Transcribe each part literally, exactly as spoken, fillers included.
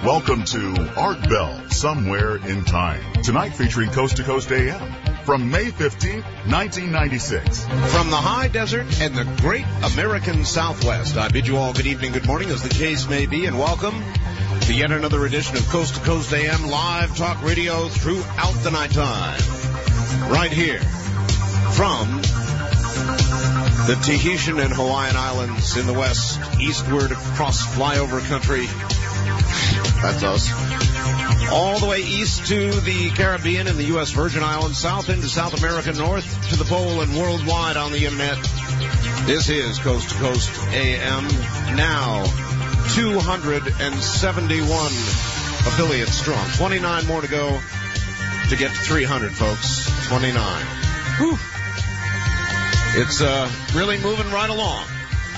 Welcome to Art Bell, Somewhere in Time. Tonight featuring Coast to Coast A M from May fifteenth, nineteen ninety-six. From the high desert and the great American Southwest, I bid you all good evening, good morning, as the case may be, and welcome to yet another edition of Coast to Coast A M, live talk radio throughout the nighttime. Right here from the Tahitian and Hawaiian Islands in the west, eastward across flyover country. That's us. All the way east to the Caribbean and the U S Virgin Islands, south into South America, north to the pole, and worldwide on the internet. This is Coast to Coast A M, now two hundred seventy-one affiliates strong. twenty-nine more to go to get to three hundred, folks. twenty-nine. Whew. It's uh, really moving right along.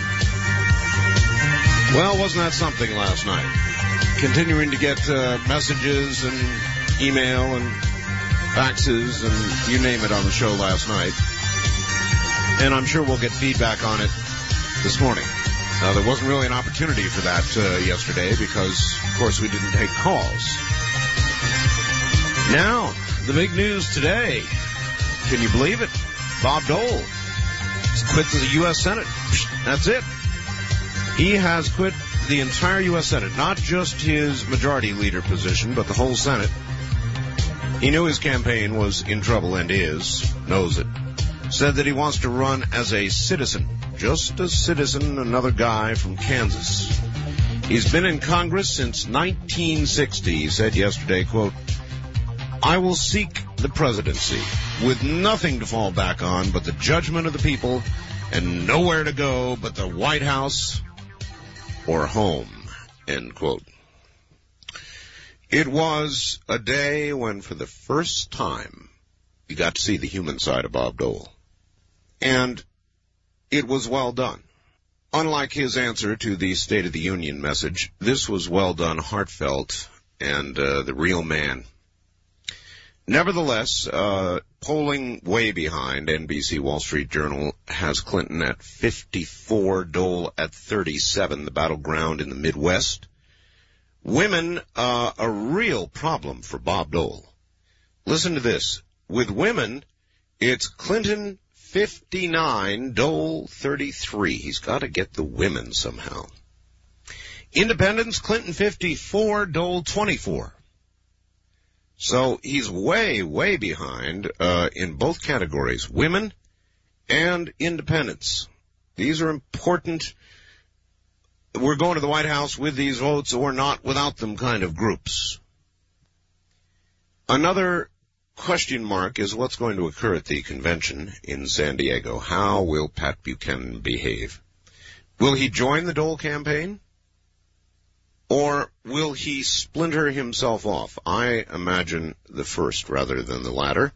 Well, wasn't that something last night? Continuing to get uh, messages and email and faxes and you name it on the show last night. And I'm sure we'll get feedback on it this morning. Now, there wasn't really an opportunity for that uh, yesterday because, of course, we didn't take calls. Now, the big news today. Can you believe it? Bob Dole has quit the U S Senate. That's it. He has quit the entire U S Senate, not just his majority leader position, but the whole Senate. He knew his campaign was in trouble and is, knows it. Said that he wants to run as a citizen, just a citizen, another guy from Kansas. He's been in Congress since nineteen sixty. He said yesterday, quote, "I will seek the presidency with nothing to fall back on but the judgment of the people and nowhere to go but the White House or home," end quote. It was a day when, for the first time, you got to see the human side of Bob Dole. And it was well done. Unlike his answer to the State of the Union message, this was well done, heartfelt, and uh, the real man. Nevertheless, uh, polling way behind, N B C Wall Street Journal has Clinton at fifty-four, Dole at thirty-seven, the battleground in the Midwest. Women, uh, a real problem for Bob Dole. Listen to this. With women, it's Clinton fifty-nine, Dole thirty-three. He's got to get the women somehow. Independents, Clinton fifty-four, Dole twenty-four. So he's way, way behind uh, in both categories, women and independents. These are important. We're going to the White House with these votes or not without them kind of groups. Another question mark is what's going to occur at the convention in San Diego. How will Pat Buchanan behave? Will he join the Dole campaign? Or will he splinter himself off? I imagine the first rather than the latter.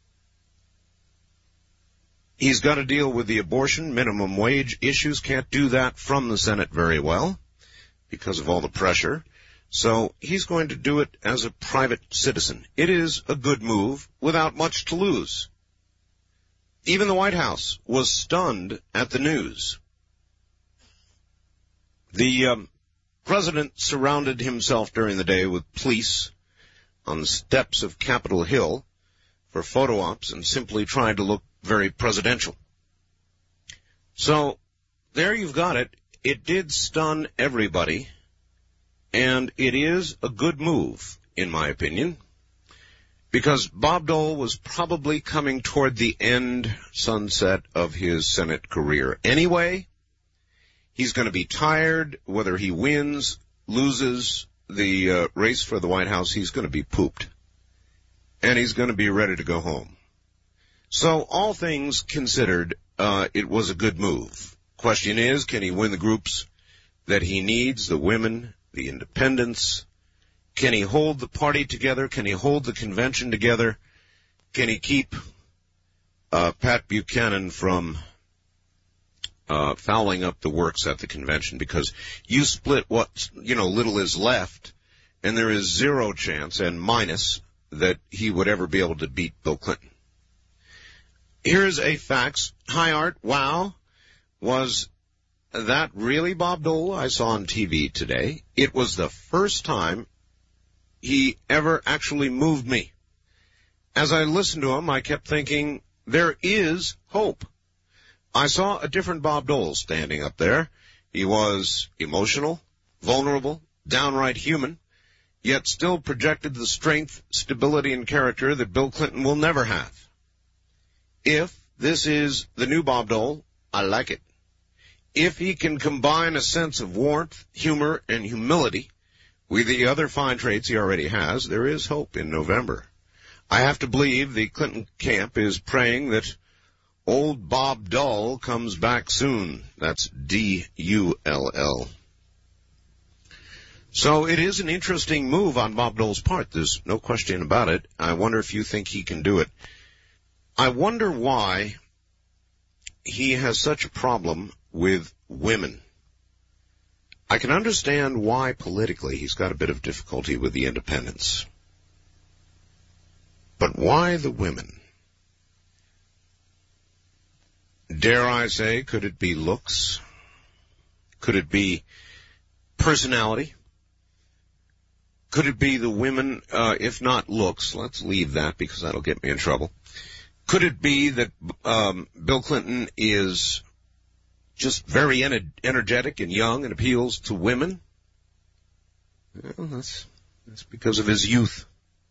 He's got to deal with the abortion, minimum wage issues. Can't do that from the Senate very well because of all the pressure. So he's going to do it as a private citizen. It is a good move without much to lose. Even the White House was stunned at the news. The um, President surrounded himself during the day with police on the steps of Capitol Hill for photo ops and simply tried to look very presidential. So there you've got it. It did stun everybody, and it is a good move, in my opinion, because Bob Dole was probably coming toward the end sunset of his Senate career anyway. He's going to be tired, whether he wins, loses the uh, race for the White House, he's going to be pooped. And he's going to be ready to go home. So all things considered, uh, it was a good move. Question is, can he win the groups that he needs, the women, the independents? Can he hold the party together? Can he hold the convention together? Can he keep uh, Pat Buchanan from Uh, fouling up the works at the convention? Because you split what, you know, little is left, and there is zero chance and minus that he would ever be able to beat Bill Clinton. Here's a fax. Hi, Art. Wow. Was that really Bob Dole I saw on T V today? It was the first time he ever actually moved me. As I listened to him, I kept thinking, there is hope. I saw a different Bob Dole standing up there. He was emotional, vulnerable, downright human, yet still projected the strength, stability, and character that Bill Clinton will never have. If this is the new Bob Dole, I like it. If he can combine a sense of warmth, humor, and humility with the other fine traits he already has, there is hope in November. I have to believe the Clinton camp is praying that old Bob Dole comes back soon. That's D U L L. So it is an interesting move on Bob Dole's part. There's no question about it. I wonder if you think he can do it. I wonder why he has such a problem with women. I can understand why politically he's got a bit of difficulty with the independents. But why the women? Dare I say, could it be looks? Could it be personality? Could it be the women, uh, if not looks? Let's leave that because that'll get me in trouble. Could it be that um, Bill Clinton is just very ener- energetic and young and appeals to women? Well, that's, that's because of his youth.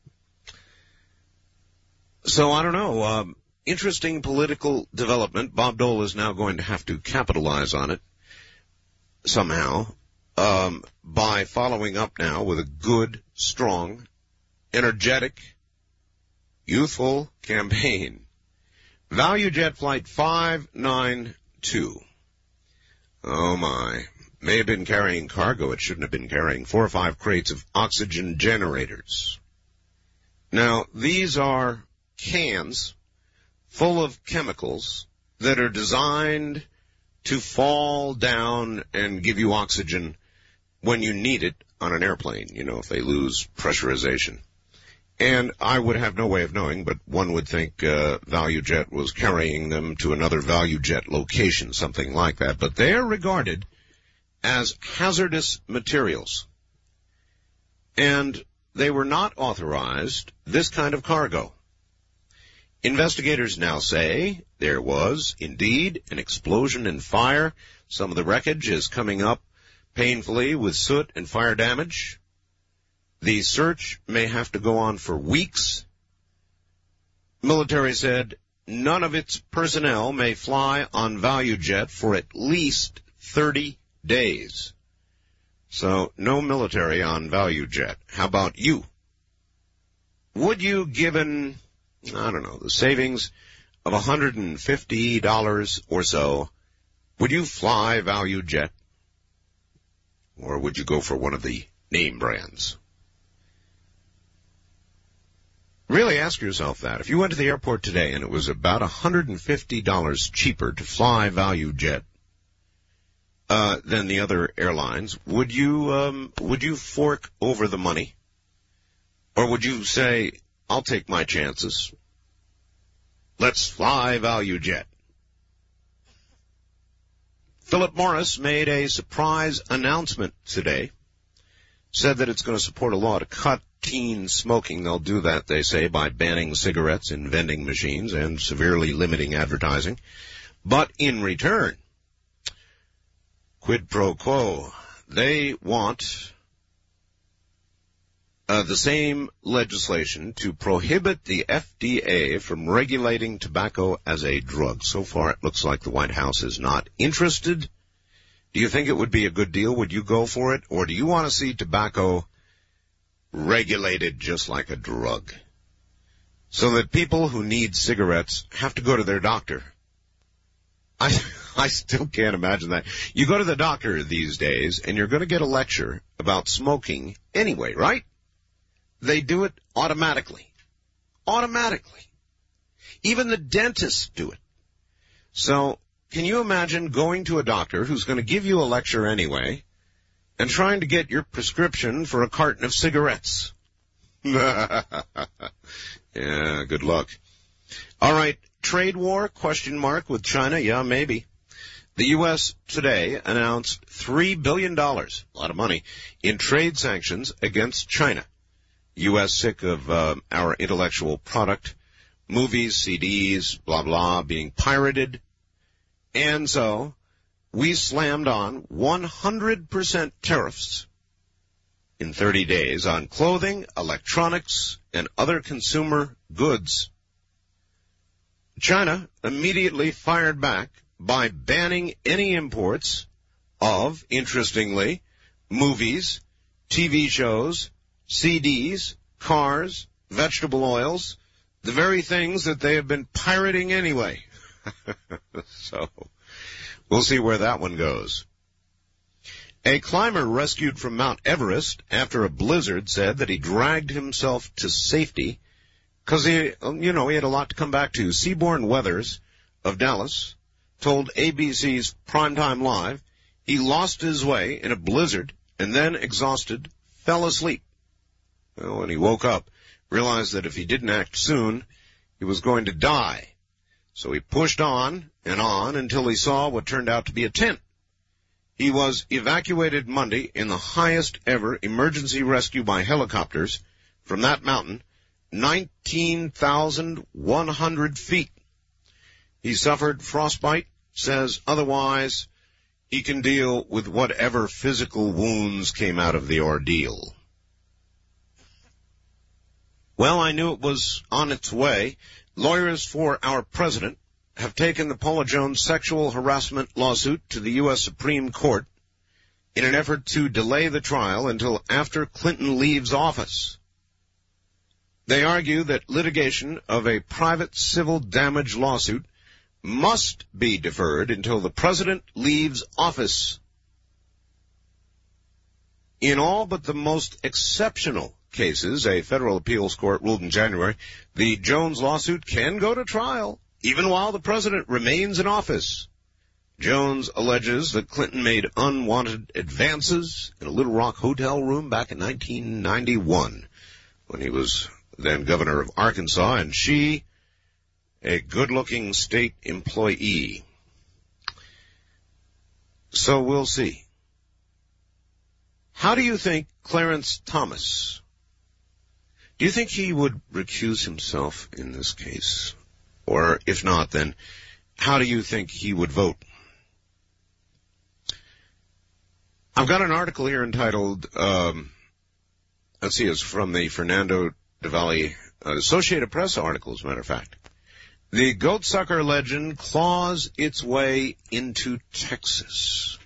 So I don't know. Um, interesting political development. Bob Dole is now going to have to capitalize on it somehow um, by following up now with a good, strong, energetic, youthful campaign. ValueJet Flight five nine two. Oh, my. May have been carrying cargo. It shouldn't have been carrying four or five crates of oxygen generators. Now, these are cans full of chemicals that are designed to fall down and give you oxygen when you need it on an airplane, you know, if they lose pressurization. And I would have no way of knowing, but one would think uh, ValueJet was carrying them to another ValueJet location, something like that. But they are regarded as hazardous materials. And they were not authorized this kind of cargo. Investigators now say there was, indeed, an explosion and fire. Some of the wreckage is coming up painfully with soot and fire damage. The search may have to go on for weeks. Military said none of its personnel may fly on ValueJet for at least thirty days. So no military on ValueJet. How about you? Would you, given, I don't know, the savings of one hundred fifty dollars or so, would you fly ValueJet? Or would you go for one of the name brands? Really ask yourself that. If you went to the airport today and it was about one hundred fifty dollars cheaper to fly ValueJet uh, than the other airlines, would you um, would you fork over the money? Or would you say, I'll take my chances. Let's fly ValueJet. Philip Morris made a surprise announcement today. Said that it's going to support a law to cut teen smoking. They'll do that, they say, by banning cigarettes in vending machines and severely limiting advertising. But in return, quid pro quo, they want uh, the same legislation to prohibit the F D A from regulating tobacco as a drug. So far, it looks like the White House is not interested. Do you think it would be a good deal? Would you go for it? Or do you want to see tobacco regulated just like a drug, so that people who need cigarettes have to go to their doctor? I I still can't imagine that. You go to the doctor these days, and you're going to get a lecture about smoking anyway, right? They do it automatically. Automatically. Even the dentists do it. So can you imagine going to a doctor who's going to give you a lecture anyway and trying to get your prescription for a carton of cigarettes? Yeah, good luck. All right, trade war, question mark, with China? Yeah, maybe. The U S today announced three billion dollars, a lot of money, in trade sanctions against China. U S sick of uh, our intellectual product, movies, C Ds, blah, blah, being pirated. And so we slammed on one hundred percent tariffs in thirty days on clothing, electronics, and other consumer goods. China immediately fired back by banning any imports of, interestingly, movies, T V shows, C Ds, cars, vegetable oils, the very things that they have been pirating anyway. So, we'll see where that one goes. A climber rescued from Mount Everest after a blizzard said that he dragged himself to safety because he, you know, he had a lot to come back to. Seaborne Weathers of Dallas told A B C's Primetime Live he lost his way in a blizzard and then, exhausted, fell asleep. Well, when he woke up, realized that if he didn't act soon, he was going to die. So he pushed on and on until he saw what turned out to be a tent. He was evacuated Monday in the highest ever emergency rescue by helicopters from that mountain, nineteen thousand one hundred feet. He suffered frostbite, says otherwise he can deal with whatever physical wounds came out of the ordeal. Well, I knew it was on its way. Lawyers for our president have taken the Paula Jones sexual harassment lawsuit to the U S Supreme Court in an effort to delay the trial until after Clinton leaves office. They argue that litigation of a private civil damage lawsuit must be deferred until the president leaves office. In all but the most exceptional cases, a federal appeals court ruled in January, the Jones lawsuit can go to trial even while the president remains in office. Jones alleges that Clinton made unwanted advances in a Little Rock hotel room back in nineteen ninety-one when he was then governor of Arkansas, and she, a good-looking state employee. So we'll see. How do you think Clarence Thomas, do you think he would recuse himself in this case? Or if not, then how do you think he would vote? I've got an article here entitled, um, let's see, it's from the Fernando de Valle uh, Associated Press article, as a matter of fact. The goat sucker legend claws its way into Texas.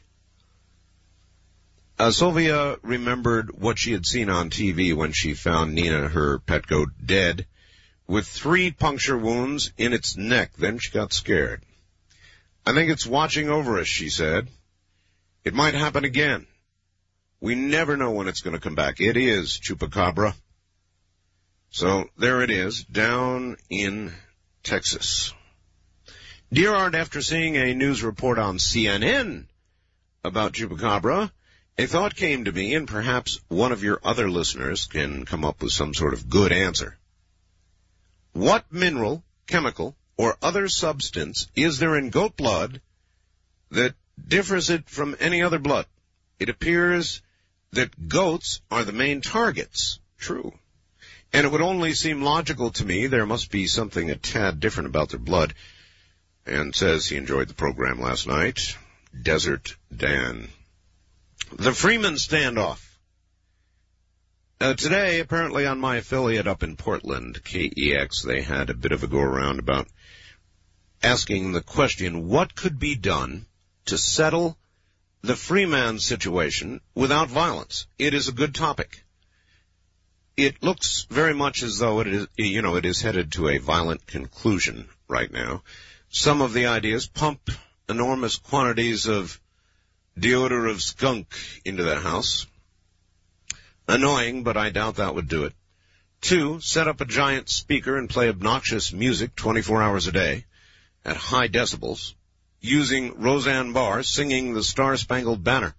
Uh, Sylvia remembered what she had seen on T V when she found Nina, her pet goat, dead, with three puncture wounds in its neck. Then she got scared. I think it's watching over us, she said. It might happen again. We never know when it's going to come back. It is Chupacabra. So there it is, down in Texas. Dear Art, after seeing a news report on C N N about Chupacabra, a thought came to me, and perhaps one of your other listeners can come up with some sort of good answer. What mineral, chemical, or other substance is there in goat blood that differs it from any other blood? It appears that goats are the main targets. True. And it would only seem logical to me there must be something a tad different about their blood. And says he enjoyed the program last night. Desert Dan. The Freeman standoff. Uh, today, apparently on my affiliate up in Portland, K E X, they had a bit of a go-around about asking the question, what could be done to settle the Freeman situation without violence? It is a good topic. It looks very much as though it is, you know, it is headed to a violent conclusion right now. Some of the ideas pump enormous quantities of deodor of skunk into the house. Annoying, but I doubt that would do it. Two, set up a giant speaker and play obnoxious music twenty-four hours a day at high decibels, using Roseanne Barr singing the Star-Spangled Banner.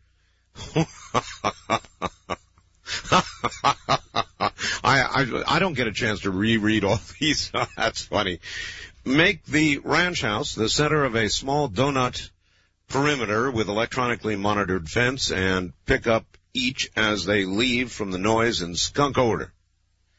I, I, I don't get a chance to reread all these. That's funny. Make the ranch house the center of a small donut perimeter with electronically monitored fence and pick up each as they leave from the noise and skunk odor.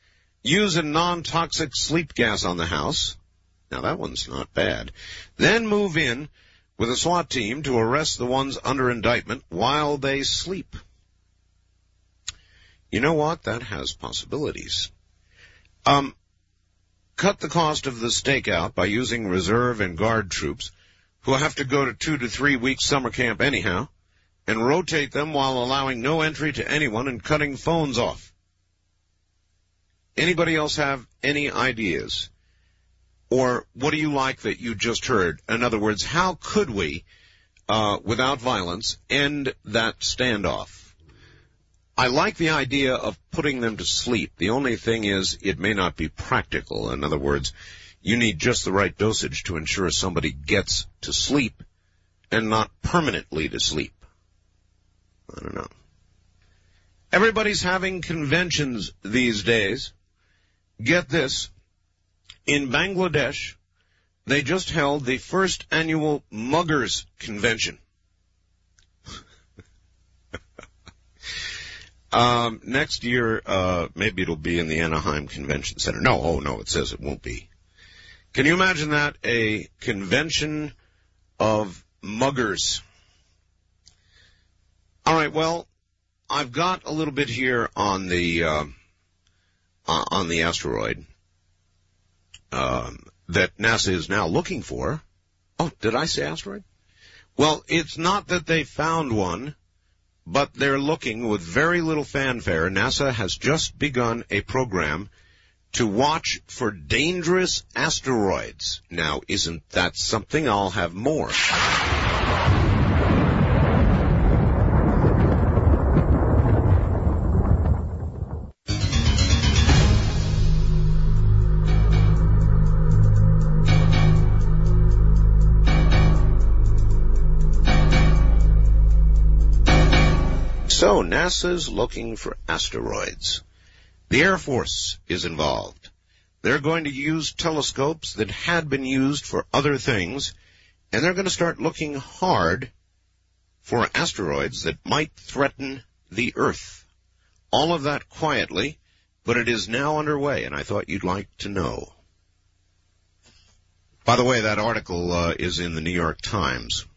Use a non-toxic sleep gas on the house. Now that one's not bad. Then move in with a SWAT team to arrest the ones under indictment while they sleep. You know what? That has possibilities. Um, cut the cost of the stakeout by using reserve and guard troops who have to go to two to three weeks summer camp anyhow, and rotate them while allowing no entry to anyone and cutting phones off. Anybody else have any ideas? Or what do you like that you just heard? In other words, how could we, uh, without violence, end that standoff? I like the idea of putting them to sleep. The only thing is it may not be practical. In other words, you need just the right dosage to ensure somebody gets to sleep and not permanently to sleep. I don't know. Everybody's having conventions these days. Get this. In Bangladesh, they just held the first annual Muggers Convention. um, next year, uh, maybe it'll be in the Anaheim Convention Center. No, oh no, it says it won't be. Can you imagine that? A convention of muggers. All right, well, I've got a little bit here on the, uh, uh on the asteroid. Um, that NASA is now looking for. Oh, did I say asteroid? Well, it's not that they found one, but they're looking with very little fanfare. NASA has just begun a program to watch for dangerous asteroids. Now, isn't that something? I'll have more. So, NASA's looking for asteroids. The Air Force is involved. They're going to use telescopes that had been used for other things, and they're going to start looking hard for asteroids that might threaten the Earth. All of that quietly, but it is now underway, and I thought you'd like to know. By the way, that article uh, is in the New York Times.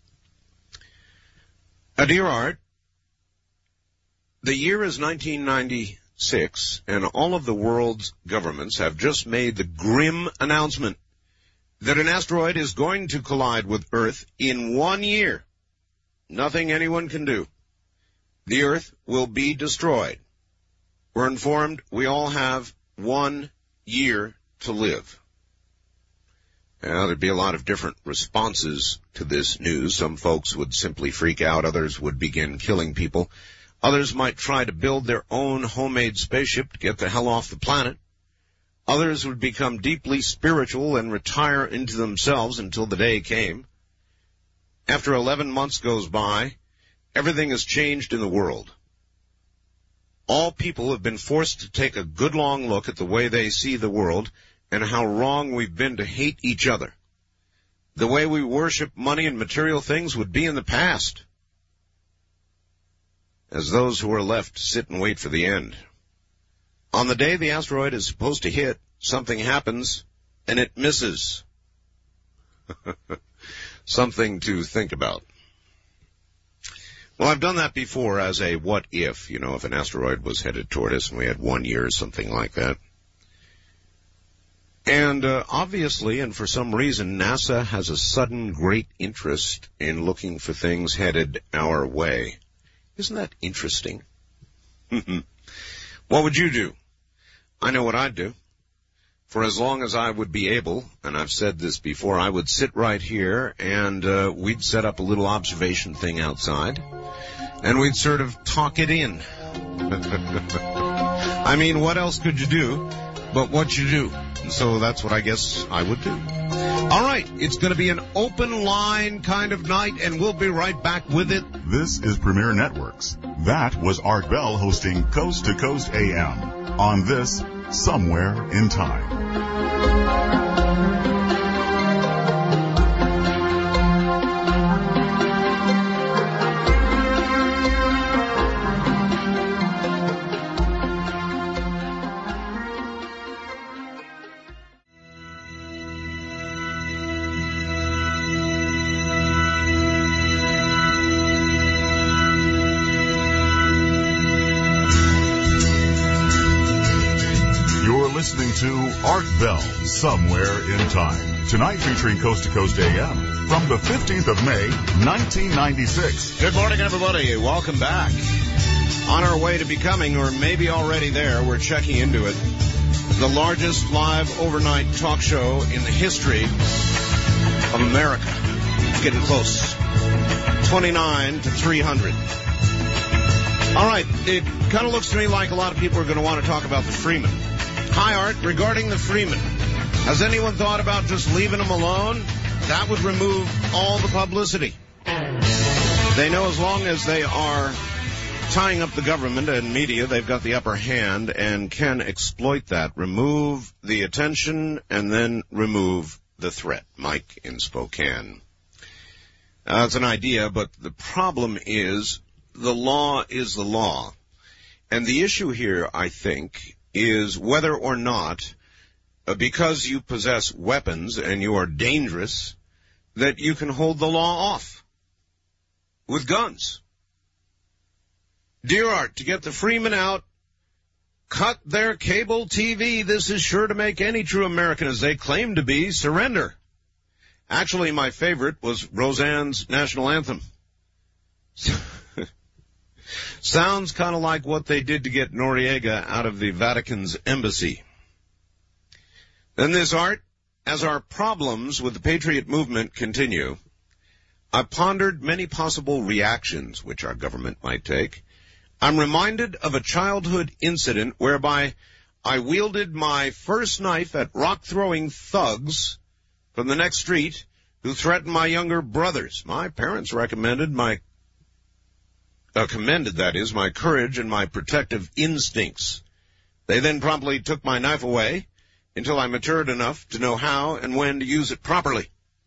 Uh, dear Art, the year is nineteen ninety-six, and all of the world's governments have just made the grim announcement that an asteroid is going to collide with Earth in one year. Nothing anyone can do. The Earth will be destroyed. We're informed we all have one year to live. Now, there'd be a lot of different responses to this news. Some folks would simply freak out. Others would begin killing people. Others might try to build their own homemade spaceship to get the hell off the planet. Others would become deeply spiritual and retire into themselves until the day came. After eleven months goes by, everything has changed in the world. All people have been forced to take a good long look at the way they see the world and how wrong we've been to hate each other. The way we worship money and material things would be in the past, as those who are left sit and wait for the end. On the day the asteroid is supposed to hit, something happens, and it misses. Something to think about. Well, I've done that before as a what if, you know, if an asteroid was headed toward us and we had one year or something like that. And uh, obviously, and for some reason, NASA has a sudden great interest in looking for things headed our way. Isn't that interesting? What would you do? I know what I'd do. For as long as I would be able, and I've said this before, I would sit right here and uh, we'd set up a little observation thing outside, and we'd sort of talk it in. I mean, what else could you do but what you do? And so that's what I guess I would do. All right, it's going to be an open line kind of night, and we'll be right back with it. This is Premier Networks. That was Art Bell hosting Coast to Coast A M on this Somewhere in Time. listening to Art Bell, Somewhere in Time. Tonight featuring Coast to Coast A M from the fifteenth of May, nineteen ninety-six. Good morning, everybody. Welcome back. On our way to becoming, or maybe already there, we're checking into it, the largest live overnight talk show in the history of America. It's getting close. twenty-nine to three hundred. All right, it kind of looks to me like a lot of people are going to want to talk about the Freeman. Hi, Art. Regarding the Freeman, has anyone thought about just leaving them alone? That would remove all the publicity. They know as long as they are tying up the government and media, they've got the upper hand and can exploit that. Remove the attention and then remove the threat. Mike in Spokane. Uh, that's an idea, but the problem is the law is the law. And the issue here, I think, is whether or not, uh, because you possess weapons and you are dangerous, that you can hold the law off with guns. Dear Art, to get the Freeman out, cut their cable T V. This is sure to make any true American, as they claim to be, surrender. Actually, my favorite was Roseanne's national anthem. Sounds kind of like what they did to get Noriega out of the Vatican's embassy. Then this, Art, as our problems with the Patriot movement continue, I pondered many possible reactions which our government might take. I'm reminded of a childhood incident whereby I wielded my first knife at rock-throwing thugs from the next street who threatened my younger brothers. My parents recommended my Uh, commended, that is, my courage and my protective instincts. They then promptly took my knife away until I matured enough to know how and when to use it properly.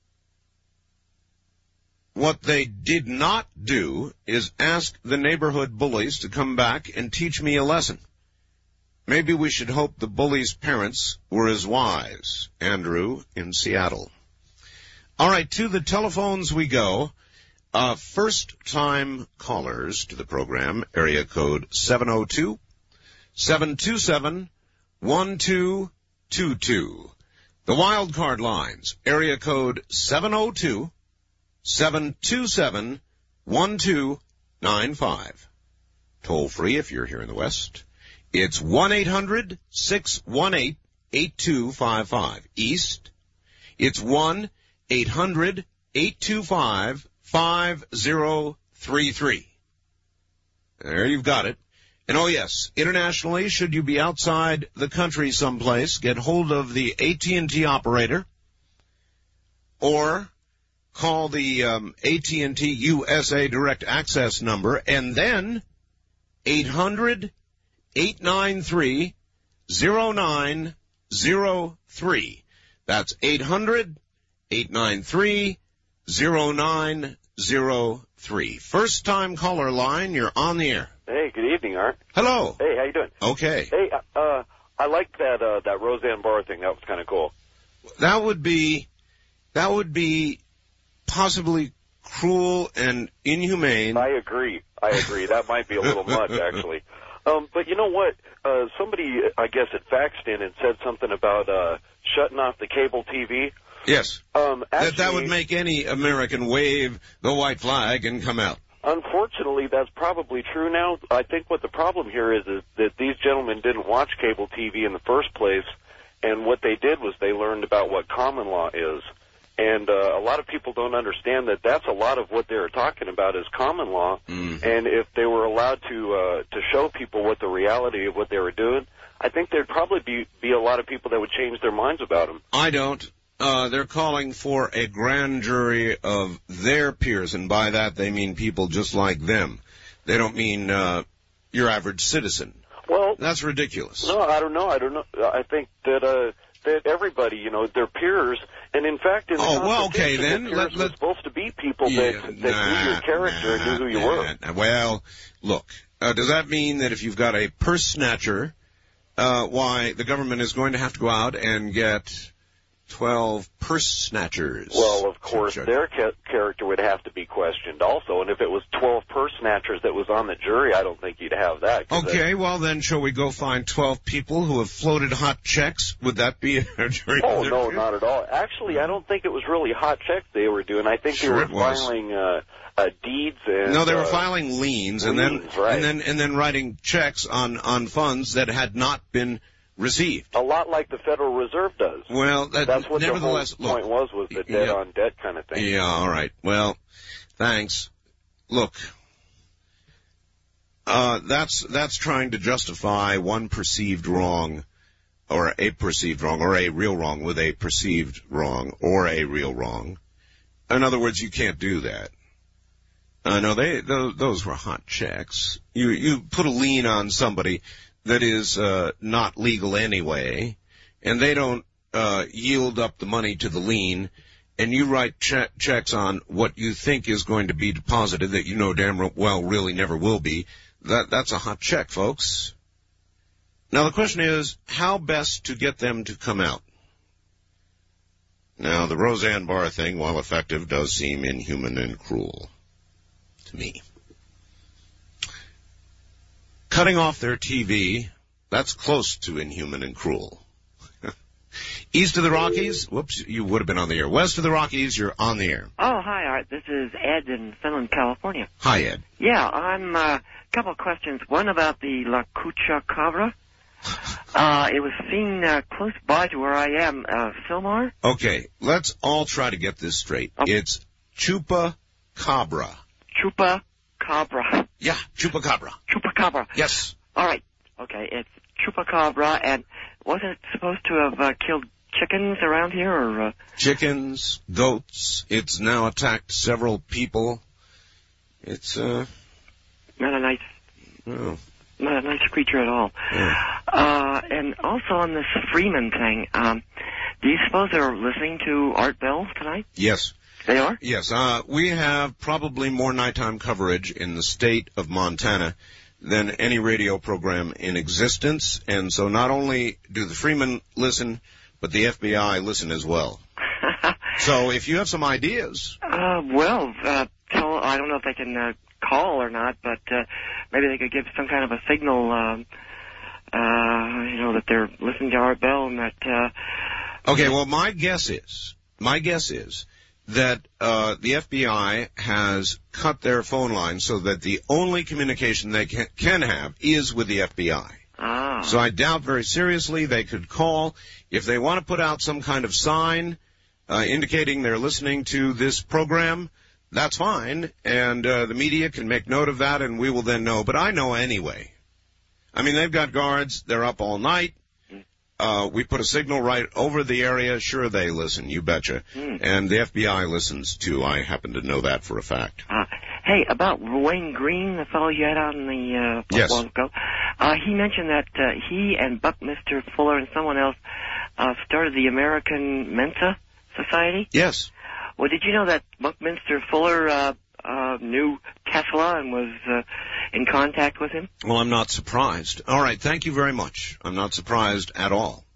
What they did not do is ask the neighborhood bullies to come back and teach me a lesson. Maybe we should hope the bullies' parents were as wise. Andrew in Seattle. All right, to the telephones we go. Uh, first-time callers to the program, area code seven oh two, seven two seven, one two two two. The wild card lines, area code seven oh two, seven two seven, one two nine five. Toll free if you're here in the West. It's one eight hundred, six one eight, eight two five five. East, it's one eight hundred, eight two five, five zero three three. There, you've got it. And oh yes, internationally, should you be outside the country someplace, get hold of the A T and T operator or call the um, A T and T U S A Direct Access number and then eight hundred, eight nine three, zero nine zero three. That's eight hundred, eight nine three, zero nine zero three. First time caller line, you're on the air. Hey, good evening, Art. Hello. Hey, how you doing? Okay. Hey, uh, I liked that, uh, that Roseanne Barr thing. That was kind of cool. That would be, that would be possibly cruel and inhumane. I agree. I agree. That might be a little much, actually. Um, but you know what? Uh, somebody, I guess, had faxed in and said something about, uh, shutting off the cable T V. Yes. Um, actually, that, that would make any American wave the white flag and come out. Unfortunately, that's probably true now. I think what the problem here is, is that these gentlemen didn't watch cable T V in the first place, and what they did was they learned about what common law is. And uh, a lot of people don't understand that that's a lot of what they're talking about is common law. Mm-hmm. And if they were allowed to uh, to show people what the reality of what they were doing, I think there'd probably be, be a lot of people that would change their minds about them. I don't. Uh, they're calling for a grand jury of their peers, and by that they mean people just like them. They don't mean uh, your average citizen. Well, that's ridiculous. No, I don't know. I don't know. I think that uh, that everybody, you know, their peers, and in fact, in the oh, well, okay, then then peers let, let, were supposed to be people yeah, that, that nah, knew your character nah, and knew who you nah, were. Nah. Well, look, uh, does that mean that if you've got a purse snatcher, uh, why the government is going to have to go out and get twelve purse snatchers. Well, of course, their ca- character would have to be questioned also. And if it was twelve purse snatchers that was on the jury, I don't think you'd have that. Okay, that, well then, shall we go find twelve people who have floated hot checks? Would that be a jury? Oh, no, not at all. Actually, I don't think it was really hot checks they were doing. I think sure they were filing uh, uh, deeds and... No, they were uh, filing liens, and liens, then right. and then and then writing checks on, on funds that had not been received. A lot like the Federal Reserve does. Well, that, that's what nevertheless, the whole look, point was, was the debt yeah, on debt kind of thing. Yeah, all right. Well, thanks. Look, uh, that's that's trying to justify one perceived wrong, or a perceived wrong, or a real wrong with a perceived wrong, or a real wrong. In other words, you can't do that. Uh, no, they those, those were hot checks. You you put a lien on somebody that is uh, not legal anyway, and they don't uh, yield up the money to the lien, and you write che- checks on what you think is going to be deposited that you know damn well really never will be. That that's a hot check, folks. Now the question is, how best to get them to come out? Now the Roseanne Barr thing, while effective, does seem inhuman and cruel to me. Cutting off their T V, that's close to inhuman and cruel. East of the Rockies, whoops, you would have been on the air. West of the Rockies, you're on the air. Oh, hi, Art. This is Ed in Finland, California. Hi, Ed. Yeah, I'm, a uh, couple of questions. One about the La Chupacabra. Uh, it was seen uh, close by to where I am, uh, Fillmore. Okay, let's all try to get this straight. Okay. It's Chupacabra. Chupacabra. Yeah, Chupacabra. Chupacabra. Yes. All right. Okay, it's Chupacabra, and wasn't it supposed to have uh, killed chickens around here, or? Uh... Chickens, goats. It's now attacked several people. It's uh. Not a nice. Oh. Not a nice creature at all. Yeah. Uh, and also on this Freeman thing, um, do you suppose they're listening to Art Bell tonight? Yes. They are? Yes. Uh, we have probably more nighttime coverage in the state of Montana than any radio program in existence. And so not only do the Freeman listen, but the F B I listen as well. So if you have some ideas. Uh, well, uh, tell, I don't know if they can, uh, call or not, but, uh, maybe they could give some kind of a signal, um, uh, you know, that they're listening to Art Bell and that, uh. Okay, well, my guess is, my guess is that, uh, the F B I has cut their phone lines so that the only communication they can, can have is with the F B I. Ah. So I doubt very seriously they could call. If they want to put out some kind of sign, uh, indicating they're listening to this program, that's fine, and uh, the media can make note of that, and we will then know. But I know anyway. I mean, they've got guards. They're up all night. Uh, we put a signal right over the area. Sure, they listen, you betcha. Mm. And the F B I listens, too. I happen to know that for a fact. Uh, hey, about Wayne Green, the fellow you had on the uh, yes. while ago, uh, he mentioned that uh, he and Buckminster Fuller and someone else uh, started the American Mensa Society. Yes. Well, did you know that Buckminster Fuller uh, uh, knew Tesla and was uh, in contact with him? Well, I'm not surprised. All right, thank you very much. I'm not surprised at all.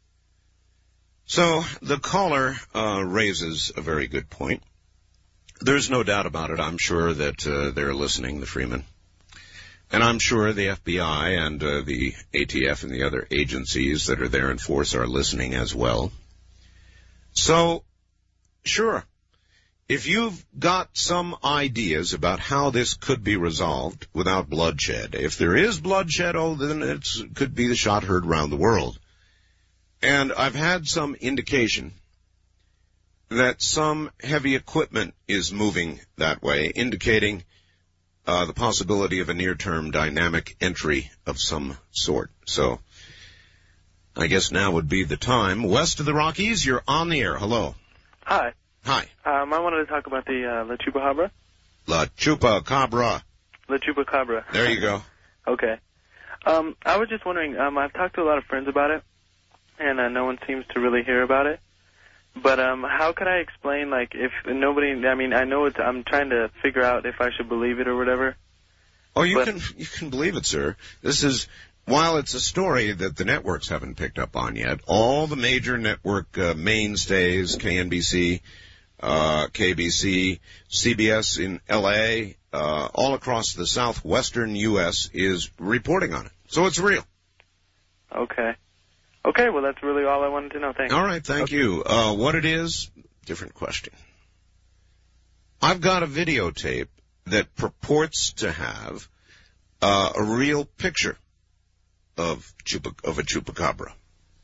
So the caller uh, raises a very good point. There's no doubt about it. I'm sure that uh, they're listening, the Freeman. And I'm sure the F B I and uh, the A T F and the other agencies that are there in force are listening as well. So, sure. If you've got some ideas about how this could be resolved without bloodshed, if there is bloodshed, oh, then it could be the shot heard around the world. And I've had some indication that some heavy equipment is moving that way, indicating uh, the possibility of a near-term dynamic entry of some sort. So I guess now would be the time. West of the Rockies, you're on the air. Hello. Hi. Hi. Um, I wanted to talk about the uh, La Chupacabra. La Chupacabra. La Chupacabra. There you go. Okay. Um, I was just wondering, um, I've talked to a lot of friends about it, and uh, no one seems to really hear about it. But um, how could I explain, like, if nobody, I mean, I know it's, I'm trying to figure out if I should believe it or whatever. Oh, you but, can you can believe it, sir. This is while it's a story that the networks haven't picked up on yet, all the major network uh, mainstays, K N B C, uh, K B C, C B S in L A, uh, all across the southwestern U S is reporting on it. So it's real. Okay. Okay, well, that's really all I wanted to know. Thanks. All right, thank okay. you. Uh, what it is, different question. I've got a videotape that purports to have uh, a real picture of chupa, of a chupacabra.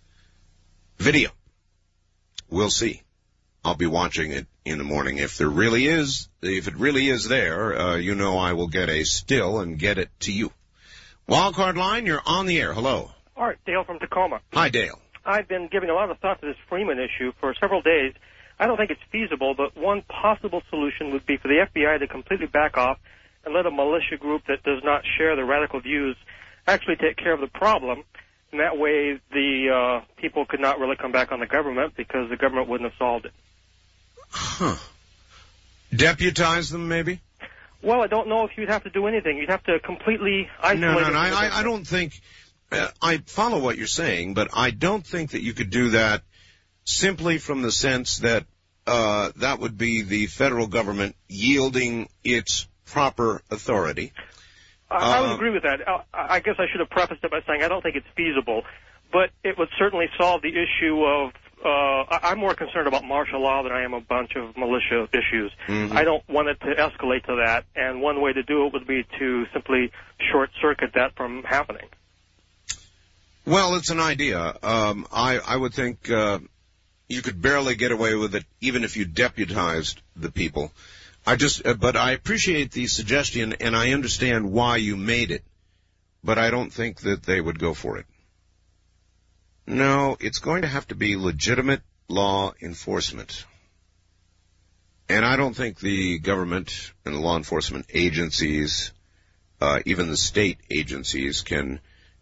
Video. We'll see. I'll be watching it in the morning. If there really is, if it really is there, uh, you know I will get a still and get it to you. Wildcard line, you're on the air. Hello. All right, Dale from Tacoma. Hi, Dale. I've been giving a lot of thought to this Freeman issue for several days. I don't think it's feasible, but one possible solution would be for the F B I to completely back off and let a militia group that does not share the radical views actually take care of the problem. And that way the uh, people could not really come back on the government because the government wouldn't have solved it. Huh. Deputize them, maybe? Well, I don't know if you'd have to do anything. You'd have to completely isolate No, no, them no. from the I, I don't think... Uh, I follow what you're saying, but I don't think that you could do that simply from the sense that uh, that would be the federal government yielding its proper authority. I, I would Uh, agree with that. I, I guess I should have prefaced it by saying I don't think it's feasible, but it would certainly solve the issue of, uh, I, I'm more concerned about martial law than I am a bunch of militia issues. Mm-hmm. I don't want it to escalate to that, and one way to do it would be to simply short-circuit that from happening. Well, it's an idea. Um, I, I would think uh, you could barely get away with it even if you deputized the people. I just, uh, but I appreciate the suggestion, and I understand why you made it, but I don't think that they would go for it. No, it's going to have to be legitimate law enforcement. And I don't think the government and the law enforcement agencies, uh, even the state agencies, can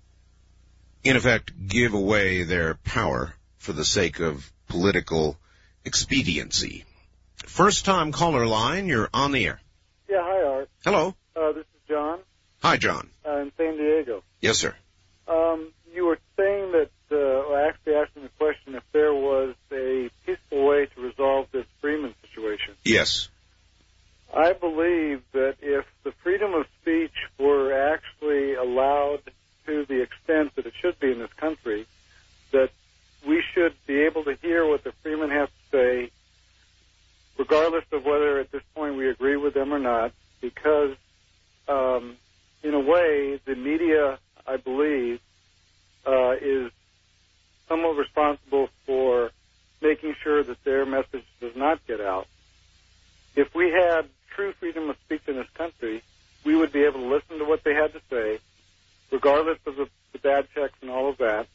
in effect, give away their power for the sake of political expediency. First-time caller line, you're on the air. Yeah, hi, Art. Hello. Uh, this is John. Hi, John. Uh, in San Diego. Yes, sir. Um, you were saying that, uh, or actually asking the question if there was a peaceful way to resolve this Freeman situation. Yes. I believe that if the freedom of speech were actually allowed to the extent that it should be in this country, that we should be able to hear what the Freemen have to say, regardless of whether at this point we agree with them or not, because um, in a way, the media, I believe, uh, is somewhat responsible for making sure that their message does not get out. If we had true freedom of speech in this country, we would be able to listen to what they had to say, regardless of the, the bad checks and all of that,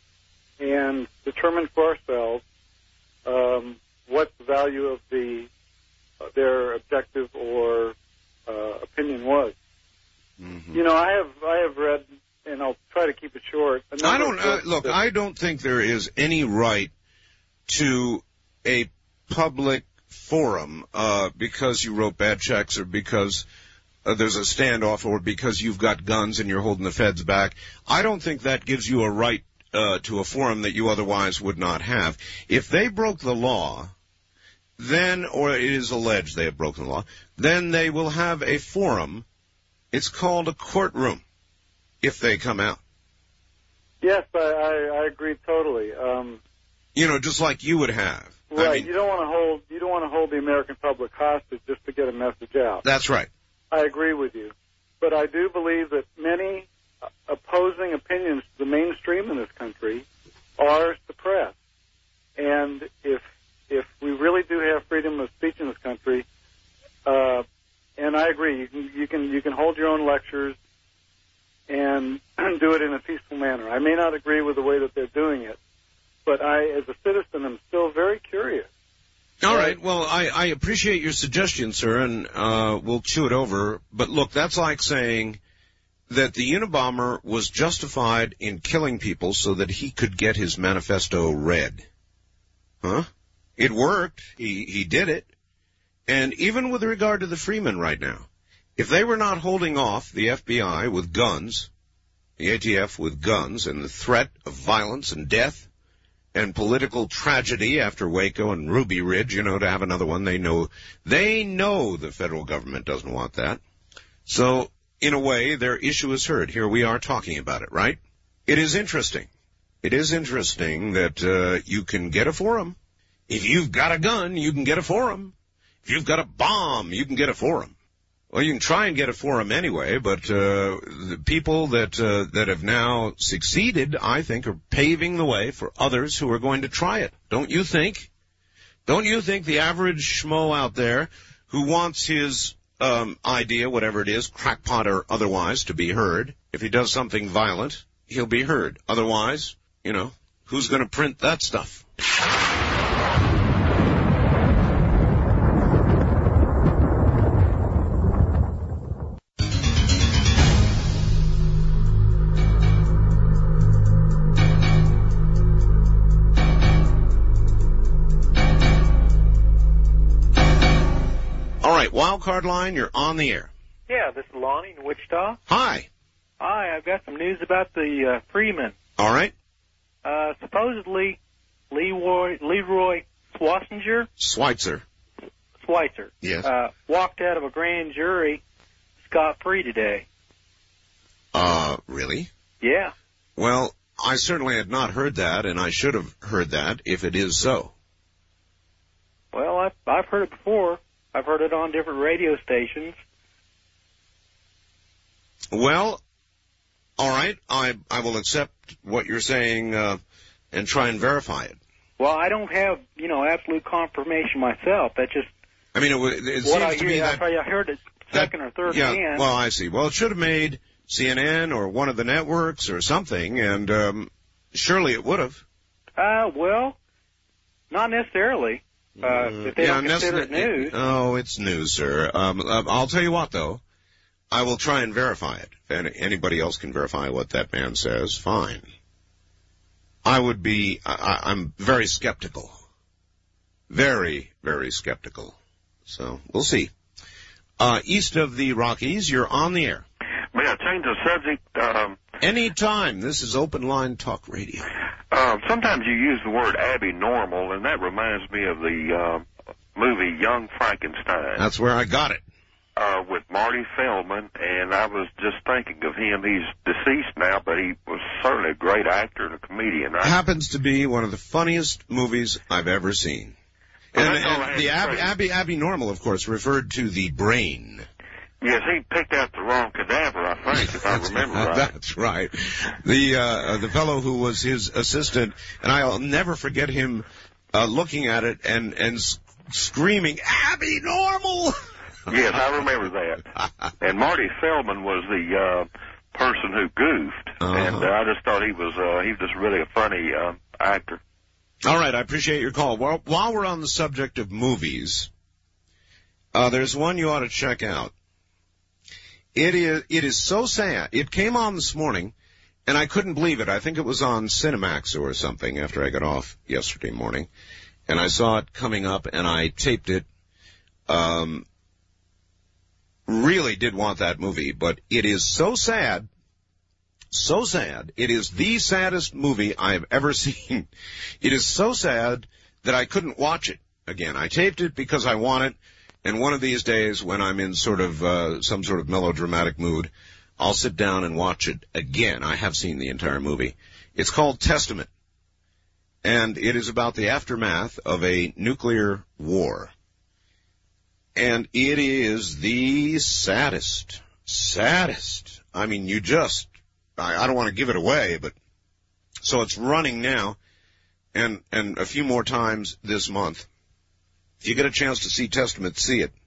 and determine for ourselves um, what the value of the uh, their objective or uh, opinion was. Mm-hmm. You know, I have I have read, and I'll try to keep it short. I don't uh, look. That, I don't think there is any right to a public forum uh, because you wrote bad checks or because Uh, there's a standoff or because you've got guns and you're holding the feds back. I don't think that gives you a right uh, to a forum that you otherwise would not have. If they broke the law, then, or it is alleged they have broken the law, then they will have a forum. It's called a courtroom if they come out. Yes, I, I, I agree totally. Um, you know, just like you would have. Right. I mean, you don't want to hold you don't want to hold the American public hostage just to get a message out. That's right. I agree with you. But I do believe that many opposing opinions to the mainstream in this country are suppressed. And if if we really do have freedom of speech in this country, uh, and I agree, you can you can you can hold your own lectures and do it in a peaceful manner. I may not agree with the way that they're doing it, but I, as a citizen, am still very curious. All right. Well, I, I appreciate your suggestion, sir, and uh, we'll chew it over. But look, that's like saying that the Unabomber was justified in killing people so that he could get his manifesto read. Huh? It worked. He, he did it. And even with regard to the Freemen right now, if they were not holding off the F B I with guns the A T F with guns and the threat of violence and death and political tragedy after Waco and Ruby Ridge, you know, to have another one. They know, they know the federal government doesn't want that. So, in a way, their issue is heard. Here we are talking about it, right? It is interesting. It is interesting that uh, you can get a forum. If you've got a gun, you can get a forum. If you've got a bomb, you can get a forum. Well, you can try and get a forum anyway, but uh, the people that uh, that have now succeeded, I think, are paving the way for others who are going to try it. Don't you think? Don't you think the average schmo out there who wants his um, idea, whatever it is, crackpot or otherwise, to be heard, if he does something violent, he'll be heard. Otherwise, you know, who's going to print that stuff? Wildcard line, you're on the air. Yeah, this is Lonnie in Wichita. Hi. Hi, I've got some news about the uh, Freeman. All right. Uh, supposedly, Leroy, Leroy Swassenger? Schweitzer. Schweitzer. Yes. Uh, walked out of a grand jury scot-free today. Uh, really? Yeah. Well, I certainly had not heard that, and I should have heard that if it is so. Well, I've, I've heard it before. I've heard it on different radio stations. Well, all right. I I will accept what you're saying uh, and try and verify it. Well, I don't have, you know, absolute confirmation myself. That just... I mean, it, it what seems I to hear, me that... I heard it second that, or third yeah, hand. Well, I see. Well, it should have made C N N or one of the networks or something, and um, surely it would have. Uh, well, not necessarily. Uh, if they yeah, don't consider it news. Oh, it's news, sir. Um, I'll tell you what, though. I will try and verify it. If anybody else can verify what that man says, fine. I would be, I, I'm very skeptical. Very, very skeptical. So, we'll see. Uh, east of the Rockies, you're on the air. May I change the subject? Um, Anytime. This is Open Line Talk Radio. Uh, sometimes you use the word Abby Normal, and that reminds me of the uh, movie Young Frankenstein. That's where I got it. Uh, with Marty Feldman, and I was just thinking of him. He's deceased now, but he was certainly a great actor and a comedian. Right? Happens to be one of the funniest movies I've ever seen. Well, and and the Abby, Abby, Abby Normal, of course, referred to the brain. Yes, he picked out the wrong cadaver, I think, if I remember right. That's right. The uh, the fellow who was his assistant, and I'll never forget him uh, looking at it and and sc- screaming, "Abby Normal!" Yes, I remember that. And Marty Feldman was the uh, person who goofed, uh-huh. and uh, I just thought he was uh, he was just really a funny uh, actor. All right, I appreciate your call. While, while we're on the subject of movies, uh, there's one you ought to check out. It is it is so sad. It came on this morning, and I couldn't believe it. I think it was on Cinemax or something after I got off yesterday morning, and I saw it coming up, and I taped it. Um, really did want that movie, but it is so sad, so sad. It is the saddest movie I have ever seen. It is so sad that I couldn't watch it again. I taped it because I want it. And one of these days, when I'm in sort of uh, some sort of melodramatic mood, I'll sit down and watch it again. I have seen the entire movie. It's called Testament, and it is about the aftermath of a nuclear war. And it is the saddest, saddest. I mean, you just, I, I don't want to give it away, but, so it's running now, and, and a few more times this month. If you get a chance to see Testament, see it.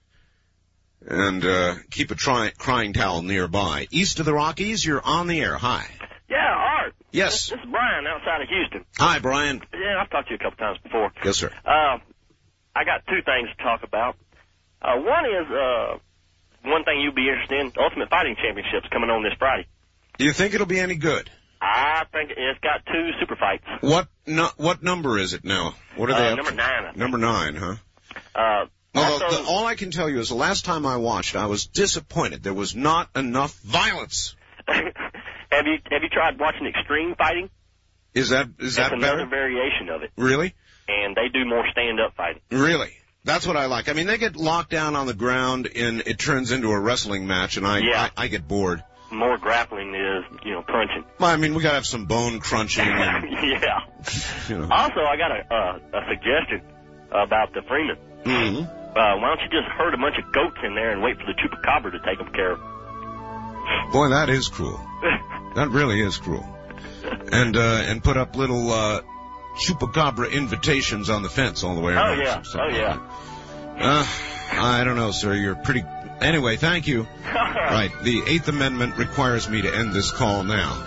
And uh, keep a try- crying towel nearby. East of the Rockies, you're on the air. Hi. Yeah, Art. Yes. This, this is Brian outside of Houston. Hi, Brian. Yeah, I've talked to you a couple times before. Yes, sir. Uh, I got two things to talk about. Uh, one is uh, one thing you'll be interested in, Ultimate Fighting Championships coming on this Friday. Do you think it'll be any good? I think it's got two super fights. What no, what number is it now? What are they uh, up number to? nine. I think. Number nine, huh? Uh, well, also, the, the, all I can tell you is the last time I watched, I was disappointed. There was not enough violence. and Have you have you tried watching extreme fighting? Is that is That's that another better? variation of it. Really? And they do more stand-up fighting. Really? That's what I like. I mean, they get locked down on the ground, and it turns into a wrestling match, and I Yeah. I, I get bored. More grappling is, you know, punching. Well, I mean, we gotta have some bone crunching. And, yeah. you know. Also, I got a, uh, a suggestion about the Freeman. Mm-hmm. Uh, why don't you just herd a bunch of goats in there and wait for the chupacabra to take them care of? Boy, that is cruel. That really is cruel. And uh, and put up little uh, chupacabra invitations on the fence all the way around. Oh, yeah. Oh, yeah. Uh, I don't know, sir. You're pretty... Anyway, thank you. Right. The Eighth Amendment requires me to end this call now.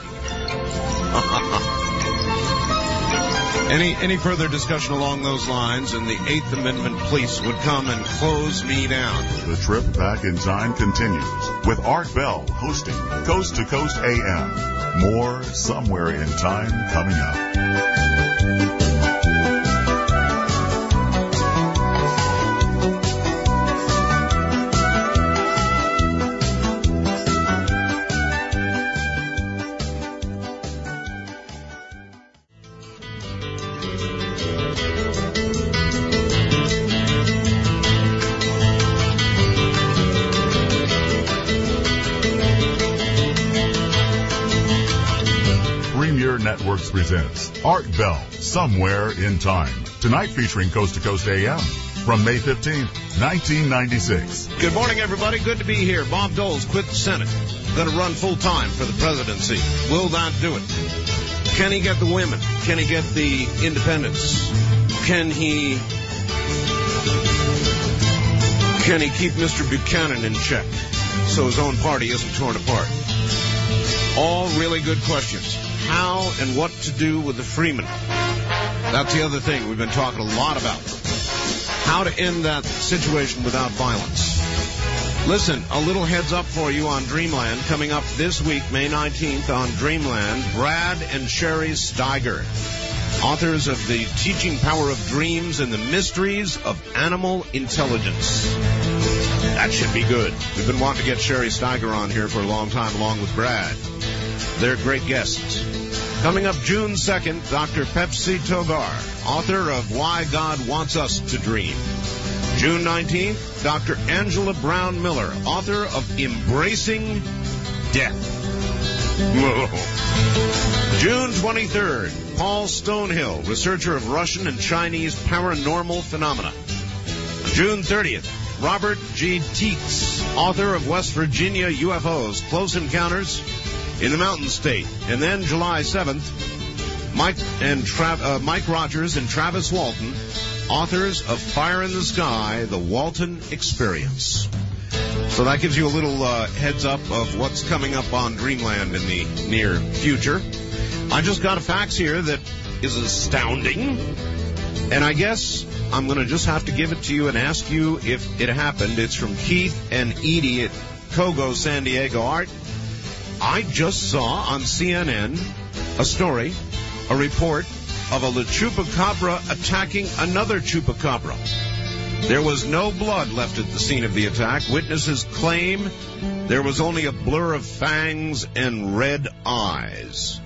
Any any further discussion along those lines, and the Eighth Amendment police would come and close me down. The trip back in time continues with Art Bell hosting Coast to Coast A M. More Somewhere in Time coming up. Networks presents Art Bell, Somewhere in Time. Tonight featuring Coast to Coast A M from May fifteenth, nineteen ninety-six. Good morning, everybody. Good to be here. Bob Dole's quit the Senate. Going to run full time for the presidency. Will not do it. Can he get the women? Can he get the independents? Can he... Can he keep Mister Buchanan in check so his own party isn't torn apart? All really good questions. How and what to do with the Freeman. That's the other thing we've been talking a lot about. How to end that situation without violence. Listen, a little heads up for you on Dreamland. Coming up this week, May nineteenth, on Dreamland, Brad and Sherry Steiger, authors of The Teaching Power of Dreams and the Mysteries of Animal Intelligence. That should be good. We've been wanting to get Sherry Steiger on here for a long time, along with Brad. They're great guests. Coming up June second, Doctor Pepsi Togar, author of Why God Wants Us to Dream. June nineteenth, Doctor Angela Brown Miller, author of Embracing Death. Whoa. June twenty-third, Paul Stonehill, researcher of Russian and Chinese paranormal phenomena. June thirtieth, Robert G. Teets, author of West Virginia U F Os, Close Encounters in the Mountain State. And then July seventh, Mike and Tra- uh, Mike Rogers and Travis Walton, authors of Fire in the Sky, The Walton Experience. So that gives you a little uh, heads up of what's coming up on Dreamland in the near future. I just got a fax here that is astounding, and I guess I'm going to just have to give it to you and ask you if it happened. It's from Keith and Edie at Cogo, San Diego. Art, I just saw on C N N a story, a report of a La Chupacabra attacking another Chupacabra. There was no blood left at the scene of the attack. Witnesses claim there was only a blur of fangs and red eyes.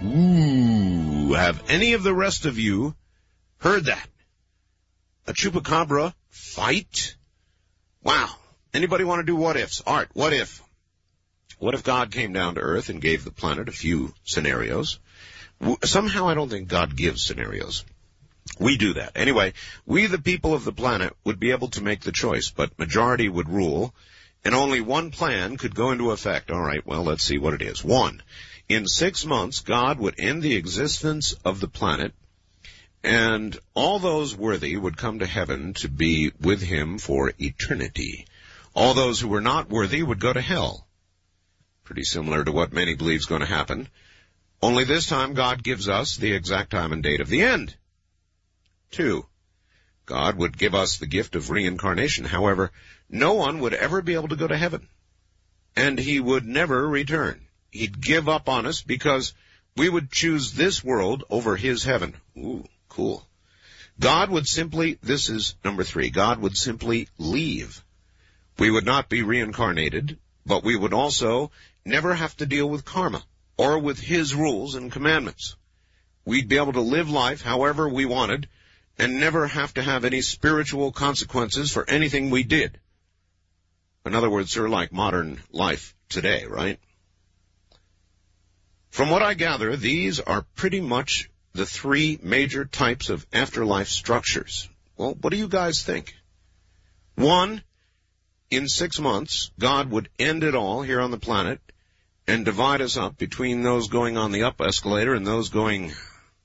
Ooh, have any of the rest of you heard that? A Chupacabra fight? Wow. Anybody want to do what ifs? Art, what if? What if God came down to Earth and gave the planet a few scenarios? Somehow I don't think God gives scenarios. We do that. Anyway, we the people of the planet would be able to make the choice, but majority would rule, and only one plan could go into effect. All right, well, let's see what it is. One, in six months, God would end the existence of the planet, and all those worthy would come to heaven to be with him for eternity. All those who were not worthy would go to hell. Pretty similar to what many believe is going to happen. Only this time God gives us the exact time and date of the end. Two, God would give us the gift of reincarnation. However, no one would ever be able to go to heaven, and he would never return. He'd give up on us because we would choose this world over his heaven. Ooh, cool. God would simply, this is number three, God would simply leave. We would not be reincarnated, but we would also never have to deal with karma. or with his rules and commandments. We'd be able to live life however we wanted and never have to have any spiritual consequences for anything we did. In other words, sir, like modern life today, right? From what I gather, these are pretty much the three major types of afterlife structures. Well, what do you guys think? One, in six months, God would end it all here on the planet and divide us up between those going on the up escalator and those going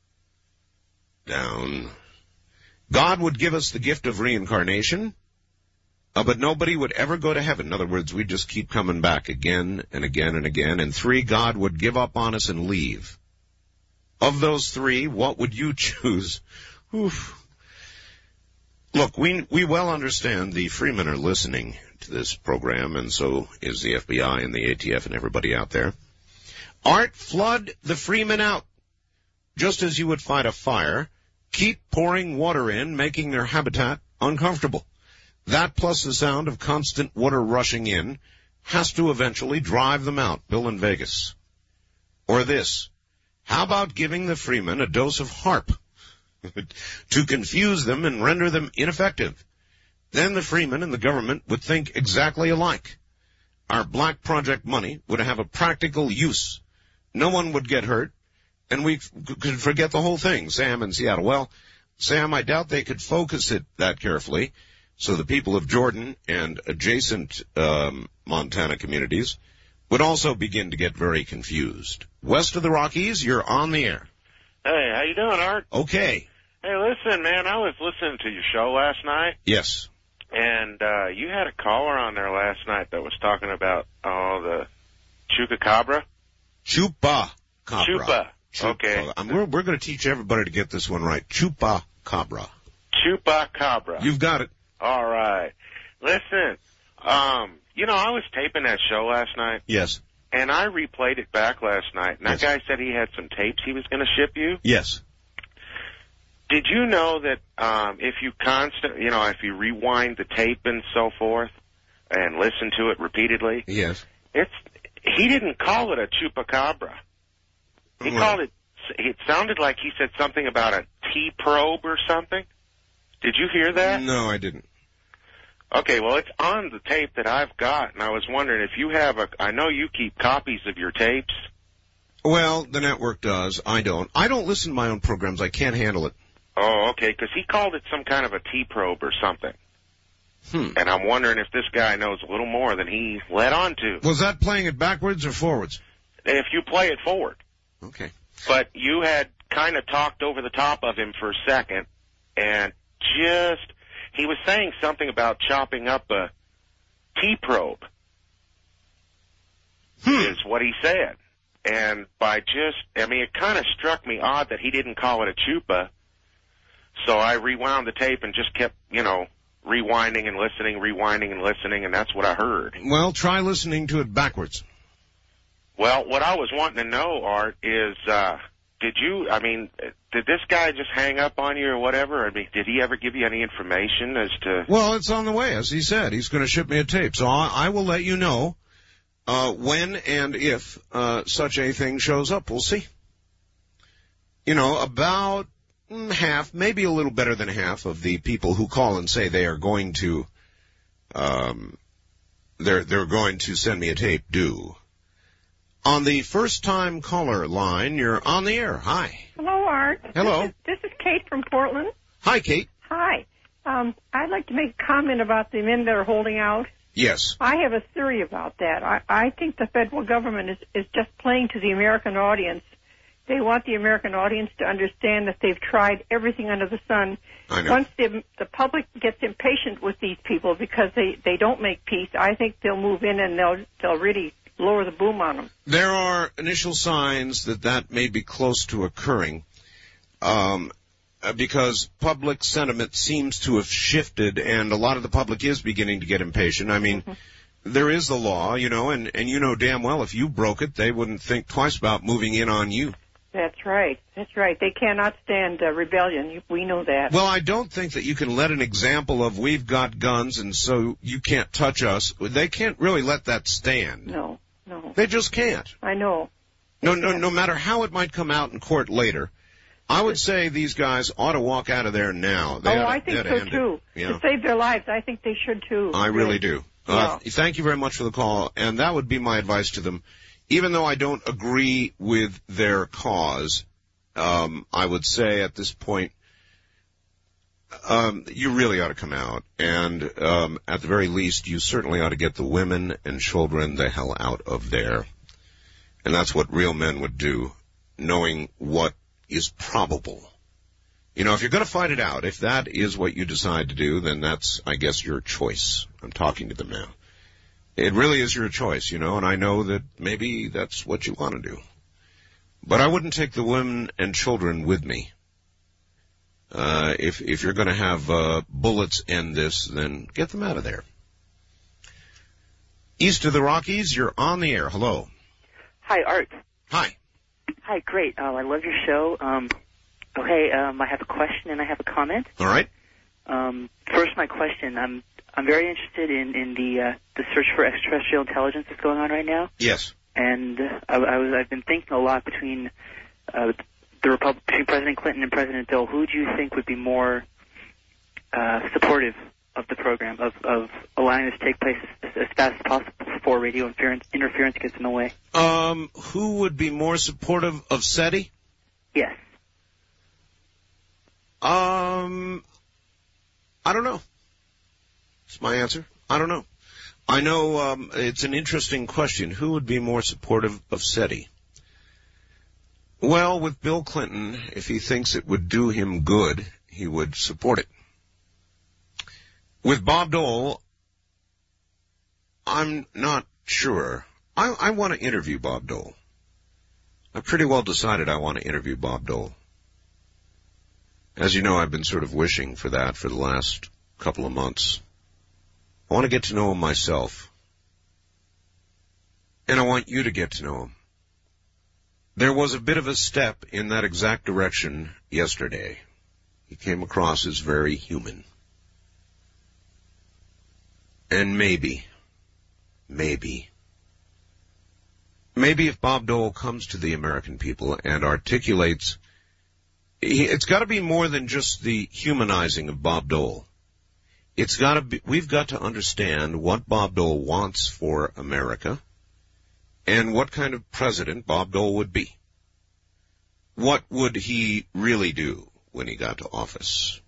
down. God would give us the gift of reincarnation, uh, but nobody would ever go to heaven. In other words, we'd just keep coming back again and again and again. And three, God would give up on us and leave. Of those three, what would you choose? Oof. Look, we we well understand the Freemen are listening to this program, and so is the F B I and the A T F and everybody out there. Art, flood the Freemen out. Just as you would fight a fire, keep pouring water in, making their habitat uncomfortable. That plus the sound of constant water rushing in has to eventually drive them out. Bill in Vegas. Or this. How about giving the Freemen a dose of HAARP to confuse them and render them ineffective? Then the Freemen and the government would think exactly alike. Our black project money would have a practical use. No one would get hurt, and we could forget the whole thing. Sam in Seattle. Well, Sam, I doubt they could focus it that carefully, so the people of Jordan and adjacent um, Montana communities would also begin to get very confused. West of the Rockies, you're on the air. Hey, how you doing, Art? Okay. Hey, listen, man, I was listening to your show last night. Yes. And uh you had a caller on there last night that was talking about, oh, the chupacabra? Chupa cabra. Chupa. Chupa. Okay. Um, we're we're going to teach everybody to get this one right. Chupacabra. Chupacabra. You've got it. All right. Listen, um, you know, I was taping that show last night. Yes. And I replayed it back last night. And that yes. guy said he had some tapes he was going to ship you. Yes. Did you know that um, if you constant, you know, if you rewind the tape and so forth and listen to it repeatedly, yes, it's he didn't call it a chupacabra. He well, called it. It sounded like he said something about a T probe or something. Did you hear that? No, I didn't. Okay, well, it's on the tape that I've got, and I was wondering if you have a. I know you keep copies of your tapes. Well, the network does. I don't. I don't listen to my own programs. I can't handle it. Oh, okay, because he called it some kind of a T-probe or something. Hmm. And I'm wondering if this guy knows a little more than he led on to. Was that playing it backwards or forwards? If you play it forward. Okay. But you had kind of talked over the top of him for a second, and just, he was saying something about chopping up a T-probe, hmm. is what he said. And by just, I mean, it kind of struck me odd that he didn't call it a chupa. So I rewound the tape and just kept, you know, rewinding and listening, rewinding and listening, and that's what I heard. Well, try listening to it backwards. Well, what I was wanting to know, Art, is, uh, did you, I mean, did this guy just hang up on you or whatever? I mean, did he ever give you any information as to... Well, it's on the way, as he said. He's going to ship me a tape. So I, I will let you know uh, when and if uh, such a thing shows up. We'll see. You know, about... half, maybe a little better than half of the people who call and say they are going to, um, they're, they're going to send me a tape do. On the first time caller line, you're on the air. Hi. Hello, Art. Hello. This is, this is Kate from Portland. Hi, Kate. Hi. Um, I'd like to make a comment about the men that are holding out. Yes. I have a theory about that. I, I think the federal government is, is just playing to the American audience. They want the American audience to understand that they've tried everything under the sun. I know. Once the, the public gets impatient with these people because they, they don't make peace, I think they'll move in and they'll they'll really lower the boom on them. There are initial signs that that may be close to occurring, um, because public sentiment seems to have shifted, and a lot of the public is beginning to get impatient. I mean, mm-hmm. there is the law, you know, and, and you know damn well if you broke it, they wouldn't think twice about moving in on you. That's right. That's right. They cannot stand uh, rebellion. We know that. Well, I don't think that you can let an example of we've got guns and so you can't touch us. They can't really let that stand. No, no. They just can't. I know. No, no, no matter how it might come out in court later, I would say these guys ought to walk out of there now. They oh, ought, I think they so, end too. It, you know? To save their lives, I think they should, too. I really do. Uh, yeah. Thank you very much for the call, and that would be my advice to them. Even though I don't agree with their cause, um, I would say at this point, um, you really ought to come out, and um, at the very least, you certainly ought to get the women and children the hell out of there. And that's what real men would do, knowing what is probable. You know, if you're going to fight it out, if that is what you decide to do, then that's, I guess, your choice. I'm talking to them now. It really is your choice, you know, and I know that maybe that's what you want to do. But I wouldn't take the women and children with me. Uh, if, if you're going to have uh, bullets end this, then get them out of there. East of the Rockies, you're on the air. Hello. Hi, Art. Hi. Hi, great. Um, I love your show. Um, okay, um, I have a question and I have a comment. All right. Um, first, my question. I'm I'm very interested in in the uh, the search for extraterrestrial intelligence that's going on right now. Yes. And uh, I, I was I've been thinking a lot between uh, the Repub- between President Clinton and President Bill. Who do you think would be more uh, supportive of the program, of, of allowing this to take place as, as fast as possible before radio interference, interference gets in the way? Um, who would be more supportive of SETI? Yes. Um, I don't know. That's my answer. I don't know. I know um, it's an interesting question. Who would be more supportive of SETI? Well, with Bill Clinton, if he thinks it would do him good, he would support it. With Bob Dole, I'm not sure. I, I want to interview Bob Dole. I've pretty well decided I want to interview Bob Dole. As you know, I've been sort of wishing for that for the last couple of months. I want to get to know him myself. And I want you to get to know him. There was a bit of a step in that exact direction yesterday. He came across as very human. And maybe, maybe, maybe if Bob Dole comes to the American people and articulates, it's got to be more than just the humanizing of Bob Dole. It's got to be, we've got to understand what Bob Dole wants for America and what kind of president Bob Dole would be. What would he really do when he got to office?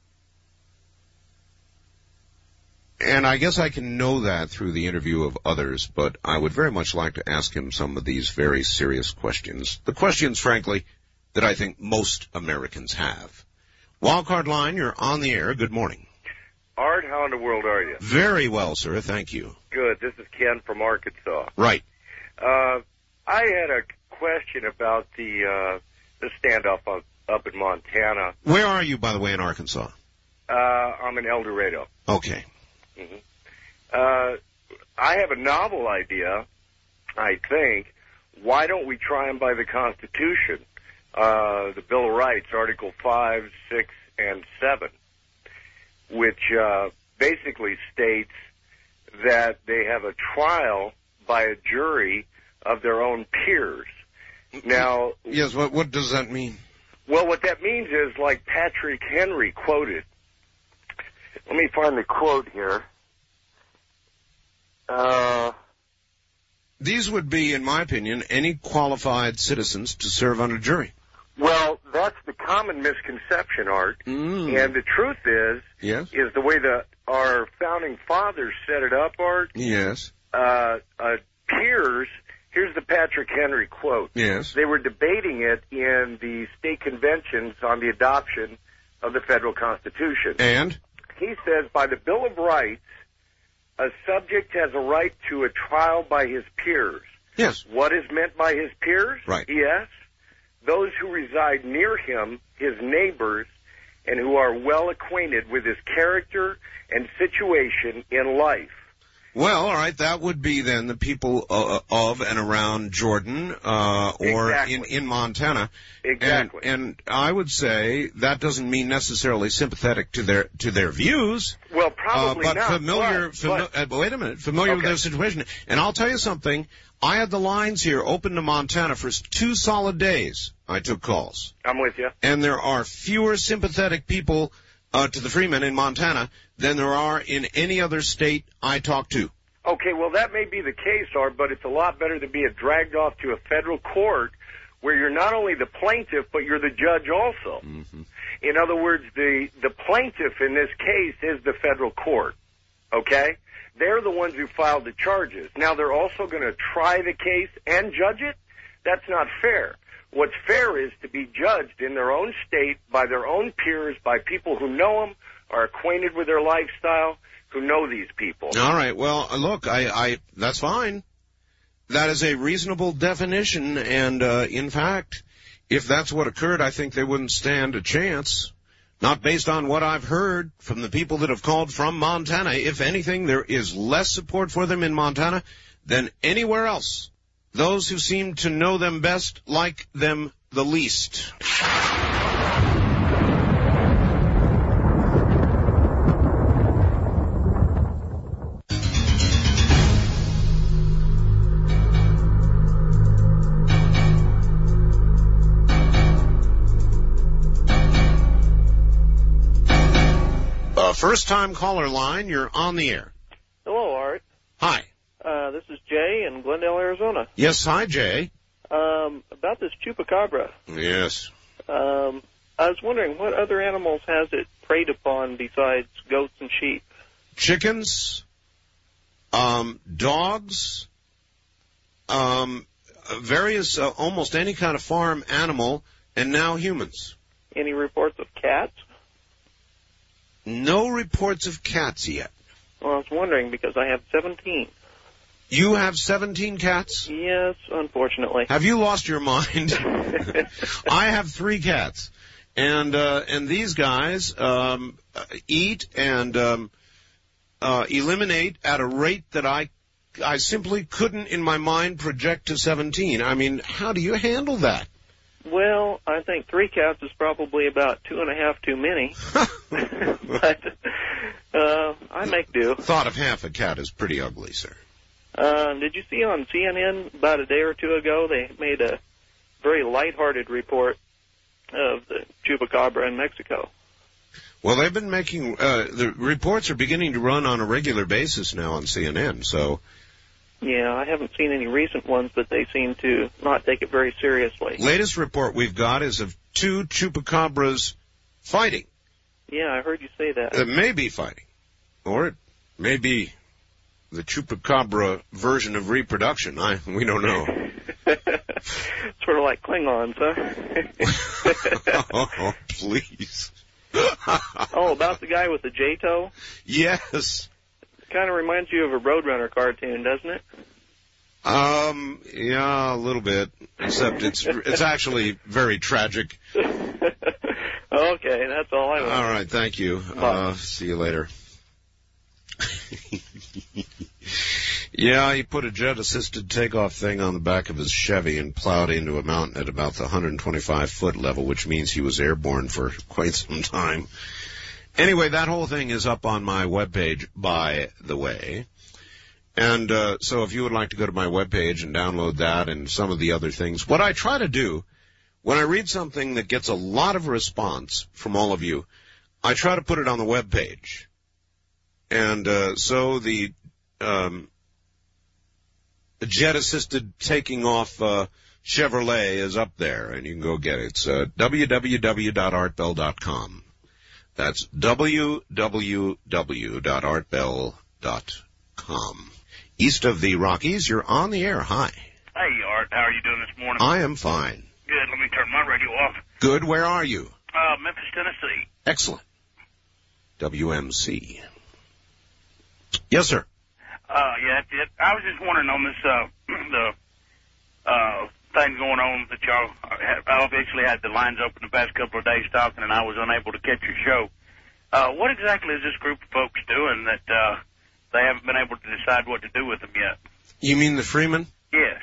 And I guess I can know that through the interview of others, but I would very much like to ask him some of these very serious questions. The questions, frankly, that I think most Americans have. Wildcard line, you're on the air. Good morning. Art, how in the world are you? Very well, sir. Thank you. Good. This is Ken from Arkansas. Right. Uh, I had a question about the, uh, the standoff up, up in Montana. Where are you, by the way, in Arkansas? Uh, I'm in El Dorado. Okay. Mm-hmm. Uh, I have a novel idea, I think. Why don't we try them by the Constitution? Uh, the Bill of Rights, Article five, six, and seven, which uh, basically states that they have a trial by a jury of their own peers. Now, yes, what, what does that mean? Well, what that means is, like Patrick Henry quoted, let me find the quote here. Uh, These would be, in my opinion, any qualified citizens to serve on a jury. Well, that's the common misconception, Art. Mm. And the truth is, yes? is the way that our founding fathers set it up, Art. Yes. Uh, uh, peers, here's the Patrick Henry quote. Yes. They were debating it in the state conventions on the adoption of the federal Constitution. And? He says, by the Bill of Rights, a subject has a right to a trial by his peers. Yes. What is meant by his peers? Right. Yes. Those who reside near him, his neighbors, and who are well acquainted with his character and situation in life. Well, all right, that would be then the people uh, of and around Jordan uh, or Exactly. in, in Montana. Exactly. And, and I would say that doesn't mean necessarily sympathetic to their to their views. Well, probably uh, but not. Familiar, but, fami- but, uh, wait a minute, familiar with Okay. their situation. And I'll tell you something. I had the lines here open to Montana for two solid days. I took calls. I'm with you. And there are fewer sympathetic people uh, to the Freemen in Montana than there are in any other state I talk to. Okay, well, that may be the case, Art, but it's a lot better to be dragged off to a federal court where you're not only the plaintiff, but you're the judge also. Mm-hmm. In other words, the, the plaintiff in this case is the federal court, okay? They're the ones who filed the charges. Now, they're also going to try the case and judge it? That's not fair. What's fair is to be judged in their own state by their own peers, by people who know them, are acquainted with their lifestyle, who know these people. All right. Well, uh, look, I, I, that's fine. That is a reasonable definition, and uh, in fact, if that's what occurred, I think they wouldn't stand a chance. Not based on what I've heard from the people that have called from Montana. If anything, there is less support for them in Montana than anywhere else. Those who seem to know them best like them the least. Uh, first-time caller line, you're on the air. Hello, Art. Hi. Uh, this is Jay in Glendale, Arizona. Yes, hi, Jay. Um, about this chupacabra. Yes. Um, I was wondering, what other animals has it preyed upon besides goats and sheep? Chickens, um, dogs, um, various, uh, almost any kind of farm animal, and now humans. Any reports of cats? No reports of cats yet. Well, I was wondering because I have seventeen. You have seventeen cats? Yes, unfortunately. Have you lost your mind? I have three cats. And, uh, and these guys, um, eat and, um, uh, eliminate at a rate that I, I simply couldn't in my mind project to seventeen. I mean, how do you handle that? Well, I think three cats is probably about two and a half too many. But, uh, I make do. Thought of half a cat is pretty ugly, sir. Uh, did you see on C N N about a day or two ago, they made a very lighthearted report of the chupacabra in Mexico? Well, they've been making, uh, the reports are beginning to run on a regular basis now on C N N, so. Yeah, I haven't seen any recent ones, but they seem to not take it very seriously. Latest report we've got is of two chupacabras fighting. Yeah, I heard you say that. It may be fighting, or it may be the chupacabra version of reproduction. I we don't know. Sort of like Klingons, huh? Oh, please. Oh, about the guy with the J-toe? Yes. Kind of reminds you of a Roadrunner cartoon, doesn't it? Um, yeah, a little bit. Except it's it's actually very tragic. Okay, that's all I want. All right, thank you. Uh, see you later. Yeah, he put a jet-assisted takeoff thing on the back of his Chevy and plowed into a mountain at about the one hundred twenty-five foot level, which means he was airborne for quite some time. Anyway, that whole thing is up on my webpage, by the way. And uh, so if you would like to go to my webpage and download that and some of the other things, what I try to do when I read something that gets a lot of response from all of you, I try to put it on the webpage. And uh, so the um, jet-assisted taking off uh, Chevrolet is up there, and you can go get it. It's uh, w w w dot art bell dot com. That's w w w dot art bell dot com. East of the Rockies, you're on the air. Hi. Hey, Art. How are you doing this morning? I am fine. Good. Let me turn my radio off. Good. Where are you? Uh, Memphis, Tennessee. Excellent. W M C. Yes, sir. Uh, yeah, that's it. I was just wondering on this, uh, the, uh, thing going on that y'all, I obviously had the lines open the past couple of days talking and I was unable to catch your show. Uh, what exactly is this group of folks doing that, uh, they haven't been able to decide what to do with them yet. You mean the Freemen? Yes.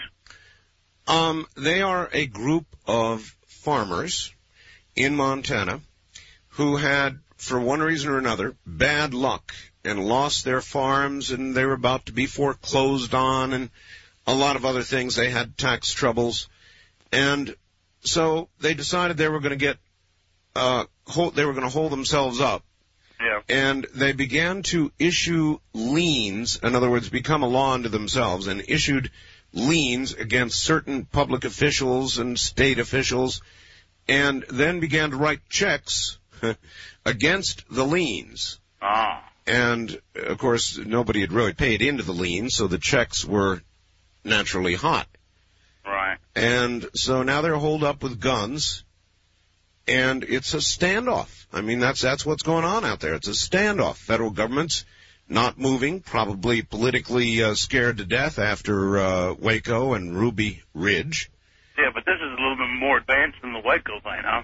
Um, they are a group of farmers in Montana who had, for one reason or another, bad luck and lost their farms, and they were about to be foreclosed on, and a lot of other things. They had tax troubles, and so they decided they were going to get, uh, hold, they were going to hold themselves up. Yeah. And they began to issue liens, in other words, become a law unto themselves, and issued liens against certain public officials and state officials, and then began to write checks against the liens. Ah. And, of course, nobody had really paid into the liens, so the checks were naturally hot. Right. And so now they're holed up with guns, and it's a standoff. I mean, that's that's what's going on out there. It's a standoff. Federal government's not moving, probably politically uh, scared to death after uh, Waco and Ruby Ridge. Yeah, but this is a little bit more advanced than the Waco thing, huh?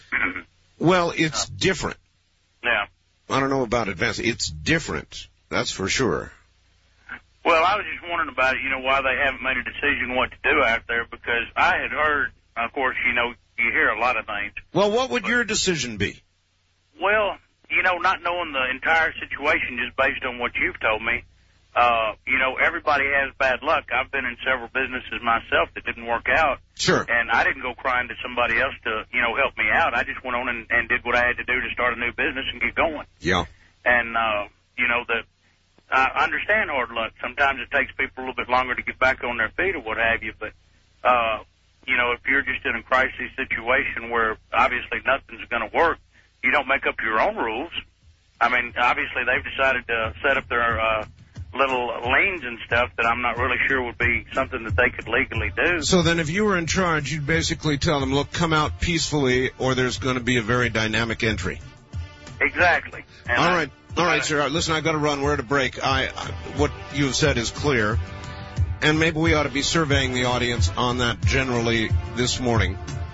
Well, it's different. Yeah. I don't know about advanced. It's different. That's for sure. Well, I was just wondering about it, you know, why they haven't made a decision what to do out there, because I had heard, of course, you know, you hear a lot of things. Well, what would your decision be? Well, you know, not knowing the entire situation just based on what you've told me, uh, you know, everybody has bad luck. I've been in several businesses myself that didn't work out. Sure. And I didn't go crying to somebody else to, you know, help me out. I just went on and, and did what I had to do to start a new business and get going. Yeah. And, uh, you know, the, I understand hard luck. Sometimes it takes people a little bit longer to get back on their feet or what have you, but, uh, you know, if you're just in a crisis situation where obviously nothing's going to work, you don't make up your own rules. I mean, obviously they've decided to set up their uh, little lanes and stuff that I'm not really sure would be something that they could legally do. So then if you were in charge, you'd basically tell them, look, come out peacefully or there's going to be a very dynamic entry. Exactly. And All I, right. All right, sir. Listen, I've got to run. We're at a break. I, I, what you have said is clear, and maybe we ought to be surveying the audience on that generally this morning.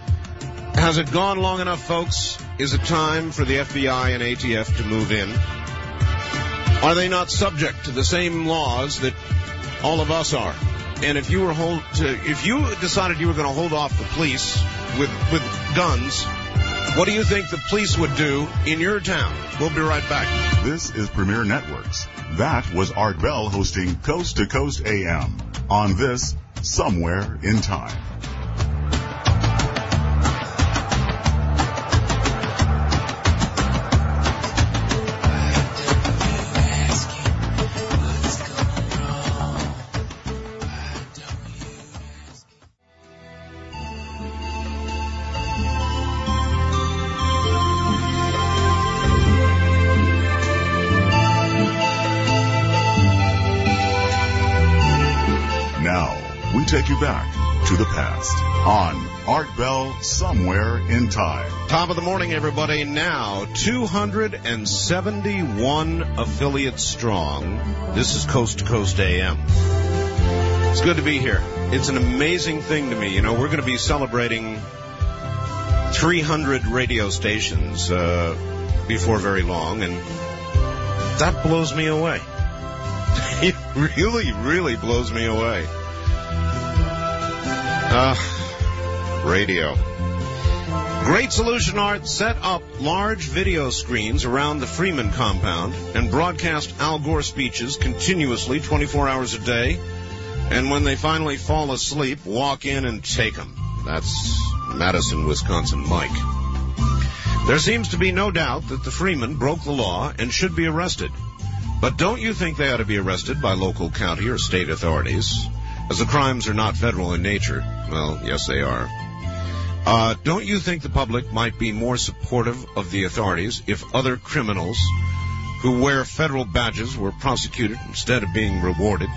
Has it gone long enough, folks? Is it time for the F B I and A T F to move in? Are they not subject to the same laws that all of us are? And if you were hold to, if you decided you were going to hold off the police with with guns, what do you think the police would do in your town? We'll be right back. This is Premier Networks. That was Art Bell hosting Coast to Coast A M on this Somewhere in Time. Take you back to the past on Art Bell Somewhere in Time. Top of the morning, everybody. Now, two hundred seventy-one affiliates strong. This is Coast to Coast A M. It's good to be here. It's an amazing thing to me. You know, we're going to be celebrating three hundred radio stations uh, before very long, and that blows me away. It really, really blows me away. Uh, radio. Great Solution Art set up large video screens around the Freeman compound and broadcast Al Gore speeches continuously twenty-four hours a day. And when they finally fall asleep, walk in and take them. That's Madison, Wisconsin Mike. There seems to be no doubt that the Freeman broke the law and should be arrested. But don't you think they ought to be arrested by local, county, or state authorities? As the crimes are not federal in nature. Well, yes, they are. Uh, don't you think the public might be more supportive of the authorities if other criminals who wear federal badges were prosecuted instead of being rewarded?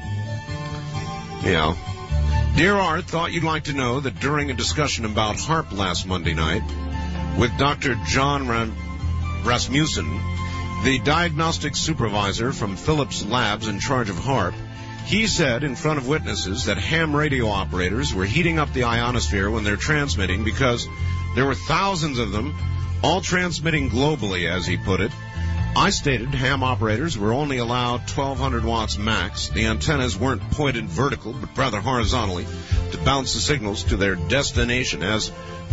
Yeah. Dear Art, thought you'd like to know that during a discussion about HAARP last Monday night with Doctor John Rasmussen, the diagnostic supervisor from Philips Labs in charge of HAARP, he said in front of witnesses that ham radio operators were heating up the ionosphere when they're transmitting because there were thousands of them, all transmitting globally, as he put it, I stated ham operators were only allowed twelve hundred watts max. The antennas weren't pointed vertical, but rather horizontally, to bounce the signals to their destination. As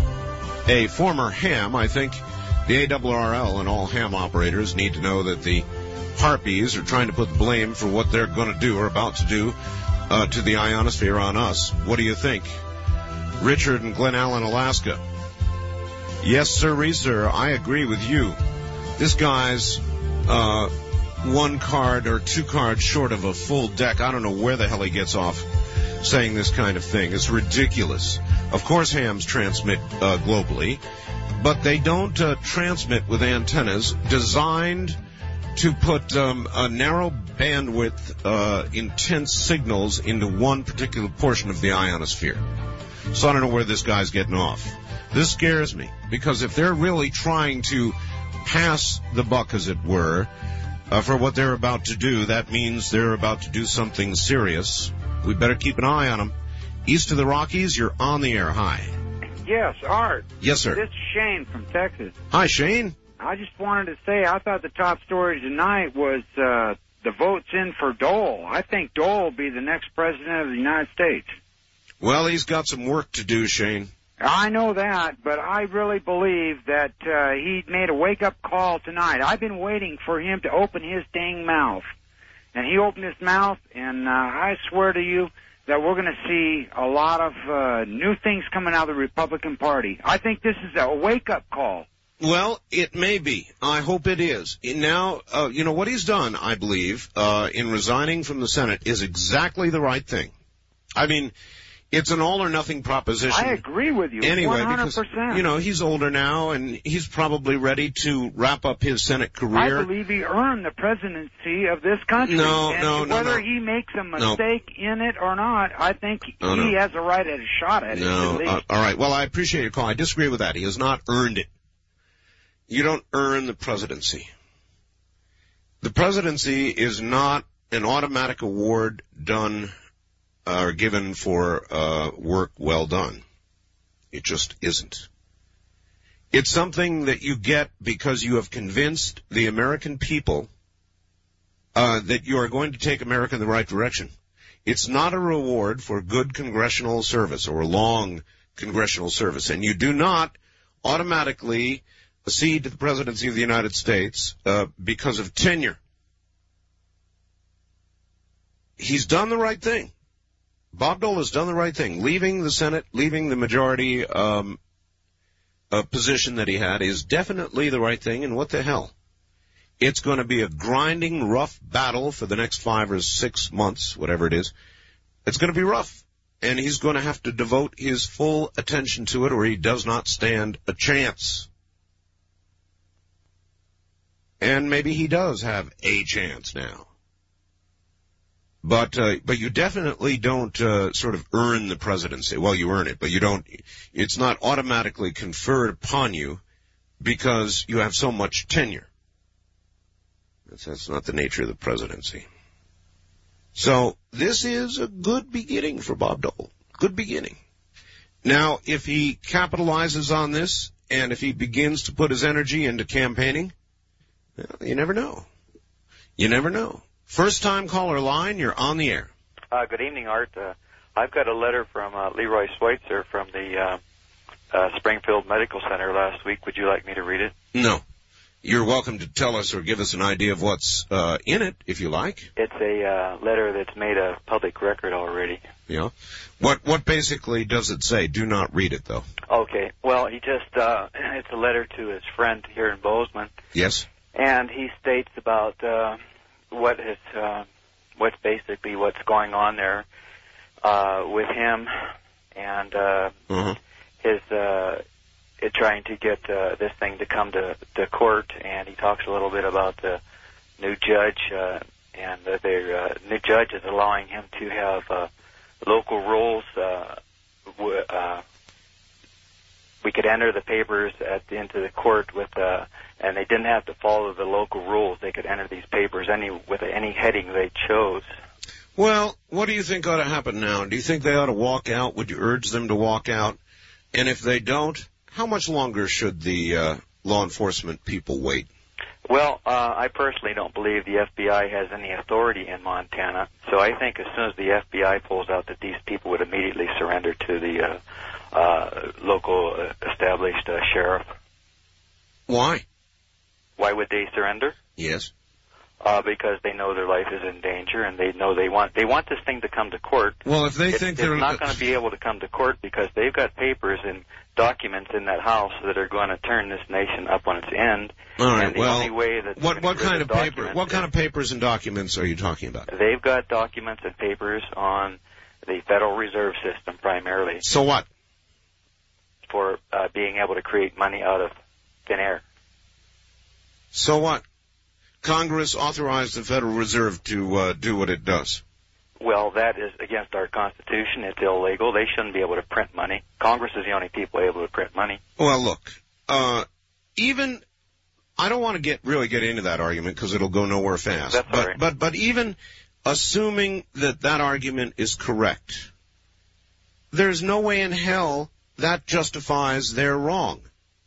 a former ham, I think the A R R L and all ham operators need to know that the harpies are trying to put the blame for what they're going to do or about to do uh, to the ionosphere on us. What do you think? Richard in Glen Allen, Alaska. Yes, sir, sir, I agree with you. This guy's uh, one card or two cards short of a full deck. I don't know where the hell he gets off saying this kind of thing. It's ridiculous. Of course hams transmit uh, globally, but they don't uh, transmit with antennas designed to put um, a narrow bandwidth, uh, intense signals into one particular portion of the ionosphere. So I don't know where this guy's getting off. This scares me, because if they're really trying to pass the buck, as it were, uh, for what they're about to do, that means they're about to do something serious. We better keep an eye on them. East of the Rockies, you're on the air. Hi. Yes, Art. Yes, sir. This is Shane from Texas. Hi, Shane. I just wanted to say I thought the top story tonight was uh, the votes in for Dole. I think Dole will be the next president of the United States. Well, he's got some work to do, Shane. I know that, but I really believe that uh, he made a wake-up call tonight. I've been waiting for him to open his dang mouth. And he opened his mouth, and uh, I swear to you that we're going to see a lot of uh, new things coming out of the Republican Party. I think this is a wake-up call. Well, it may be. I hope it is. Now, uh, you know, what he's done, I believe, uh, in resigning from the Senate is exactly the right thing. I mean, it's an all-or-nothing proposition. I agree with you, anyway, one hundred percent. Because, you know, he's older now, and he's probably ready to wrap up his Senate career. I believe he earned the presidency of this country. No, and no, no, whether no. he makes a mistake no. in it or not, I think no, he no. has a right at a shot at no. it. No, uh, all right. Well, I appreciate your call. I disagree with that. He has not earned it. You don't earn the presidency. The presidency is not an automatic award done or given for uh, work well done. It just isn't. It's something that you get because you have convinced the American people uh, that you are going to take America in the right direction. It's not a reward for good congressional service or long congressional service, and you do not automatically accede to the presidency of the United States uh, because of tenure. He's done the right thing. Bob Dole has done the right thing. Leaving the Senate, leaving the majority um, uh, position that he had is definitely the right thing, and what the hell? It's going to be a grinding, rough battle for the next five or six months, whatever it is. It's going to be rough, and he's going to have to devote his full attention to it, or he does not stand a chance. And maybe he does have a chance now. But, uh, but you definitely don't, uh, sort of earn the presidency. Well, you earn it, but you don't, it's not automatically conferred upon you because you have so much tenure. That's, that's not the nature of the presidency. So, this is a good beginning for Bob Dole. Good beginning. Now, if he capitalizes on this, and if he begins to put his energy into campaigning, well, you never know. You never know. First-time caller line, you're on the air. Uh, good evening, Art. Uh, I've got a letter from uh, Leroy Schweitzer from the uh, uh, Springfield Medical Center last week. Would you like me to read it? No. You're welcome to tell us or give us an idea of what's uh, in it, if you like. It's a uh, letter that's made a public record already. Yeah. What what basically does it say? Do not read it, though. Okay. Well, he just, uh, it's a letter to his friend here in Bozeman. Yes. And he states about uh, what is, uh, what's basically what's going on there uh, with him and uh, uh-huh. his uh, it trying to get uh, this thing to come to the court. And he talks a little bit about the new judge uh, and the, the uh, new judge is allowing him to have uh, local rules. Uh, w- uh, we could enter the papers at the, into the court with, uh, and they didn't have to follow the local rules. They could enter these papers any with any heading they chose. Well, what do you think ought to happen now? Do you think they ought to walk out? Would you urge them to walk out? And if they don't, how much longer should the uh, law enforcement people wait? Well, uh, I personally don't believe the F B I has any authority in Montana, so I think as soon as the F B I pulls out that these people would immediately surrender to the uh, uh, local uh, established uh, sheriff. Why? Why would they surrender? Yes. Uh, because they know their life is in danger, and they know they want they want this thing to come to court. Well, if they it, think it's they're not going to be able to come to court because they've got papers and documents in that house that are going to turn this nation up on its end. All right. And the well, only way that what what kind of paper? What kind of papers and documents are you talking about? They've got documents and papers on the Federal Reserve System primarily. So what? For uh, being able to create money out of thin air. So what? Congress authorized the Federal Reserve to uh, do what it does. Well, that is against our Constitution. It's illegal. They shouldn't be able to print money. Congress is the only people able to print money. Well, look, uh, even I don't want to get really get into that argument because it'll go nowhere fast. That's but, all right. but but even assuming that that argument is correct, there's no way in hell that justifies their wrong.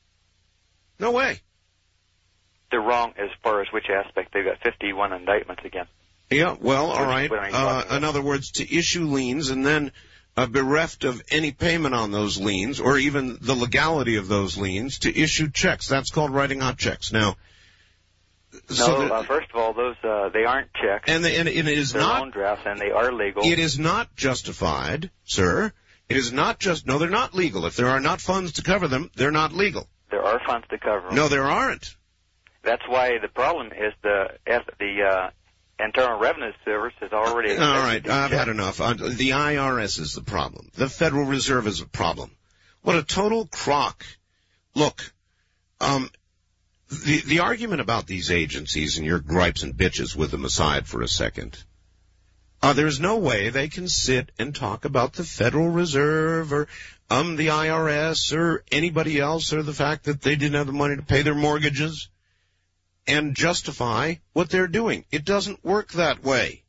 No way. They're wrong as far as which aspect. They've got fifty-one indictments against. Yeah, well, all right. What are you Uh, talking about? in other words, to issue liens and then uh, bereft of any payment on those liens or even the legality of those liens to issue checks. That's called writing out checks. Now, No, so that, uh, first of all, those uh, they aren't checks. and, the, and it is They're not loan drafts, and they are legal. It is not justified, sir. It is not just no, they're not legal. If there are not funds to cover them, they're not legal. There are funds to cover them. No, there aren't. That's why the problem is the the uh, Internal Revenue Service has already. All right, I've had enough. Uh, the I R S is the problem. The Federal Reserve is a problem. What a total crock. Look, um, the the argument about these agencies and your gripes and bitches with them aside for a second. Uh, there's no way they can sit and talk about the Federal Reserve or um the I R S or anybody else or the fact that they didn't have the money to pay their mortgages and justify what they're doing. It doesn't work that way.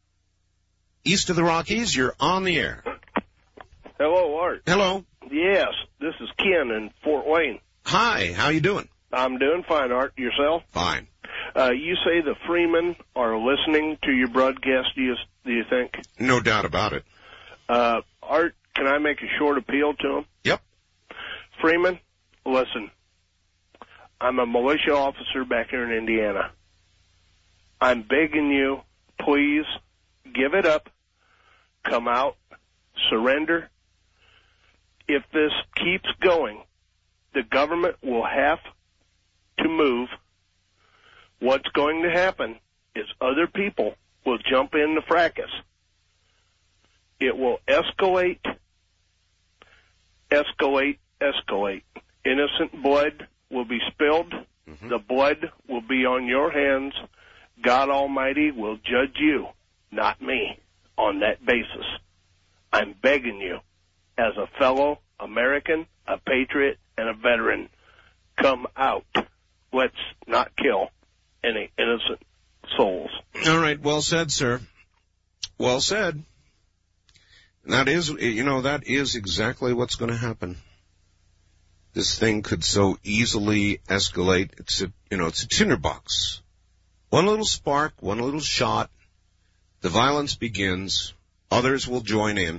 East of the Rockies, you're on the air. Hello, Art. Hello. Yes, this is Ken in Fort Wayne. Hi, how you doing? I'm doing fine, Art. Yourself? Fine. Uh, you say the Freemen are listening to your broadcast, do you, do you think? No doubt about it. Uh, Art, can I make a short appeal to them? Yep. Freeman, listen. I'm a militia officer back here in Indiana. I'm begging you, please, give it up, come out, surrender. If this keeps going, the government will have to move. What's going to happen is other people will jump in the fracas. It will escalate, escalate, escalate. Innocent blood will be spilled. Mm-hmm. The blood will be on your hands. God Almighty will judge you, not me, on that basis. I'm begging you, as a fellow American, a patriot, and a veteran, come out. Let's not kill any innocent souls. All right, well said, sir. Well said. That is, you know, that is exactly what's going to happen. This thing could so easily escalate. It's a, you know, it's a tinderbox. One little spark, one little shot, the violence begins. Others will join in.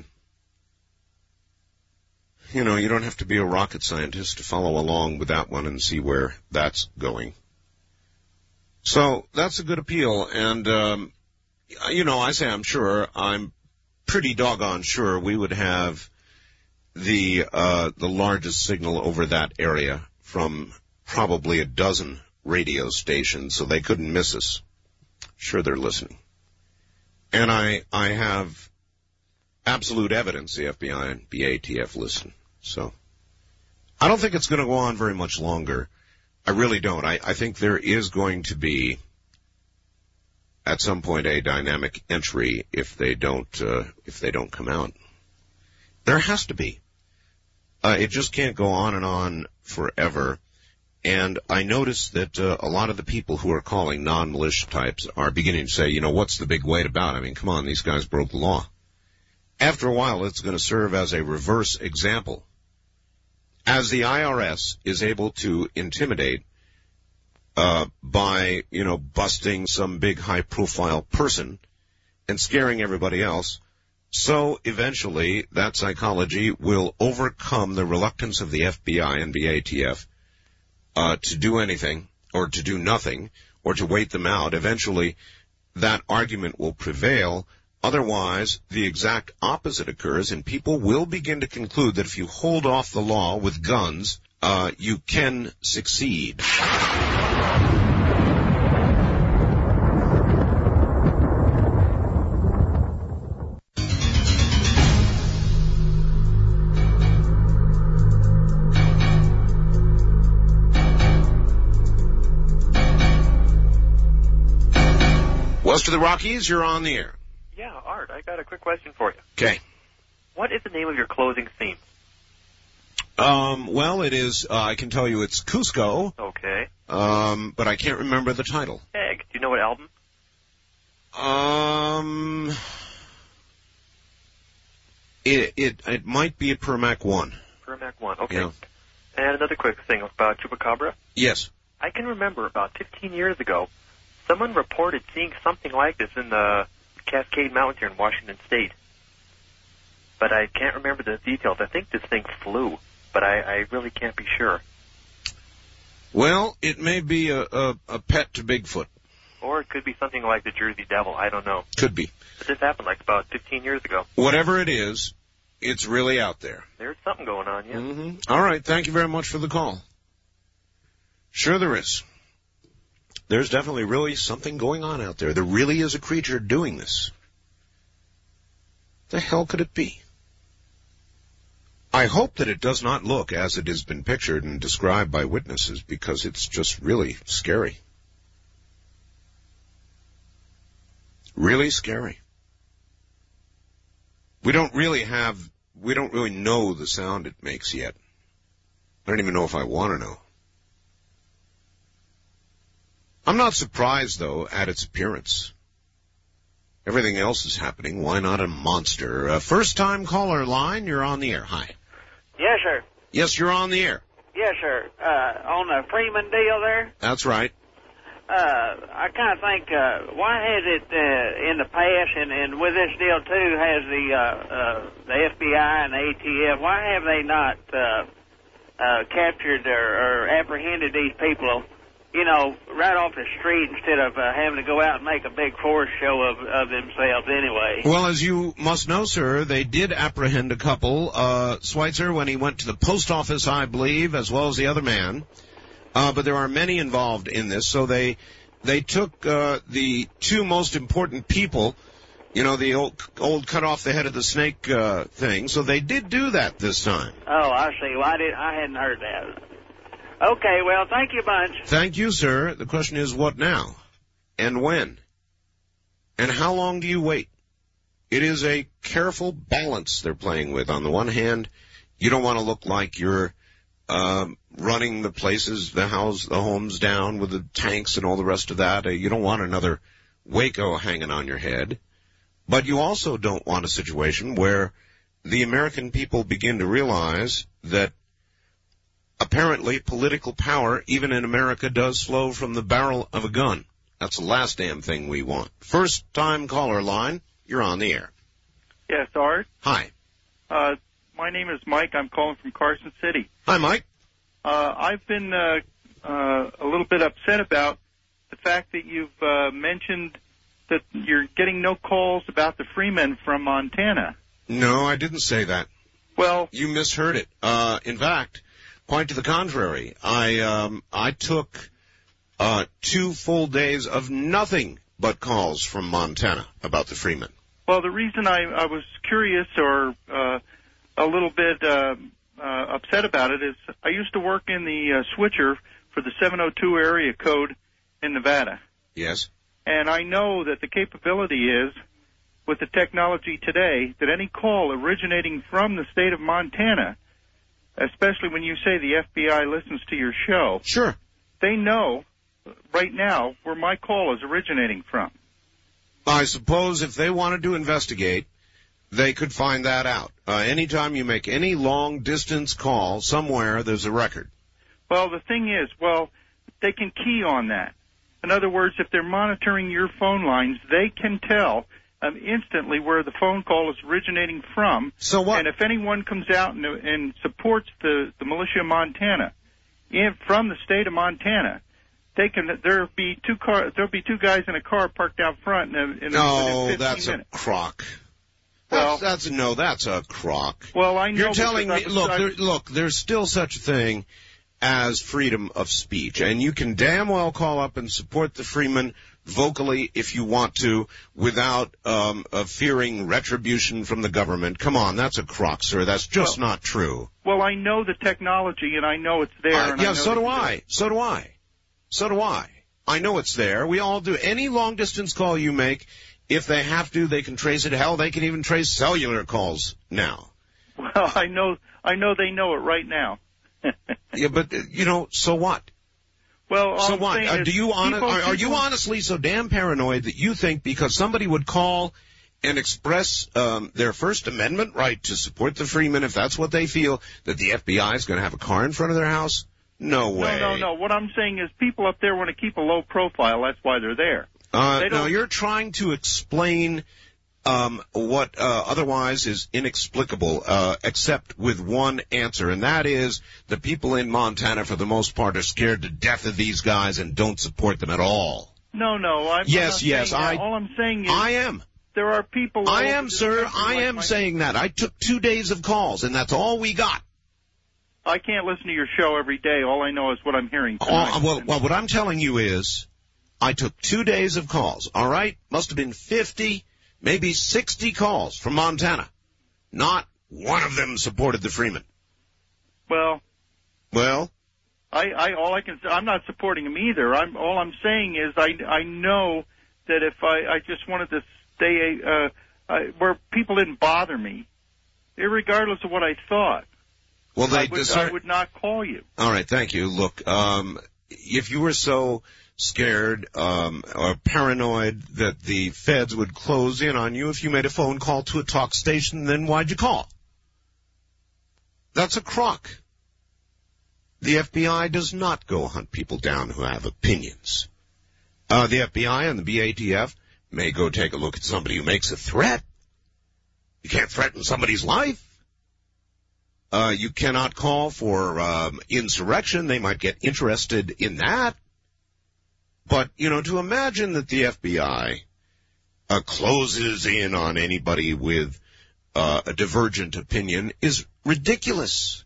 You know, you don't have to be a rocket scientist to follow along with that one and see where that's going. So that's a good appeal. And, um, you know, I say I'm sure, I'm pretty doggone sure we would have the uh the largest signal over that area from probably a dozen radio stations, so they couldn't miss us. Sure, they're listening. And I I have absolute evidence the F B I and B A T F listen. So I don't think it's going to go on very much longer. I really don't. I, I think there is going to be at some point a dynamic entry if they don't uh, if they don't come out. There has to be. Uh, it just can't go on and on forever. And I notice that uh, a lot of the people who are calling non-militia types are beginning to say, you know, what's the big wait about? I mean, come on, these guys broke the law. After a while, it's going to serve as a reverse example. As the I R S is able to intimidate uh, by, you know, busting some big high-profile person and scaring everybody else. So eventually that psychology will overcome the reluctance of the F B I and the A T F uh, to do anything or to do nothing or to wait them out. Eventually that argument will prevail. Otherwise, the exact opposite occurs, and people will begin to conclude that if you hold off the law with guns, uh, you can succeed. West of the Rockies, you're on the air. Yeah, Art, I got a quick question for you. Okay. What is the name of your closing theme? Um, well, it is, uh, I can tell you it's Cusco. Okay. Um, but I can't remember the title. Egg. Do you know what album? Um, it, it, it might be a Permac one. Permac one, okay. Yeah. And another quick thing about Chupacabra. Yes. I can remember about fifteen years ago, someone reported seeing something like this in the Cascade Mountains here in Washington State. But I can't remember the details. I think this thing flew, but I, I really can't be sure. Well, it may be a, a, a pet to Bigfoot. Or it could be something like the Jersey Devil. I don't know. Could be. But this happened like about fifteen years ago. Whatever it is, it's really out there. There's something going on, yeah. Mm-hmm. All right. Thank you very much for the call. Sure there is. There's definitely really something going on out there. There really is a creature doing this. The hell could it be? I hope that it does not look as it has been pictured and described by witnesses, because it's just really scary. Really scary. We don't really have, we don't really know the sound it makes yet. I don't even know if I want to know. I'm not surprised, though, at its appearance. Everything else is happening. Why not a monster? Uh, first-time caller line, you're on the air. Hi. Yes, sir. Yes, you're on the air. Yes, sir. Uh, on the Freeman deal there, That's right. uh, I kind of think, uh, why has it, uh, in the past, and, and with this deal, too, has the, uh, uh, the F B I and the A T F, why have they not, uh, uh, captured or, or apprehended these people, you know, right off the street instead of uh, having to go out and make a big force show of, of themselves anyway? Well, as you must know, sir, they did apprehend a couple. Uh, Schweitzer, when he went to the post office, I believe, as well as the other man. Uh, but there are many involved in this, so they they took uh, the two most important people, you know, the old, old cut off the head of the snake uh, thing. So they did do that this time. Oh, I see. Well, I, did, I hadn't heard that. Okay, well, thank you a bunch. Thank you, sir. The question is, what now? And when? And how long do you wait? It is a careful balance they're playing with. On the one hand, you don't want to look like you're um, running the places, the house, the homes down with the tanks and all the rest of that. Uh, you don't want another Waco hanging on your head. But you also don't want a situation where the American people begin to realize that apparently political power, even in America, does flow from the barrel of a gun. That's the last damn thing we want. First-time caller line, you're on the air. Yes, Art. Hi. Uh, my name is Mike. I'm calling from Carson City. Hi, Mike. Uh, I've been uh, uh, a little bit upset about the fact that you've uh, mentioned that you're getting no calls about the Freemen from Montana. No, I didn't say that. Well, you misheard it. Uh, in fact, quite to the contrary. I um, I took uh, two full days of nothing but calls from Montana about the Freemen. Well, the reason I, I was curious or uh, a little bit uh, uh, upset about it is I used to work in the uh, switcher for the seven oh two area code in Nevada. Yes. And I know that the capability is, with the technology today, that any call originating from the state of Montana, especially when you say the F B I listens to your show. Sure. They know right now where my call is originating from. I suppose if they wanted to investigate, they could find that out. Uh, anytime you make any long-distance call somewhere, there's a record. Well, the thing is, well, they can key on that. In other words, if they're monitoring your phone lines, they can tell um, instantly where the phone call is originating from. So what? And if anyone comes out and, and supports the, the militia of Montana in, from the state of Montana, they can. There'll be two car. There'll be two guys in a car parked out front. In, a, in no, within that's minutes. a crock. Well, that's, that's no, that's a crock. Well, I know. You're telling me. was, Look, I, there, look. There's still such a thing as freedom of speech, and you can damn well call up and support the Freeman vocally if you want to, without um, uh, fearing retribution from the government. Come on, that's a crock, sir. That's just well, not true. Well, I know the technology, and I know it's there. Uh, and yeah, I know so do it's I. There. So do I. So do I. I know it's there. We all do. Any long-distance call you make, if they have to, they can trace it. Hell, they can even trace cellular calls now. Well, I know. I know they know it right now. Yeah, but, uh, you know, so what? Well, all so I'm what? Uh, do you hon- people, are, are you people... honestly so damn paranoid that you think because somebody would call and express um, their First Amendment right to support the Freemen, if that's what they feel, that the F B I is going to have a car in front of their house? No way. No, no, no. What I'm saying is people up there want to keep a low profile. That's why they're there. Uh, they no, you're trying to explain um, what uh, otherwise is inexplicable, uh, except with one answer, and that is the people in Montana, for the most part, are scared to death of these guys and don't support them at all. No, no. I'm, yes, I'm not yes. saying I. that. All I'm saying is I am. There are people. I am, sir. I like am my... saying that. I took two days of calls, and that's all we got. I can't listen to your show every day. All I know is what I'm hearing tonight. Oh, well, well, what I'm telling you is, I took two days of calls. All right, must have been fifty, maybe sixty calls from Montana. Not one of them supported the Freeman. Well. Well. I, I all I can say, I'm not supporting him either. I'm all I'm saying is I I know that if I I just wanted to stay uh, uh where people didn't bother me, irregardless of what I thought. Well, they, I would, sir, I would not call you. All right, thank you. Look, um, if you were so scared um, or paranoid that the feds would close in on you if you made a phone call to a talk station, then why'd you call? That's a crock. The F B I does not go hunt people down who have opinions. Uh, the F B I and the B A T F may go take a look at somebody who makes a threat. You can't threaten somebody's life. Uh, you cannot call for um, insurrection. They might get interested in that. But, you know, to imagine that the F B I uh, closes in on anybody with uh, a divergent opinion is ridiculous.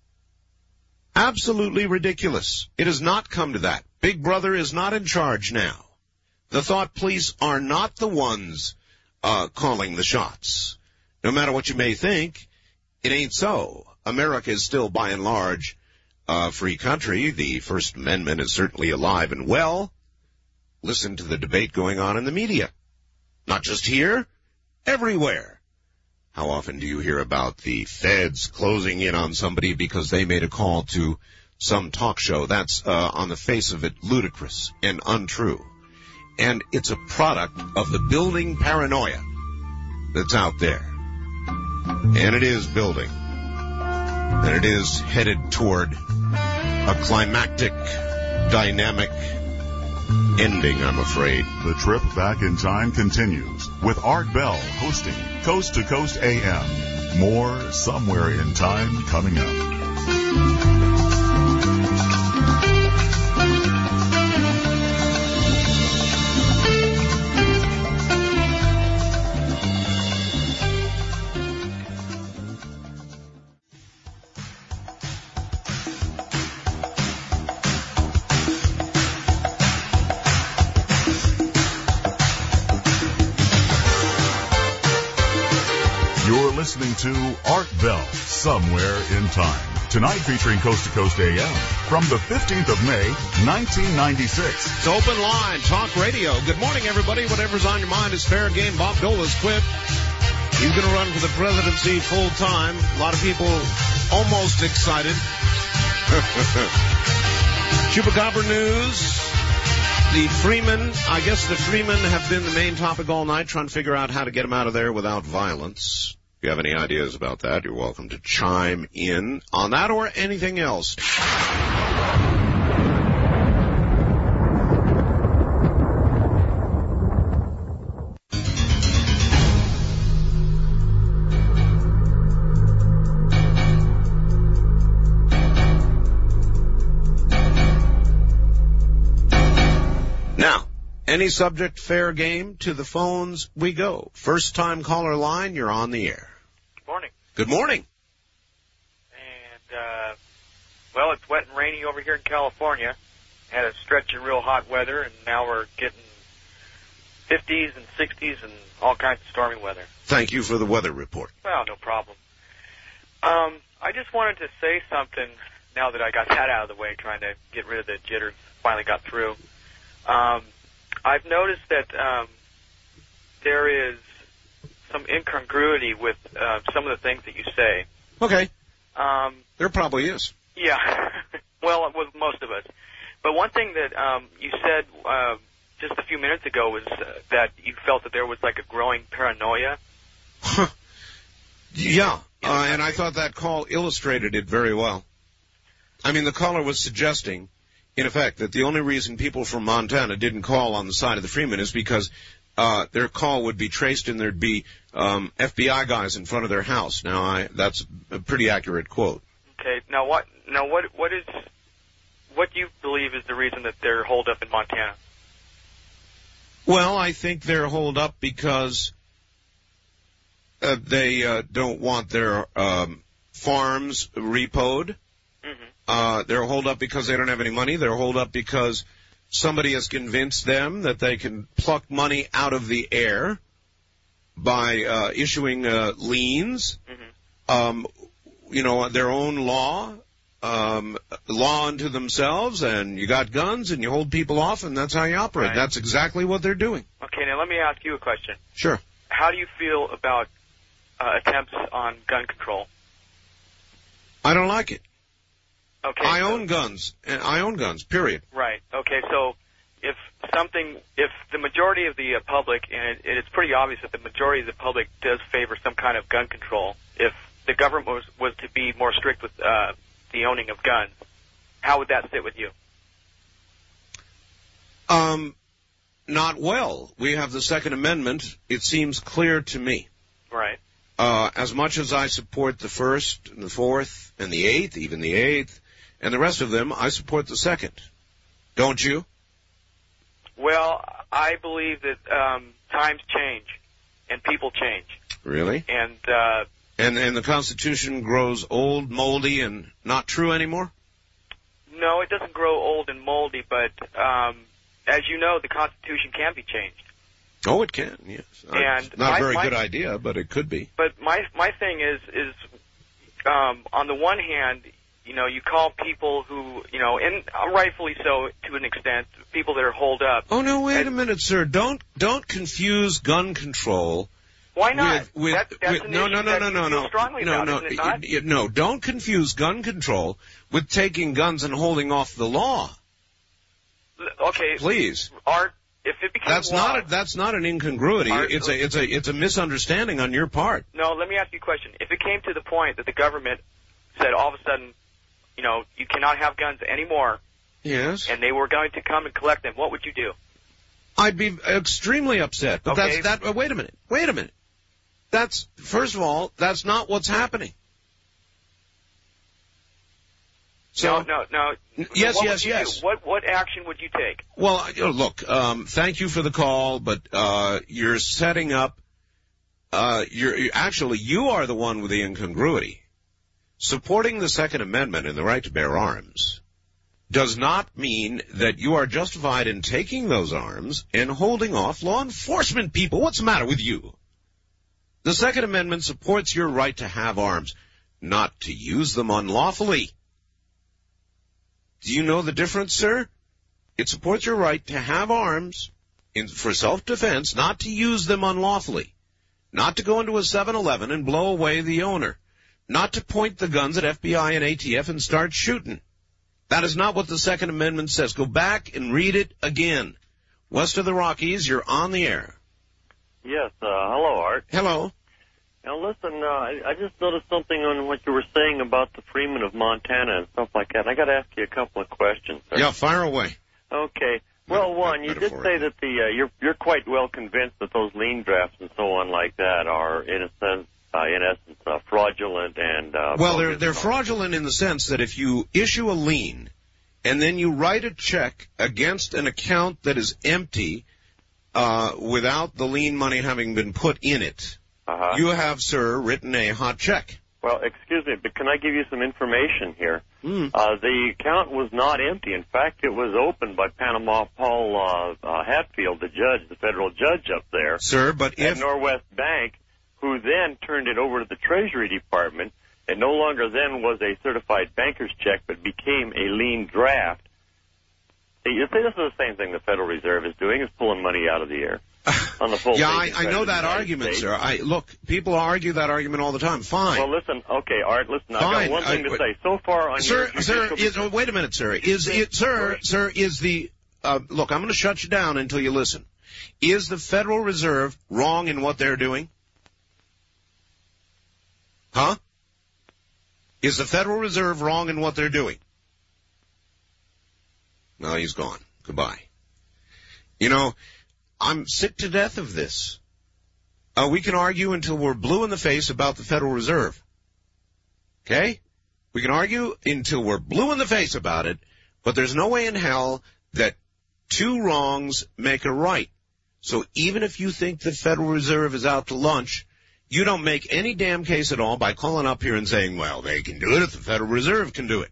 Absolutely ridiculous. It has not come to that. Big Brother is not in charge now. The thought police are not the ones uh, calling the shots. No matter what you may think, it ain't so. America is still, by and large, a free country. The First Amendment is certainly alive and well. Listen to the debate going on in the media. Not just here, everywhere. How often do you hear about the feds closing in on somebody because they made a call to some talk show? That's, uh, on the face of it, ludicrous and untrue. And it's a product of the building paranoia that's out there. And it is building. And it is headed toward a climactic, dynamic ending, I'm afraid. The trip back in time continues with Art Bell hosting Coast to Coast A M. More somewhere in time coming up. Listening to Art Bell, Somewhere in Time. Tonight featuring Coast to Coast A M from the fifteenth of May, nineteen ninety-six. It's Open Line Talk Radio. Good morning, everybody. Whatever's on your mind is fair game. Bob Dole's quit. He's going to run for the presidency full time. A lot of people almost excited. Chupacabra news. The Freemen, I guess the Freemen have been the main topic all night, trying to figure out how to get them out of there without violence. If you have any ideas about that, you're welcome to chime in on that or anything else. Now, any subject, fair game. To the phones we go. First time caller line, you're on the air. Good morning. Good morning. And, uh, well, it's wet and rainy over here in California. Had a stretch of real hot weather, and now we're getting fifties and sixties and all kinds of stormy weather. Thank you for the weather report. Well, no problem. Um, I just wanted to say something now that I got that out of the way, trying to get rid of the jitters, finally got through. Um, I've noticed that um, there is some incongruity with uh, some of the things that you say. Okay. Um, there probably is. Yeah. Well, with most of us. But one thing that um, you said uh, just a few minutes ago was uh, that you felt that there was like a growing paranoia. Yeah, uh, and I thought that call illustrated it very well. I mean, the caller was suggesting, in effect, that the only reason people from Montana didn't call on the side of the Freeman is because uh, their call would be traced and there'd be um, F B I guys in front of their house. Now, I, that's a pretty accurate quote. Okay. Now, what? Now, what? What is? What do you believe is the reason that they're holed up in Montana? Well, I think they're holed up because uh, they uh, don't want their um, farms repoed. Mm-hmm. Uh, they're holed up because they don't have any money. They're holed up because somebody has convinced them that they can pluck money out of the air by uh, issuing uh, liens, mm-hmm. um, you know, their own law. Um, law unto themselves, and you got guns, and you hold people off, and that's how you operate. Right. That's exactly what they're doing. Okay, now let me ask you a question. Sure. How do you feel about uh, attempts on gun control? I don't like it. Okay. I so, own guns, and I own guns, period. Right. Okay, so if something, if the majority of the uh, public, and it, it's pretty obvious that the majority of the public does favor some kind of gun control, if the government was, was to be more strict with uh, the owning of guns, how would that sit with you? Um, not well. We have the Second Amendment. It seems clear to me. Right. Uh, as much as I support the First and the Fourth and the Eighth, even the Eighth, and the rest of them, I support the Second. Don't you? Well, I believe that um, times change and people change. Really? And uh, And and the Constitution grows old, moldy, and not true anymore? no, it doesn't grow old and moldy, but um, as you know, the Constitution can be changed. Oh, it can, yes. And it's not my, a very my, good idea, but it could be. But my my thing is is um, on the one hand, you know, you call people who, you know, and rightfully so to an extent, people that are holed up. Oh no, wait a minute, sir. Don't don't confuse gun control. Why not? With, with, that, that's with, an no, issue no, no, that no, you no, feel no, strongly no, about, no, isn't it not? y- y- no. Don't confuse gun control with taking guns and holding off the law. Okay, Please. Art, if it becomes That's law, not a, that's not an incongruity. Art, It's a it's a it's a misunderstanding on your part. No, let me ask you a question. If it came to the point that the government said all of a sudden, you know, you cannot have guns anymore, Yes. and they were going to come and collect them, what would you do? I'd be extremely upset. But Okay. that's that. Uh, wait a minute. Wait a minute. That's first of all, that's not what's happening. So no, no, no. yes, what yes, would you yes. do? What what action would you take? Well, you know, look. Um, thank you for the call, but uh, you're setting up. Uh, you're you, actually you are the one with the incongruity. Supporting the Second Amendment and the right to bear arms does not mean that you are justified in taking those arms and holding off law enforcement people. What's the matter with you? The Second Amendment supports your right to have arms, not to use them unlawfully. Do you know the difference, sir? It supports your right to have arms in, for self-defense, not to use them unlawfully, not to go into a seven eleven and blow away the owner, not to point the guns at F B I and A T F and start shooting. That is not what the Second Amendment says. Go back and read it again. West of the Rockies, you're on the air. Yes, uh, hello, Art. Hello. Now, listen, uh, I, I just noticed something on what you were saying about the Freeman of Montana and stuff like that. And I got to ask you a couple of questions. Sir. Yeah, fire away. Okay. Well, one, you did say that the uh, you're you're quite well convinced that those lien drafts and so on like that are, in a sense, uh, in essence, uh, fraudulent and. Uh, well, they're they're fraudulent in the sense that if you issue a lien and then you write a check against an account that is empty uh, without the lien money having been put in it, Uh-huh. you have, sir, written a hot check. Well, excuse me, but can I give you some information here? Mm. Uh, the account was not empty. In fact, it was opened by Panama Paul uh, uh, Hatfield, the judge, the federal judge up there. Sir, but at if... Norwest Bank, who then turned it over to the Treasury Department. It no longer then was a certified banker's check, but became a lien draft. You see, this is the same thing the Federal Reserve is doing, is pulling money out of the air. On the full yeah, I, I know that argument, States. sir. I Look, people argue that argument all the time. Fine. Well, listen, okay, Art, listen, Fine. I've got one thing I, to say. So far on sir, your... Sir, is, oh, wait a minute, sir. Is it, sir, sir, is the... Uh, look, I'm going to shut you down until you listen. Is the Federal Reserve wrong in what they're doing? Huh? Is the Federal Reserve wrong in what they're doing? No, he's gone. Goodbye. You know, I'm sick to death of this. Uh, we can argue until we're blue in the face about the Federal Reserve. Okay? We can argue until we're blue in the face about it, but there's no way in hell that two wrongs make a right. So even if you think the Federal Reserve is out to lunch, you don't make any damn case at all by calling up here and saying, well, they can do it if the Federal Reserve can do it.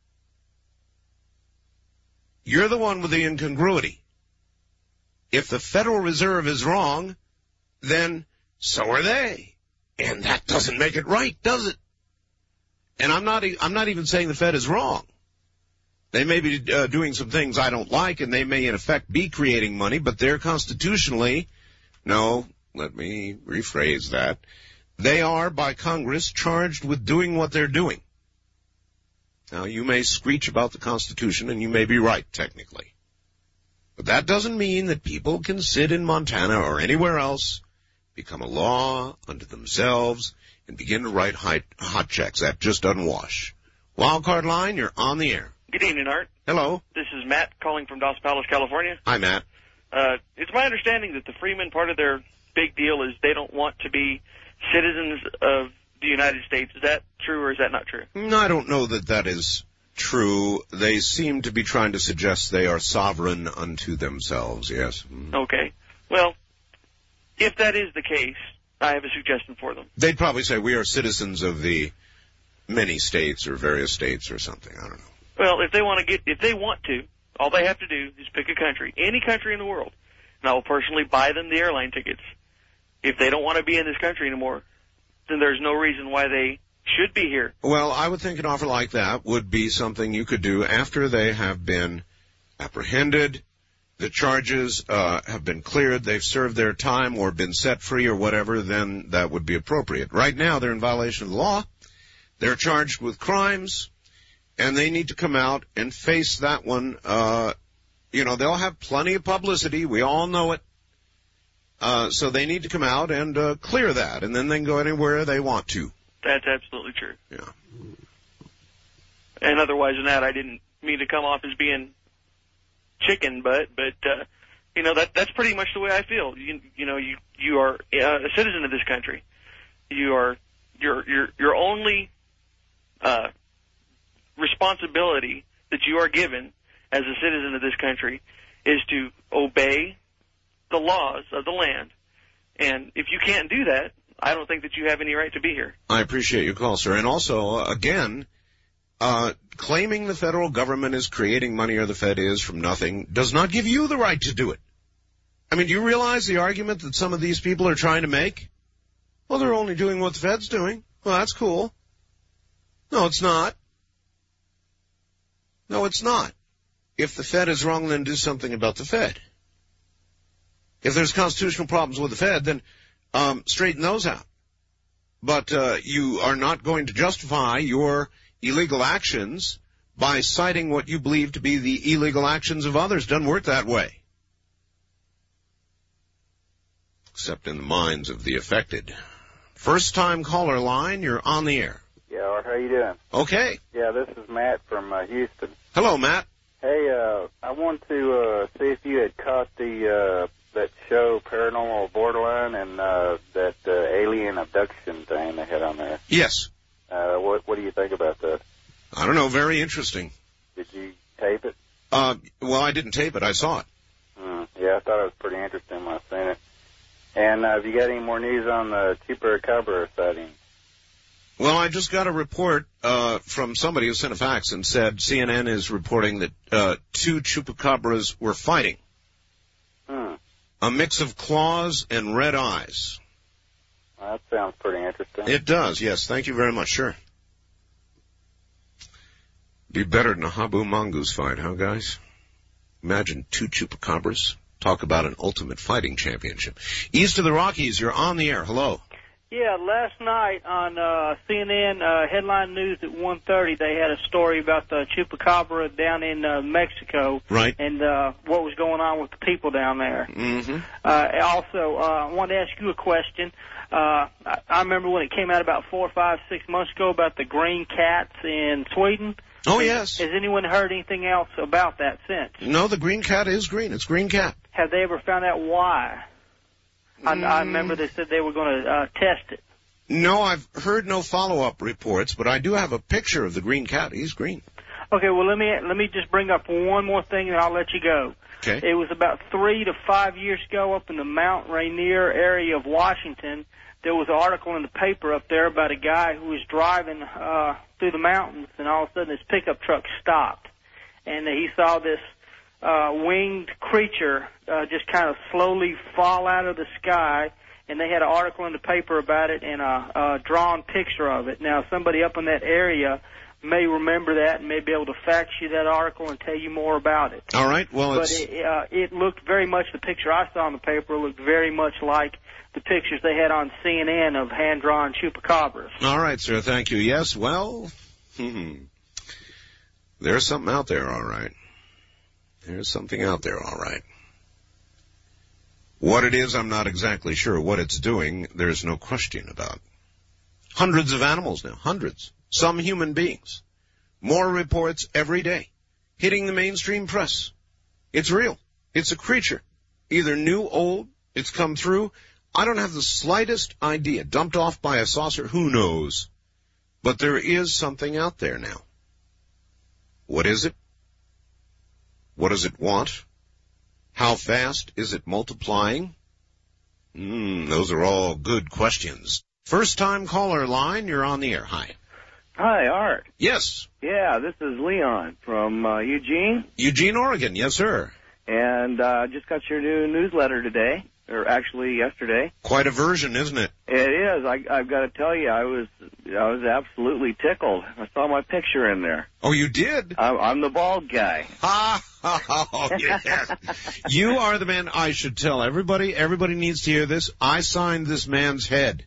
You're the one with the incongruity. If the Federal Reserve is wrong, then so are they. And that doesn't make it right, does it? And I'm not, I'm not even saying the Fed is wrong. They may be uh, doing some things I don't like, and they may in effect be creating money, but they're constitutionally, no, let me rephrase that. They are, by Congress, charged with doing what they're doing. Now, you may screech about the Constitution, and you may be right, technically. But that doesn't mean that people can sit in Montana or anywhere else, become a law unto themselves, and begin to write hot, hot checks. That just doesn't wash. Wildcard line, you're on the air. Good evening, Art. Hello. This is Matt calling from Dos Palos, California. Hi, Matt. Uh, it's my understanding that the Freemen, part of their big deal is they don't want to be citizens of the United States. Is that true or is that not true? No, I don't know that that is true. They seem to be trying to suggest they are sovereign unto themselves, yes. Okay. Well, if that is the case, I have a suggestion for them. They'd probably say we are citizens of the many states or various states or something. I don't know. Well, if they want to get, if they want to, all they have to do is pick a country, any country in the world, and I will personally buy them the airline tickets. If they don't want to be in this country anymore, then there's no reason why they should be here. Well, I would think an offer like that would be something you could do after they have been apprehended, the charges uh, have been cleared, they've served their time or been set free or whatever, then that would be appropriate. Right now, they're in violation of the law. They're charged with crimes. And they need to come out and face that one. Uh, you know, they'll have plenty of publicity. We all know it. Uh, so they need to come out and uh, clear that, and then they can go anywhere they want to. That's absolutely true. Yeah. And otherwise than that, I didn't mean to come off as being chicken, but, but uh, you know, that that's pretty much the way I feel. You, you know, you you are a citizen of this country. You are your your your only uh responsibility that you are given as a citizen of this country is to obey the laws of the land. And if you can't do that, I don't think that you have any right to be here. I appreciate your call, sir. And also, uh, again, uh, claiming the federal government is creating money, or the Fed is, from nothing does not give you the right to do it. I mean, do you realize the argument that some of these people are trying to make? Well, they're only doing what the Fed's doing. Well, that's cool. No, it's not. No, it's not. If the Fed is wrong, then do something about the Fed. If there's constitutional problems with the Fed, then um, straighten those out. But uh, you are not going to justify your illegal actions by citing what you believe to be the illegal actions of others. Doesn't work that way. Except in the minds of the affected. First-time caller line, you're on the air. Yeah, Art, how you doing? Okay. Yeah, this is Matt from uh, Houston. Hello, Matt. Hey, uh, I wanted to uh, see if you had caught the uh, that show Paranormal Borderline and uh, that uh, alien abduction thing they had on there. Yes. Uh, what What do you think about that? I don't know. Very interesting. Did you tape it? Uh, well, I didn't tape it. I saw it. Mm, yeah, I thought it was pretty interesting when I seen it. And uh, have you got any more news on the chupacabra sighting? Well, I just got a report uh, from somebody who sent a fax and said C N N is reporting that uh, two chupacabras were fighting. Hmm. A mix of claws and red eyes. Well, that sounds pretty interesting. It does, yes. Thank you very much. Sure. Be better than a Habu Mongoose fight, huh, guys? Imagine two chupacabras. Talk about an ultimate fighting championship. East of the Rockies, you're on the air. Hello. Yeah, last night on uh, C N N uh, headline news at one thirty, they had a story about the chupacabra down in uh, Mexico, right? And uh, what was going on with the people down there. Mm-hmm. Uh, also, uh, I wanted to ask you a question. Uh, I, I remember when it came out about four, five, six months ago about the green cats in Sweden. Oh, yes. Has anyone heard anything else about that since? No, the green cat is green. It's green cat. Have they ever found out why? I, Mm. I remember they said they were going to uh, test it. No, I've heard no follow-up reports, but I do have a picture of the green cat. He's green. Okay, well, let me let me just bring up one more thing, and I'll let you go. Okay. It was about three to five years ago up in the Mount Rainier area of Washington. There was an article in the paper up there about a guy who was driving uh, through the mountains, and all of a sudden his pickup truck stopped. And he saw this uh, winged creature uh, just kind of slowly fall out of the sky, and they had an article in the paper about it and a, a drawn picture of it. Now, somebody up in that area may remember that and may be able to fax you that article and tell you more about it. All right. Well, but it's... it, uh, it looked very much, the picture I saw in the paper looked very much like the pictures they had on C N N of hand-drawn chupacabras. All right, sir. Thank you. Yes, well, hmm, there's something out there, all right. There's something out there, all right. What it is, I'm not exactly sure. What it's doing, there's no question about. Hundreds of animals now, hundreds. Some human beings. More reports every day, hitting the mainstream press. It's real. It's a creature. Either new, old, it's come through. I don't have the slightest idea. Dumped off by a saucer, who knows? But there is something out there now. What is it? What does it want? How fast is it multiplying? Hmm, those are all good questions. First time caller line, you're on the air. Hi. Hi, Art. Yes. Yeah, this is Leon from uh, Eugene. Eugene, Oregon. Yes, sir. And uh, just got your new newsletter today, or actually yesterday. Quite a version, isn't it? It is. I, I've got to tell you, I was I was absolutely tickled. I saw my picture in there. Oh, you did? I'm, I'm the bald guy. Ha! Oh, yes. You are the man I should tell everybody. Everybody needs to hear this. I signed this man's head.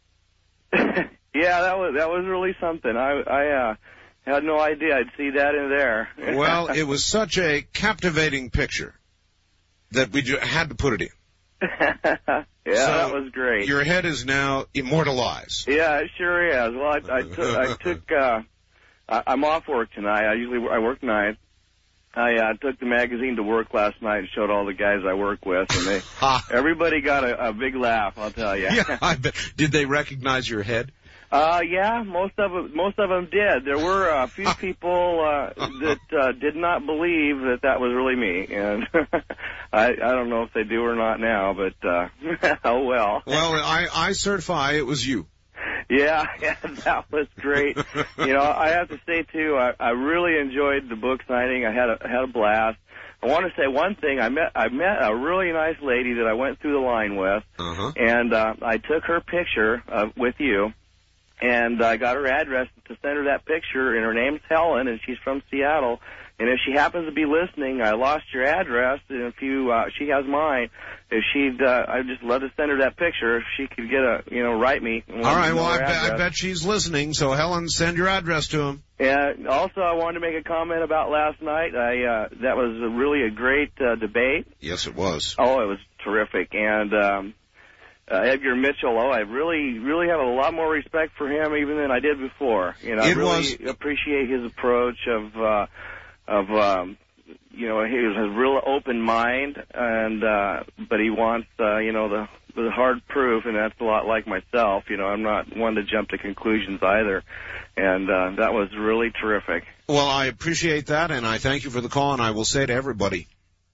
Yeah, that was that was really something. I I uh, had no idea I'd see that in there. Well, it was such a captivating picture that we ju- had to put it in. Yeah, so that was great. Your head is now immortalized. Yeah, it sure is. Well, I, I took I took uh, I, I'm off work tonight. I usually I work nights. I uh, took the magazine to work last night and showed all the guys I work with, and they everybody got a, a big laugh. I'll tell you. Yeah, I bet. Did they recognize your head? Uh, yeah, most of them, most of them did. There were a few people uh, that uh, did not believe that that was really me, and I, I don't know if they do or not now, but uh, oh well. Well, I, I certify it was you. Yeah, yeah, that was great. You know, I have to say too, I, I really enjoyed the book signing. I had a had a blast. I want to say one thing. I met I met a really nice lady that I went through the line with, uh-huh. and uh, I took her picture uh, with you. And I got her address to send her that picture, and her name's Helen, and she's from Seattle. And if she happens to be listening, I lost your address, and if you, uh, she has mine. If she'd, uh, I'd just love to send her that picture. If she could get a, you know, write me. All right, well, I, be, I bet she's listening, so Helen, send your address to him. And also, I wanted to make a comment about last night. I, uh, that was a really a great, uh, debate. Yes, it was. Oh, it was terrific. And, um, Uh, Edgar Mitchell, oh, I really, really have a lot more respect for him even than I did before. You know, I It really was- appreciate his approach of, uh, of, um, you know, he has a real open mind, and uh, but he wants, uh, you know, the the hard proof, and that's a lot like myself. You know, I'm not one to jump to conclusions either, and uh, that was really terrific. Well, I appreciate that, and I thank you for the call, and I will say to everybody,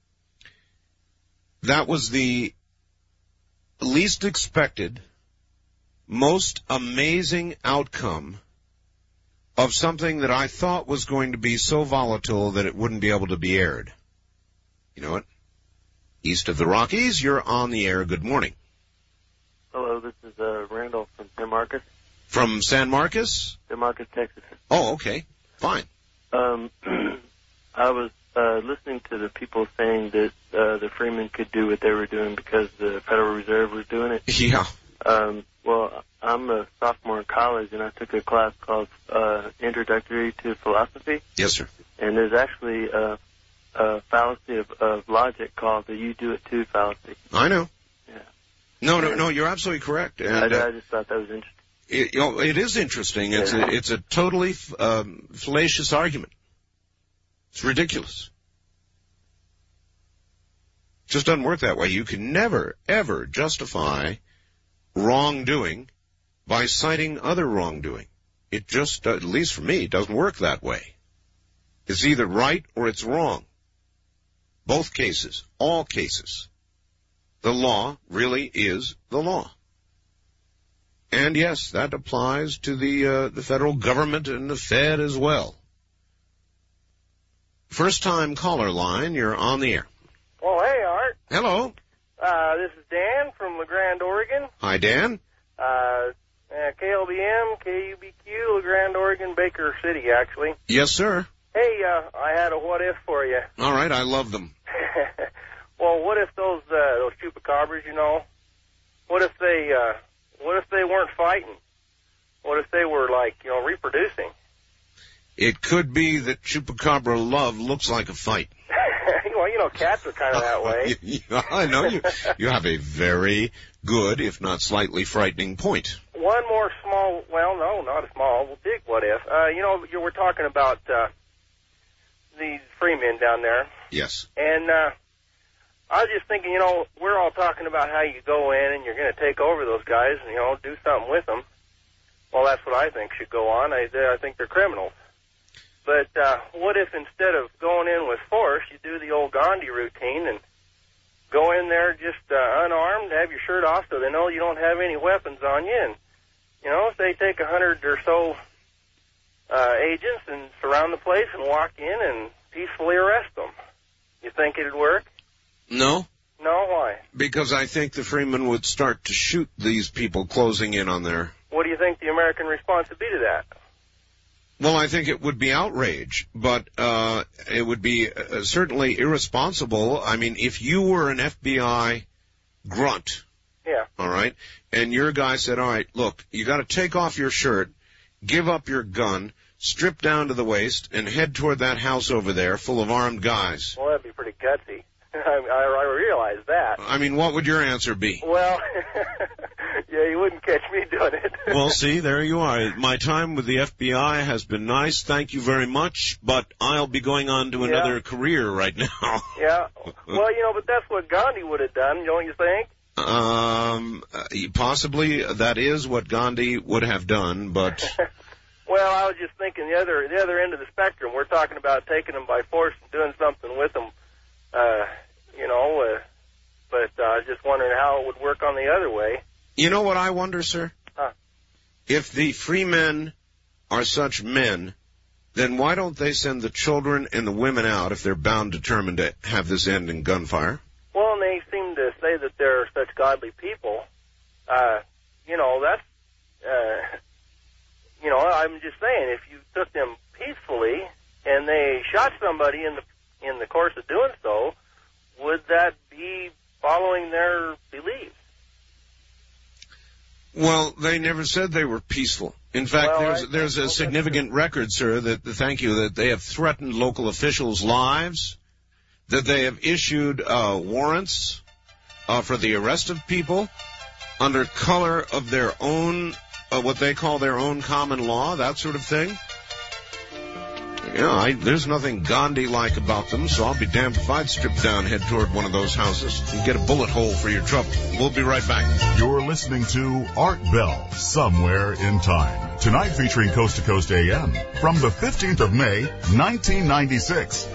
that was the least expected, most amazing outcome of something that I thought was going to be so volatile that it wouldn't be able to be aired. You know what? East of the Rockies, you're on the air. Good morning. Hello, this is uh, Randall from San Marcos. From San Marcos? San Marcos, Texas. Oh, okay. Fine. Um, I was uh, listening to the people saying that uh, the Freemen could do what they were doing because the Federal Reserve was doing it. Yeah. Um, well, I'm a sophomore in college, and I took a class called uh, Introductory to Philosophy. Yes, sir. And there's actually a, a fallacy of, of logic called the you do it too fallacy. I know. Yeah. No, no, no, you're absolutely correct. And, I, uh, I just thought that was interesting. It, you know, it is interesting. It's Yeah. a, it's a totally um, fallacious argument. It's ridiculous. It just doesn't work that way. You can never, ever justify wrongdoing by citing other wrongdoing. It just, uh, at least for me, doesn't work that way. It's either right or it's wrong. Both cases, all cases. The law really is the law. And yes, that applies to the uh, the federal government and the Fed as well. First time caller line, you're on the air. Well, hey, Art. Hello. Uh, this is Dan from LeGrand, Oregon. Hi, Dan. Uh, uh, K L B M, K U B Q, LeGrand, Oregon, Baker City, actually. Yes, sir. Hey, uh, I had a what if for you. All right, I love them. Well, what if those uh, those chupacabras, you know, what if they uh, what if they weren't fighting? What if they were, like, you know, reproducing? It could be that chupacabra love looks like a fight. Well, you know, cats are kind of that way. I know you. You have a very good, if not slightly frightening point. One more small, well, no, not a small, big what if. Uh, you know, you were talking about uh, these free men down there. Yes. And uh, I was just thinking, you know, we're all talking about how you go in and you're going to take over those guys and, you know, do something with them. Well, that's what I think should go on. I, I think they're criminals. But uh, what if instead of going in with force, you do the old Gandhi routine and go in there just uh, unarmed, have your shirt off so they know you don't have any weapons on you. And, you know, if they take a hundred or so uh, agents and surround the place and walk in and peacefully arrest them, you think it'd work? No. No, why? Because I think the Freemen would start to shoot these people closing in on their... What do you think the American response would be to that? Well, I think it would be outrage, but uh it would be uh, certainly irresponsible. I mean, if you were an F B I grunt, yeah, all right, and your guy said, all right, look, you got to take off your shirt, give up your gun, strip down to the waist, and head toward that house over there full of armed guys. Well, that'd be pretty gutsy. I, I realize that. I mean, what would your answer be? Well, yeah, you wouldn't catch me doing it. Well, see, there you are. My time with the F B I has been nice. Thank you very much, but I'll be going on to another yeah. career right now. Yeah. Well, you know, but that's what Gandhi would have done, don't you think? Um, possibly that is what Gandhi would have done, but... Well, I was just thinking the other the other end of the spectrum. We're talking about taking them by force and doing something with them. Uh, you know, uh, but uh, I was just wondering how it would work on the other way. You know what I wonder, sir? Huh. If the free men are such men, then why don't they send the children and the women out if they're bound, determined to have this end in gunfire? Well, and they seem to say that they're such godly people. Uh, you know, that's, uh, you know, I'm just saying, if you took them peacefully and they shot somebody in the in the course of doing so, would that be following their beliefs? Well, they never said they were peaceful. In fact, well, there's I, there's a significant record, sir, that, thank you, that they have threatened local officials' lives, that they have issued uh, warrants uh, for the arrest of people under color of their own, uh, what they call their own common law, that sort of thing. Yeah, I, there's nothing Gandhi-like about them, so I'll be damned if I'd strip down, head toward one of those houses, and get a bullet hole for your trouble. We'll be right back. You're listening to Art Bell, Somewhere in Time. Tonight featuring Coast to Coast A M from the fifteenth of May, nineteen ninety-six.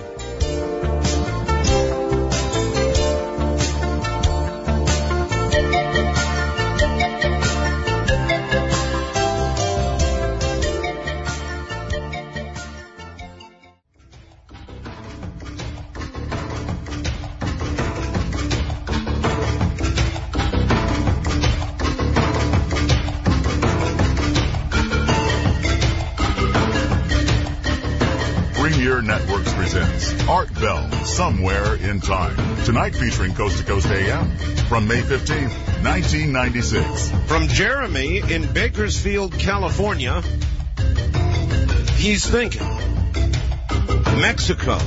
Networks presents Art Bell, Somewhere in Time. Tonight featuring Coast to Coast A M from May fifteenth, nineteen ninety-six. From Jeremy in Bakersfield, California, he's thinking Mexico,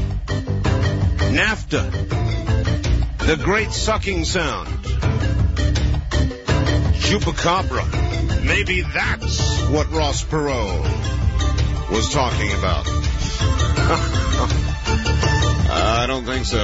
NAFTA, the Great Sucking Sound, Chupacabra. Maybe that's what Ross Perot was talking about. I don't think so.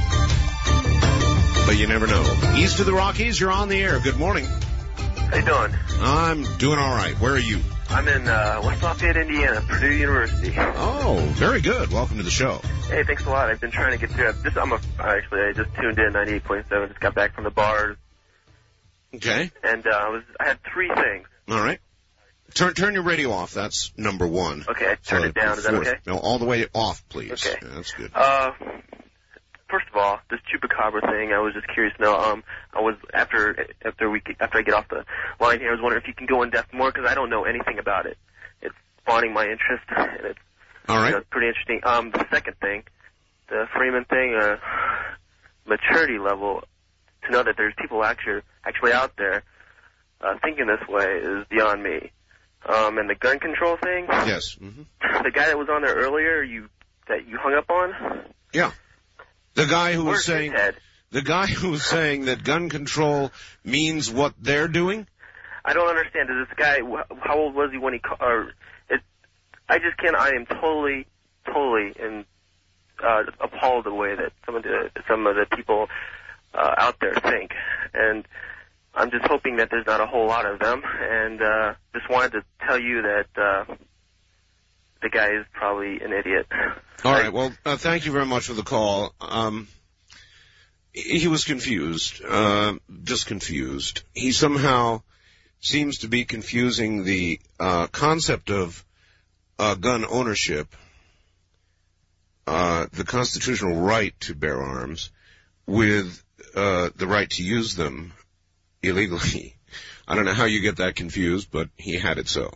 But you never know. East of the Rockies, you're on the air. Good morning. How you doing? I'm doing all right. Where are you? I'm in uh, West Lafayette, Indiana, Purdue University. Oh, very good. Welcome to the show. Hey, thanks a lot. I've been trying to get through. This, I'm a, actually, I just tuned in ninety-eight point seven. Just got back from the bars. Okay. And uh, I was, I had three things. All right. Turn turn your radio off. That's number one. Okay, I turned so it down. Is that okay? No, all the way off, please. Okay. Yeah, that's good. Uh, first of all, this Chupacabra thing, I was just curious to know. Um, I was after after we after I get off the line here, I was wondering if you can go in depth more because I don't know anything about it. It's spawning my interest, and it's all right. You know, it's pretty interesting. Um, the second thing, the Freeman thing, uh, maturity level to know that there's people actually actually out there uh, thinking this way is beyond me. Um, and the gun control thing. Yes. Mm-hmm. The guy that was on there earlier, you that you hung up on. Yeah. The guy who Where's was saying his head? the guy who was saying that gun control means what they're doing. I don't understand. Does this guy? How old was he when he? Or it? I just can't. I am totally, totally, and uh, appalled the way that some of the some of the people uh, out there think, and I'm just hoping that there's not a whole lot of them, and uh, just wanted to tell you that uh, the guy is probably an idiot. All right. Well, uh, thank you very much for the call. Um, he was confused, uh, just confused. He somehow seems to be confusing the uh, concept of uh, gun ownership, uh, the constitutional right to bear arms, with uh, the right to use them illegally. I don't know how you get that confused, but he had it so.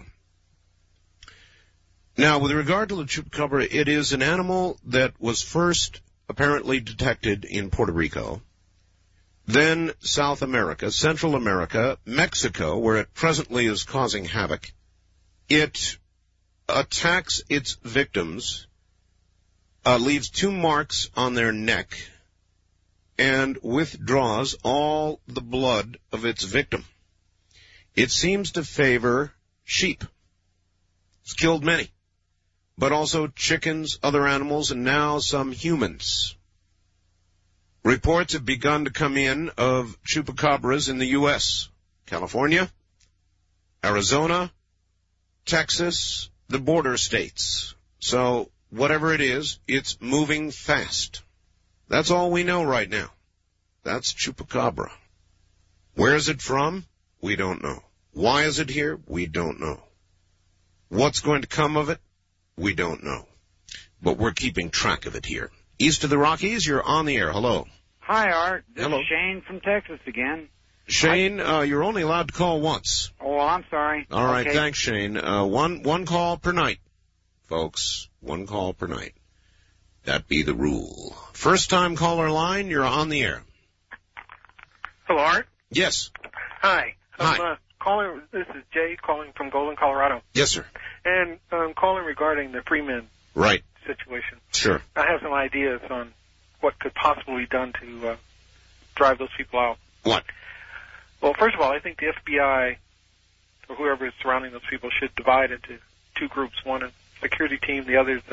Now, with regard to the chupacabra, it is an animal that was first apparently detected in Puerto Rico, then South America, Central America, Mexico, where it presently is causing havoc. It attacks its victims, uh, leaves two marks on their neck, and withdraws all the blood of its victim. It seems to favor sheep. It's killed many, but also chickens, other animals, and now some humans. Reports have begun to come in of chupacabras in the U S, California, Arizona, Texas, the border states. So whatever it is, it's moving fast. That's all we know right now. That's chupacabra. Where is it from? We don't know. Why is it here? We don't know. What's going to come of it? We don't know. But we're keeping track of it here. East of the Rockies, you're on the air. Hello. Hi, Art. This Hello. is Shane from Texas again. Shane, uh, you're only allowed to call once. Oh, I'm sorry. All right, okay. Thanks, Shane. Uh, one, one call per night, folks. One call per night. That be the rule. First time caller line, you're on the air. Hello, Art? Yes. Hi. Hi. I'm uh, calling, this is Jay calling from Golden, Colorado. Yes, sir. And I'm calling regarding the Freeman Right. situation. Sure. I have some ideas on what could possibly be done to uh, drive those people out. What? Well, first of all, I think the F B I or whoever is surrounding those people should divide into two groups. One is security team, the other is uh,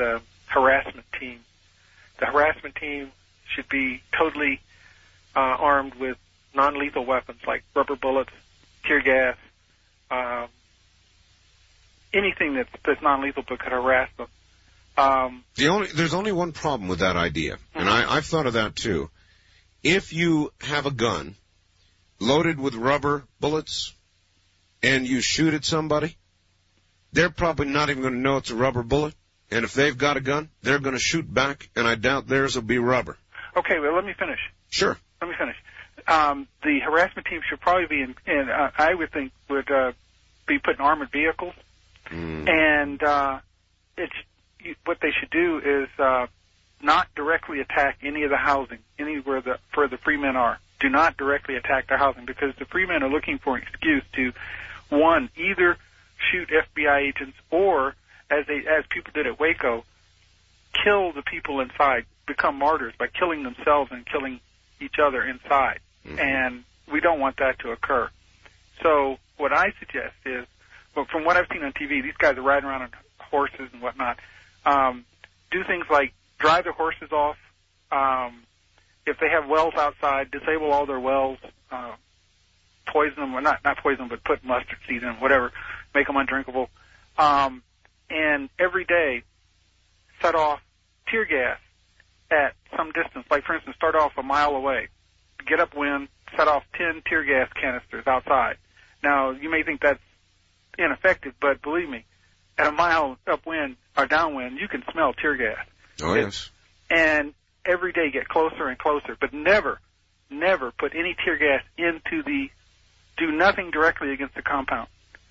harassment team. The harassment team should be totally uh, armed with non-lethal weapons like rubber bullets, tear gas, um, anything that's, that's non-lethal but could harass them. Um, the only there's only one problem with that idea, and I, I've thought of that too. If you have a gun loaded with rubber bullets and you shoot at somebody, they're probably not even going to know it's a rubber bullet. And if they've got a gun, they're going to shoot back, and I doubt theirs will be rubber. Okay, well, let me finish. Sure. Let me finish. Um, the harassment team should probably be in, in uh, I would think, would uh, be put in armored vehicles. Mm. And uh, it's what they should do is uh, not directly attack any of the housing, anywhere the, where the free men are. Do not directly attack their housing, because the free men are looking for an excuse to, one, either shoot F B I agents or, as they as people did at Waco, kill the people inside, become martyrs by killing themselves and killing each other inside. Mm-hmm. And we don't want that to occur. So what I suggest is, well, from what I've seen on T V, these guys are riding around on horses and whatnot. Um, do things like drive their horses off. Um, if they have wells outside, disable all their wells, uh, poison them, or not, not poison them, but put mustard seed in them, whatever, make them undrinkable. Um, and every day, set off tear gas at some distance. Like, for instance, start off a mile away. Get upwind, set off ten tear gas canisters outside. Now, you may think that's ineffective, but believe me, at a mile upwind or downwind, you can smell tear gas. Oh, yes. And every day get closer and closer, but never, never put any tear gas into the, do nothing directly against the compound,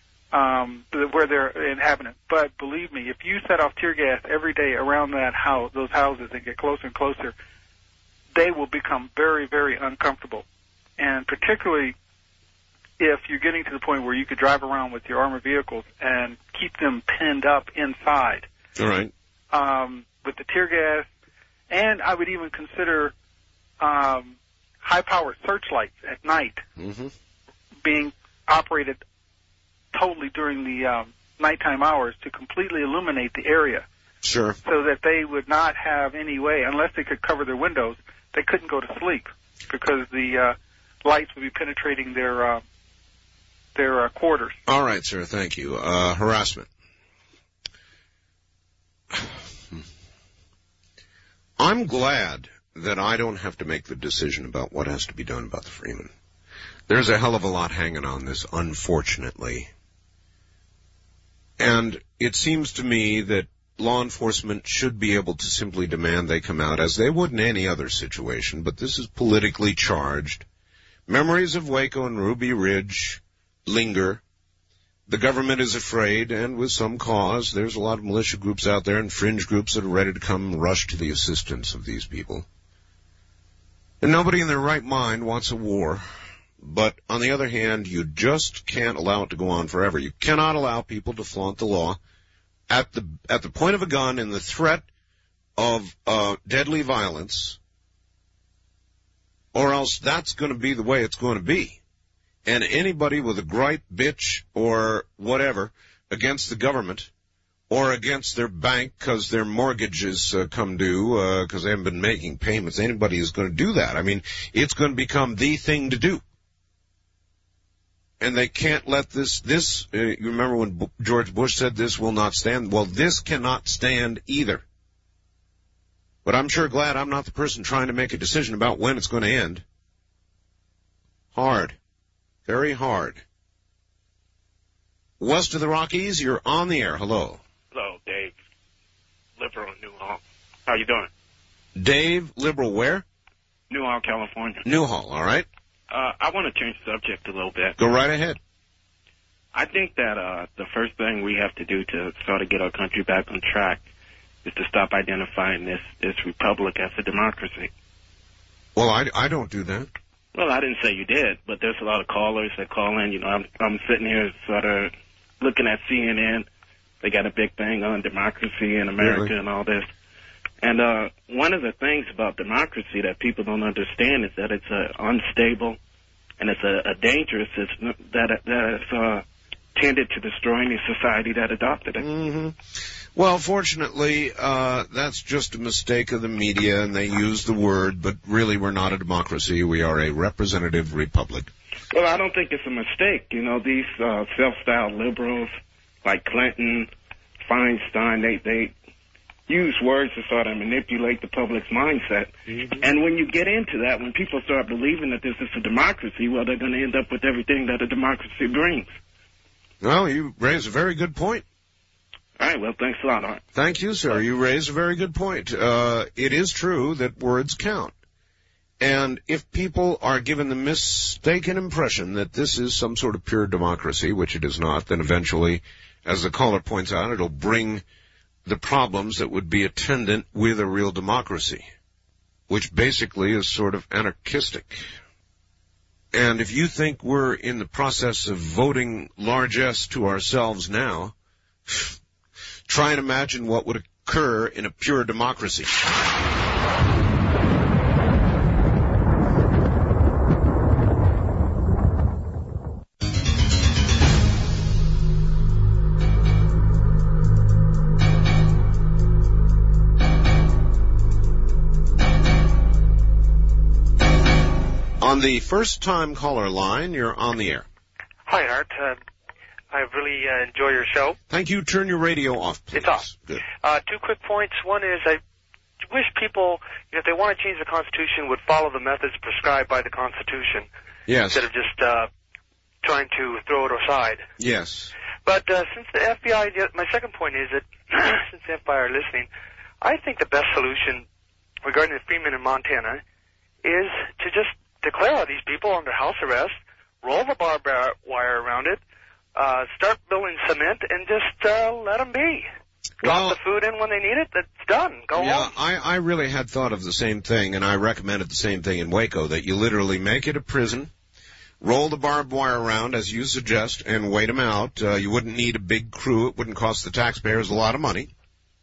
um, where they're inhabited. But believe me, if you set off tear gas every day around that house, those houses, and get closer and closer, they will become very, very uncomfortable. And particularly if you're getting to the point where you could drive around with your armored vehicles and keep them pinned up inside. All right. Um, with the tear gas, and I would even consider um, high-powered searchlights at night mm-hmm. being operated totally during the um, nighttime hours to completely illuminate the area. Sure. So that they would not have any way, unless they could cover their windows, they couldn't go to sleep because the uh, lights would be penetrating their uh, their uh, quarters. All right, sir. Thank you. Uh, harassment. I'm glad that I don't have to make the decision about what has to be done about the Freemen. There's a hell of a lot hanging on this, unfortunately. And it seems to me that law enforcement should be able to simply demand they come out, as they would in any other situation, but this is politically charged. Memories of Waco and Ruby Ridge linger. The government is afraid, and with some cause. There's a lot of militia groups out there and fringe groups that are ready to come rush to the assistance of these people. And nobody in their right mind wants a war. But on the other hand, you just can't allow it to go on forever. You cannot allow people to flaunt the law at the at the point of a gun and the threat of uh, deadly violence, or else that's going to be the way it's going to be. And anybody with a gripe, bitch, or whatever against the government or against their bank because their mortgages uh, come due because uh, they haven't been making payments, anybody is going to do that. I mean, it's going to become the thing to do. And they can't let this, this, uh, you remember when B- George Bush said this will not stand? Well, this cannot stand either. But I'm sure glad I'm not the person trying to make a decision about when it's going to end. Hard. Very hard. West of the Rockies, you're on the air. Hello. Hello, Dave. Liberal in Newhall. How you doing? Dave, liberal where? Newhall, California. Newhall, all right. Uh, I want to change the subject a little bit. Go right ahead. I think that uh, the first thing we have to do to sort of get our country back on track is to stop identifying this, this republic as a democracy. Well, I, I don't do that. Well, I didn't say you did, but there's a lot of callers that call in. You know, I'm, I'm sitting here sort of looking at C N N. They got a big thing on democracy in America really? and all this. And uh, one of the things about democracy that people don't understand is that it's uh, unstable and it's a, a dangerous system that that has uh, tended to destroy any society that adopted it. Mm-hmm. Well, fortunately, uh, that's just a mistake of the media, and they use the word, but really we're not a democracy. We are a representative republic. Well, I don't think it's a mistake. You know, these uh, self-styled liberals like Clinton, Feinstein, they, they use words to sort of manipulate the public's mindset. Mm-hmm. And when you get into that, when people start believing that this is a democracy, well, they're going to end up with everything that a democracy brings. Well, you raise a very good point. All right, well, thanks a lot, Art. Thank you, sir. You raise a very good point. Uh, it is true that words count. And if people are given the mistaken impression that this is some sort of pure democracy, which it is not, then eventually, as the caller points out, it'll bring the problems that would be attendant with a real democracy, which basically is sort of anarchistic. And if you think we're in the process of voting largesse to ourselves now, try and imagine what would occur in a pure democracy. On the first-time caller line, you're on the air. Hi, Art. Uh, I really uh, enjoy your show. Thank you. Turn your radio off, please. It's off. Good. Uh, two quick points. One is I wish people, you know, if they want to change the Constitution, would follow the methods prescribed by the Constitution. Yes. Instead of just uh, trying to throw it aside. Yes. But uh, since the F B I, my second point is that since the F B I are listening, I think the best solution regarding the freemen in Montana is to just declare all these people under house arrest, roll the barbed wire around it, uh, start building cement, and just uh, let them be. Drop Well, the food in when they need it. That's done. Go yeah, home. I, I really had thought of the same thing, and I recommended the same thing in Waco, that you literally make it a prison, roll the barbed wire around, as you suggest, and wait them out. Uh, you wouldn't need a big crew. It wouldn't cost the taxpayers a lot of money.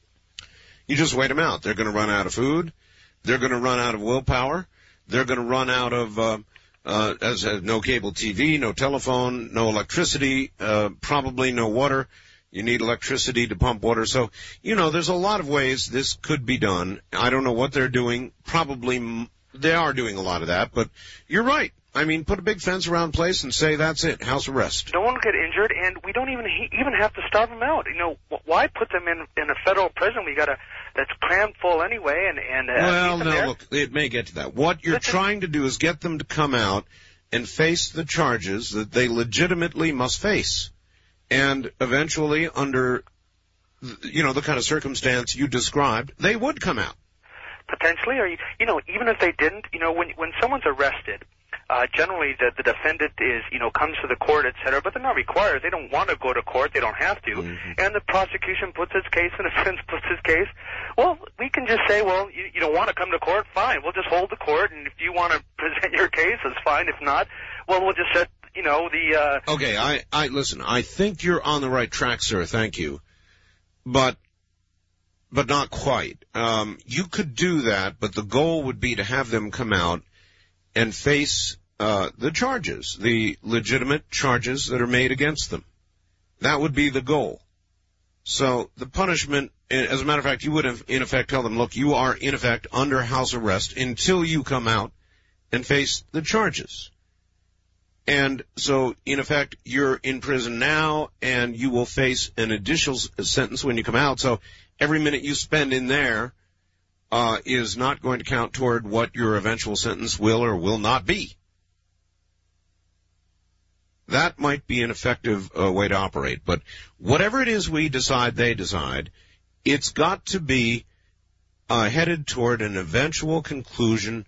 You just wait them out. They're going to run out of food. They're going to run out of willpower. They're going to run out of, uh, uh, as uh, no cable T V, no telephone, no electricity, uh, probably no water. You need electricity to pump water. So, you know, there's a lot of ways this could be done. I don't know what they're doing. Probably m- they are doing a lot of that, but you're right. I mean, put a big fence around the place and say that's it, house arrest. No one will get injured, and we don't even even have to starve them out. You know, why put them in in a federal prison? We got to that's crammed full anyway, and and uh, well, keep no, them there. look, it may get to that. What you're Listen, trying to do is get them to come out and face the charges that they legitimately must face, and eventually, under you know the kind of circumstance you described, they would come out. Potentially, or you, you know, even if they didn't, you know, when when someone's arrested. Uh, generally, the, the defendant is, you know, comes to the court, et cetera, but they're not required. They don't want to go to court. They don't have to. Mm-hmm. And the prosecution puts its case and the defense puts its case. Well, we can just say, well, you, you don't want to come to court? Fine. We'll just hold the court, and if you want to present your case, that's fine. If not, well, we'll just set, you know, the... Uh... Okay, I, I, listen, I think you're on the right track, sir. Thank you. But... But not quite. Um, you could do that, but the goal would be to have them come out and face uh, the charges, the legitimate charges that are made against them. That would be the goal. So the punishment, as a matter of fact, you would have, in effect, tell them, look, you are, in effect, under house arrest until you come out and face the charges. And so, in effect, you're in prison now, and you will face an additional sentence when you come out. So every minute you spend in there Uh, is not going to count toward what your eventual sentence will or will not be. That might be an effective uh, way to operate. But whatever it is we decide, they decide, it's got to be uh, headed toward an eventual conclusion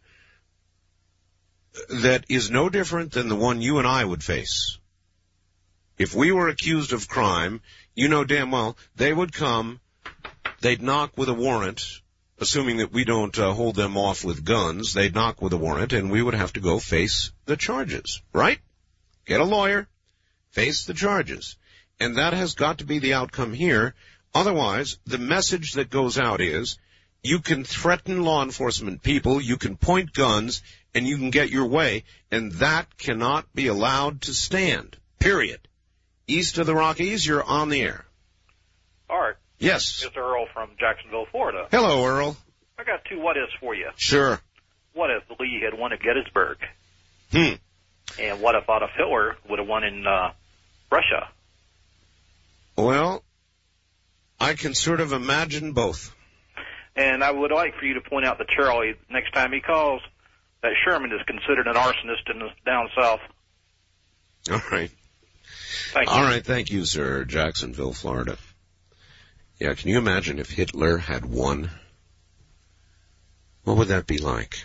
that is no different than the one you and I would face. If we were accused of crime, you know damn well, they would come, they'd knock with a warrant, assuming that we don't uh, hold them off with guns, they'd knock with a warrant, and we would have to go face the charges, right? Get a lawyer, face the charges. And that has got to be the outcome here. Otherwise, the message that goes out is, you can threaten law enforcement people, you can point guns, and you can get your way, and that cannot be allowed to stand, period. East of the Rockies, you're on the air. Art, Yes. It's Earl from Jacksonville, Florida. Hello, Earl. I got two what-ifs for you. Sure. What if Lee had won at Gettysburg? Hmm. And what if Adolf Hitler would have won in uh, Russia? Well, I can sort of imagine both. And I would like for you to point out to Charlie, next time he calls, that Sherman is considered an arsonist in the, down south. All right. Thank you. All right, thank you, sir. Jacksonville, Florida. Yeah, can you imagine if Hitler had won? What would that be like?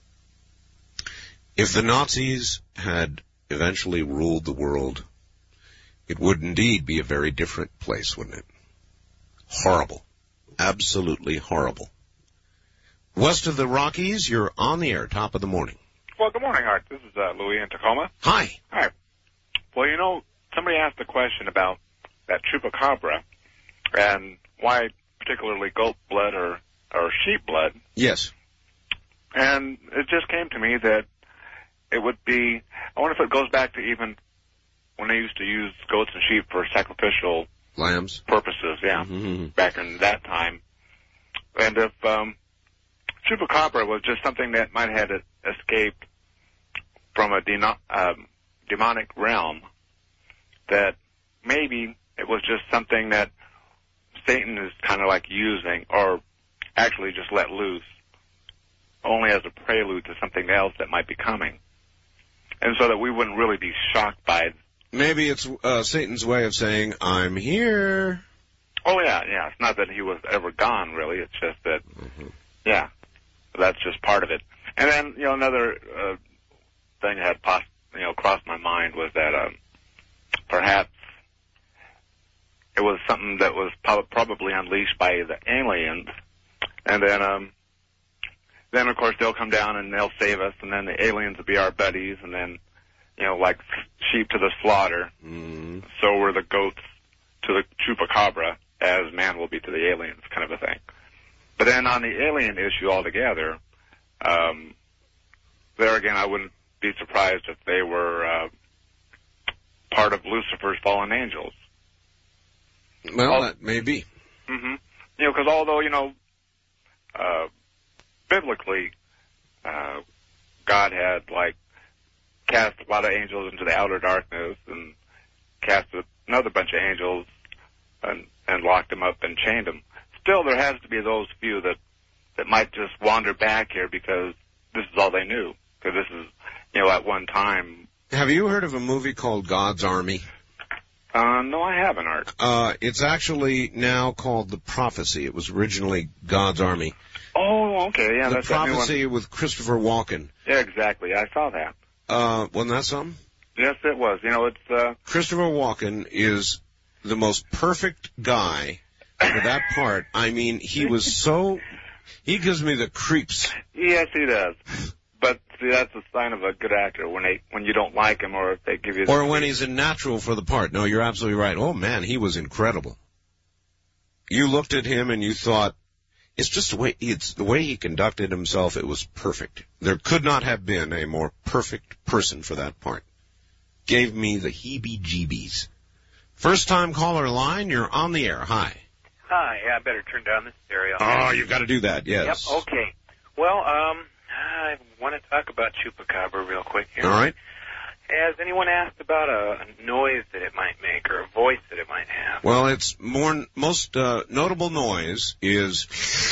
If the Nazis had eventually ruled the world, it would indeed be a very different place, wouldn't it? Horrible. Absolutely horrible. West of the Rockies, you're on the air, top of the morning. Well, good morning, Art. This is uh, Louis in Tacoma. Hi. Hi. Well, you know, somebody asked a question about that chupacabra and why particularly goat blood or, or sheep blood. Yes. And it just came to me that it would be, I wonder if it goes back to even when they used to use goats and sheep for sacrificial lambs purposes, yeah, mm-hmm. back in that time. And if um, chupacabra was just something that might have had escaped from a deno- um, demonic realm, that maybe it was just something that Satan is kind of like using, or actually just let loose, only as a prelude to something else that might be coming. And so that we wouldn't really be shocked by it. Maybe it's uh, Satan's way of saying, I'm here. Oh, yeah, yeah. It's not that he was ever gone, really. It's just that, mm-hmm. yeah, that's just part of it. And then, you know, another uh, thing that had poss- you know, crossed my mind was that um, perhaps it was something that was po- probably unleashed by the aliens. And then, um, then, of course, they'll come down and they'll save us, and then the aliens will be our buddies, and then, you know, like sheep to the slaughter, mm. so were the goats to the chupacabra, as man will be to the aliens, kind of a thing. But then on the alien issue altogether, um, there again, I wouldn't be surprised if they were uh, part of Lucifer's fallen angels. Well, Al- that may be. Mm-hmm. You know, because although, you know, uh, biblically, uh, God had, like, cast a lot of angels into the outer darkness and cast another bunch of angels and, and locked them up and chained them. Still, there has to be those few that, that might just wander back here because this is all they knew. Because this is, you know, at one time. Have you heard of a movie called God's Army? Uh, no, I haven't, Art. Uh, it's actually now called The Prophecy. It was originally God's Army. Oh, okay, yeah, the that's Prophecy that new one. with Christopher Walken. Yeah, exactly. I saw that. Uh, wasn't that something? Yes, it was. You know, it's, uh... Christopher Walken is the most perfect guy for that part. I mean, he was so... He gives me the creeps. Yes, he does. But, see, that's a sign of a good actor, when they, when you don't like him or if they give you... The or when he's a natural for the part. No, you're absolutely right. Oh, man, he was incredible. You looked at him and you thought, it's just the way, it's the way he conducted himself, it was perfect. There could not have been a more perfect person for that part. Gave me the heebie-jeebies. First time caller line, you're on the air. Hi. Hi, yeah, I better turn down this stereo. Oh, you've got to do that, yes. Yep, okay. Well, um, I want to talk about chupacabra real quick here. All right. Has anyone asked about a, a noise that it might make or a voice that it might have? Well, its more most uh, notable noise is...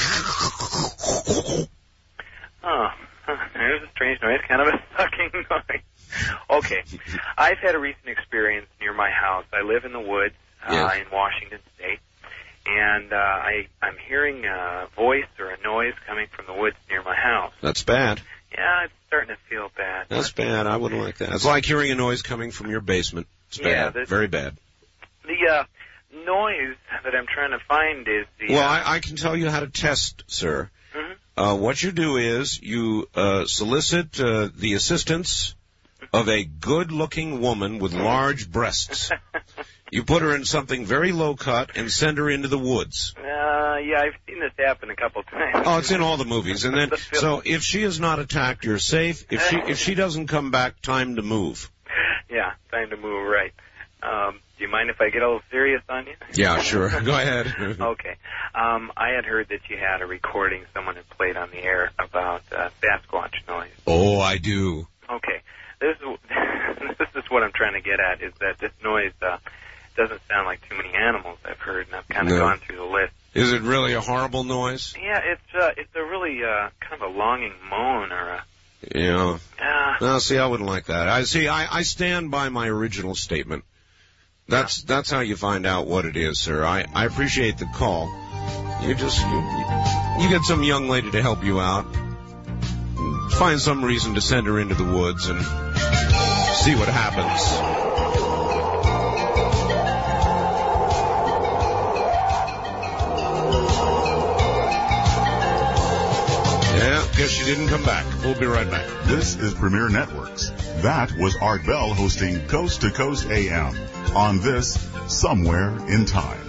Oh, there's a strange noise, kind of a sucking noise. Okay, I've had a recent experience near my house. I live in the woods uh, yes. in Washington State, and uh, I, I'm hearing a voice or a noise coming from the woods near my house. That's bad. Yeah, it's starting to feel bad. That's bad. I wouldn't like that. It's like hearing a noise coming from your basement. It's bad. Yeah, very bad. The uh, noise that I'm trying to find is the... Well, uh, I, I can tell you how to test, sir. Mm-hmm. Uh, what you do is you uh, solicit uh, the assistance of a good-looking woman with large breasts. You put her in something very low-cut and send her into the woods. Uh, yeah, I've seen this happen a couple times. Oh, it's in all the movies. And then, so if she is not attacked, you're safe. If she if she doesn't come back, time to move. Yeah, time to move, right. Um, do you mind if I get a little serious on you? Yeah, sure. Go ahead. Okay. Um, I had heard that you had a recording someone had played on the air about uh, Sasquatch noise. Oh, I do. Okay. This is, this is what I'm trying to get at, is that this noise uh, doesn't sound like too many animals I've heard, and I've kind of No. gone through the list. Is it really a horrible noise? Yeah, it's uh, it's a really uh, kind of a longing moan or a... Yeah. Uh, No, see, I wouldn't like that. I see. I, I stand by my original statement. That's that's how you find out what it is, sir. I, I appreciate the call. You just you, you get some young lady to help you out. Find some reason to send her into the woods and see what happens. Yeah, guess she didn't come back. We'll be right back. This is Premier Networks. That was Art Bell hosting Coast to Coast A M on this Somewhere in Time.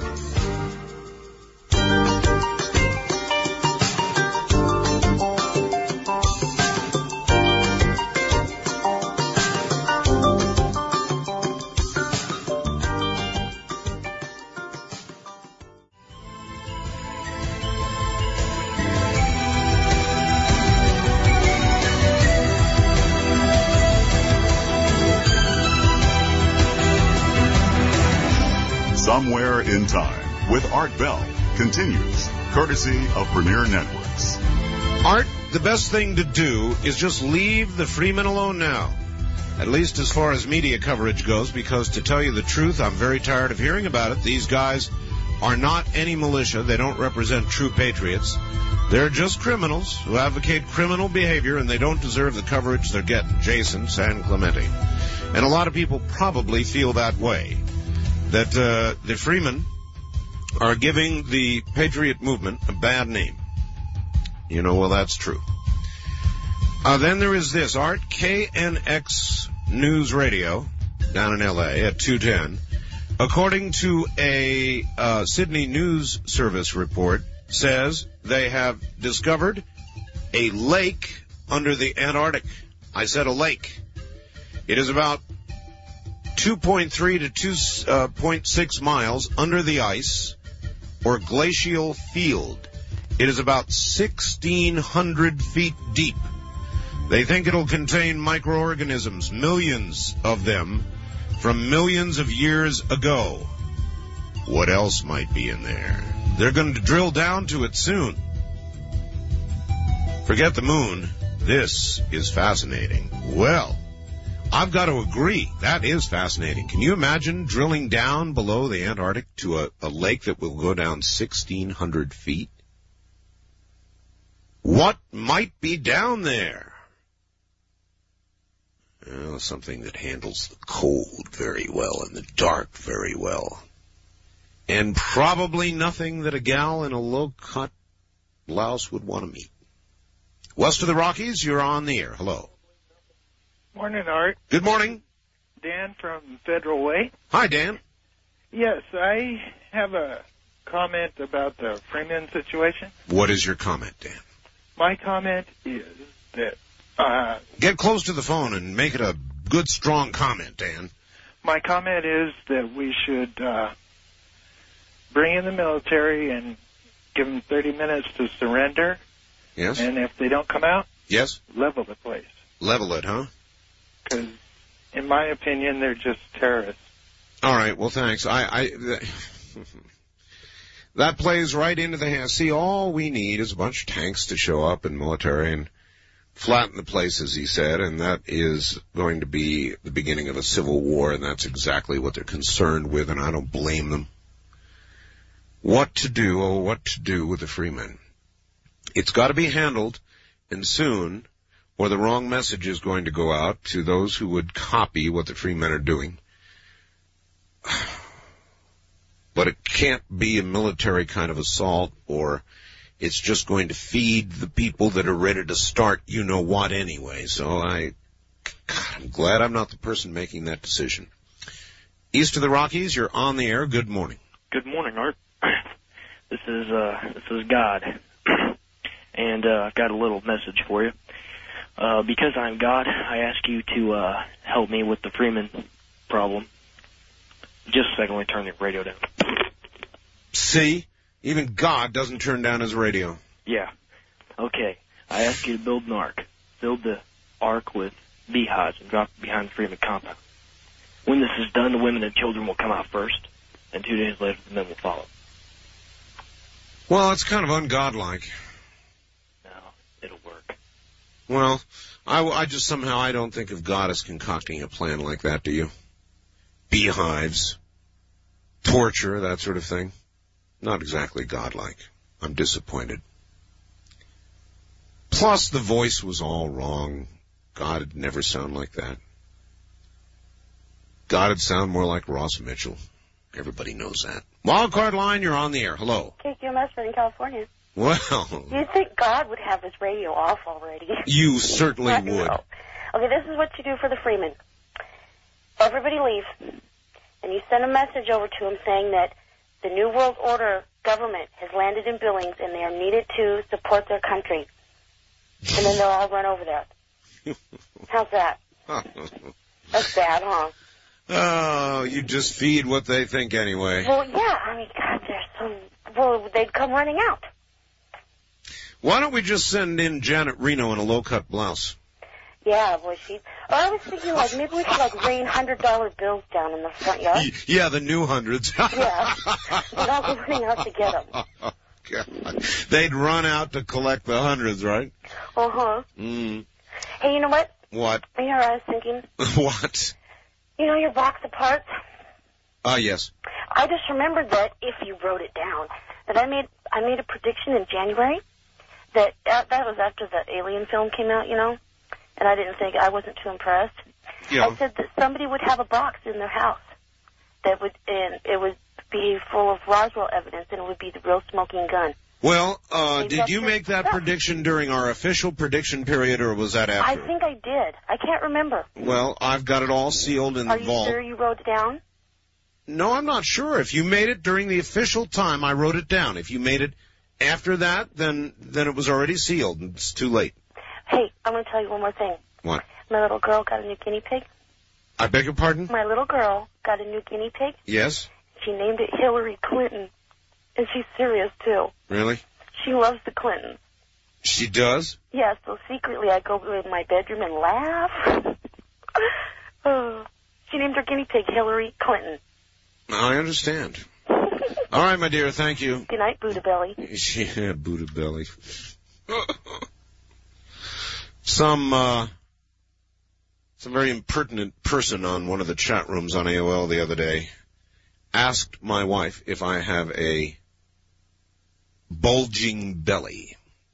Somewhere in Time with Art Bell continues, courtesy of Premier Networks. Art, the best thing to do is just leave the Freemen alone now. At least as far as media coverage goes, because to tell you the truth, I'm very tired of hearing about it. These guys are not any militia. They don't represent true patriots. They're just criminals who advocate criminal behavior, and they don't deserve the coverage they're getting. Jason San Clemente. And a lot of people probably feel that way. That uh, the Freemen are giving the Patriot movement a bad name. You know, well, that's true. Uh, then there is this, Art, K N X News Radio down in L A at two ten. According to a uh, Sydney News Service report, says they have discovered a lake under the Antarctic. I said a lake. It is about two point three to two point six miles under the ice, or glacial field. It is about sixteen hundred feet deep. They think it'll contain microorganisms, millions of them, from millions of years ago. What else might be in there? They're going to drill down to it soon. Forget the moon. This is fascinating. Well, I've got to agree. That is fascinating. Can you imagine drilling down below the Antarctic to a, a lake that will go down sixteen hundred feet? What might be down there? Well, something that handles the cold very well and the dark very well. And probably nothing that a gal in a low-cut blouse would want to meet. West of the Rockies, you're on the air. Hello. Morning, Art. Good morning. Dan from Federal Way. Hi, Dan. Yes, I have a comment about the Freeman situation. What is your comment, Dan? My comment is that... Uh, Get close to the phone and make it a good, strong comment, Dan. My comment is that we should uh, bring in the military and give them thirty minutes to surrender. Yes. And if they don't come out, yes, level the place. Level it, huh? Because, in my opinion, they're just terrorists. All right, well, thanks. I, I that plays right into the hand. See, all we need is a bunch of tanks to show up and military and flatten the place, as he said, and that is going to be the beginning of a civil war, and that's exactly what they're concerned with, and I don't blame them. What to do, oh, what to do with the Freemen? It's got to be handled, and soon, or the wrong message is going to go out to those who would copy what the Freemen are doing. But it can't be a military kind of assault, or it's just going to feed the people that are ready to start you-know-what anyway. So I, God, I'm glad I'm not the person making that decision. East of the Rockies, you're on the air. Good morning. Good morning, Art. This is, uh, this is God. And, uh, I've got a little message for you. Uh, because I'm God, I ask you to, uh, help me with the Freeman problem. Just a second, let me turn the radio down. See? Even God doesn't turn down his radio. Yeah. Okay. I ask you to build an ark. Build the ark with beehives and drop it behind the Freeman compound. When this is done, the women and children will come out first, and two days later, the men will follow. Well, it's kind of ungodlike. No, it'll work. Well, I, I just somehow I don't think of God as concocting a plan like that, do you? Beehives, torture, that sort of thing. Not exactly godlike. I'm disappointed. Plus, the voice was all wrong. God would never sound like that. God would sound more like Ross Mitchell. Everybody knows that. Wildcard line, you're on the air. Hello. K Q M S in California. Well. You'd think God would have his radio off already. You certainly I would. know. Okay, this is what you do for the Freeman. Everybody leaves, and you send a message over to them saying that the New World Order government has landed in Billings and they are needed to support their country. And then they'll all run over there. How's that? That's bad, huh? Oh, you just feed what they think anyway. Well, yeah, I mean, God, there's some... Well, they'd come running out. Why don't we just send in Janet Reno in a low-cut blouse? Yeah, boy, she... Or I was thinking, like, maybe we should, like, rain one hundred dollar bills down in the front yard. Yeah, the new hundreds. Yeah. They'd all go running out to get them. Oh, God. They'd run out to collect the hundreds, right? Uh-huh. Mm. Hey, you know what? What? You know what I was thinking? What? You know your box of parts? Ah, uh, yes. I just remembered that if you wrote it down, that I made I made a prediction in January that uh, that was after the Alien film came out, you know, and I didn't think I wasn't too impressed. Yeah. I said that somebody would have a box in their house that would and it would be full of Roswell evidence, and it would be the real smoking gun. Well, uh, Maybe did you make that prediction during our official prediction period, or was that after? I think I did. I can't remember. Well, I've got it all sealed in Are the you vault. sure you wrote it down? No, I'm not sure. If you made it during the official time, I wrote it down. If you made it after that, then then it was already sealed. It's too late. Hey, I'm going to tell you one more thing. What? My little girl got a new guinea pig. I beg your pardon? My little girl got a new guinea pig. Yes? She named it Hillary Clinton. And she's serious, too. Really? She loves the Clintons. She does? Yeah, so secretly I go in my bedroom and laugh. Oh, she named her guinea pig Hillary Clinton. I understand. All right, my dear, thank you. Good night, Buddha Belly. Yeah, Buddha Belly. Some, uh, some very impertinent person on one of the chat rooms on A O L the other day asked my wife if I have a bulging belly.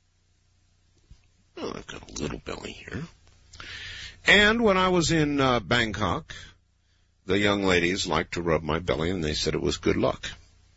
Oh, I've got a little belly here. And when I was in uh, Bangkok, the young ladies liked to rub my belly, and they said it was good luck.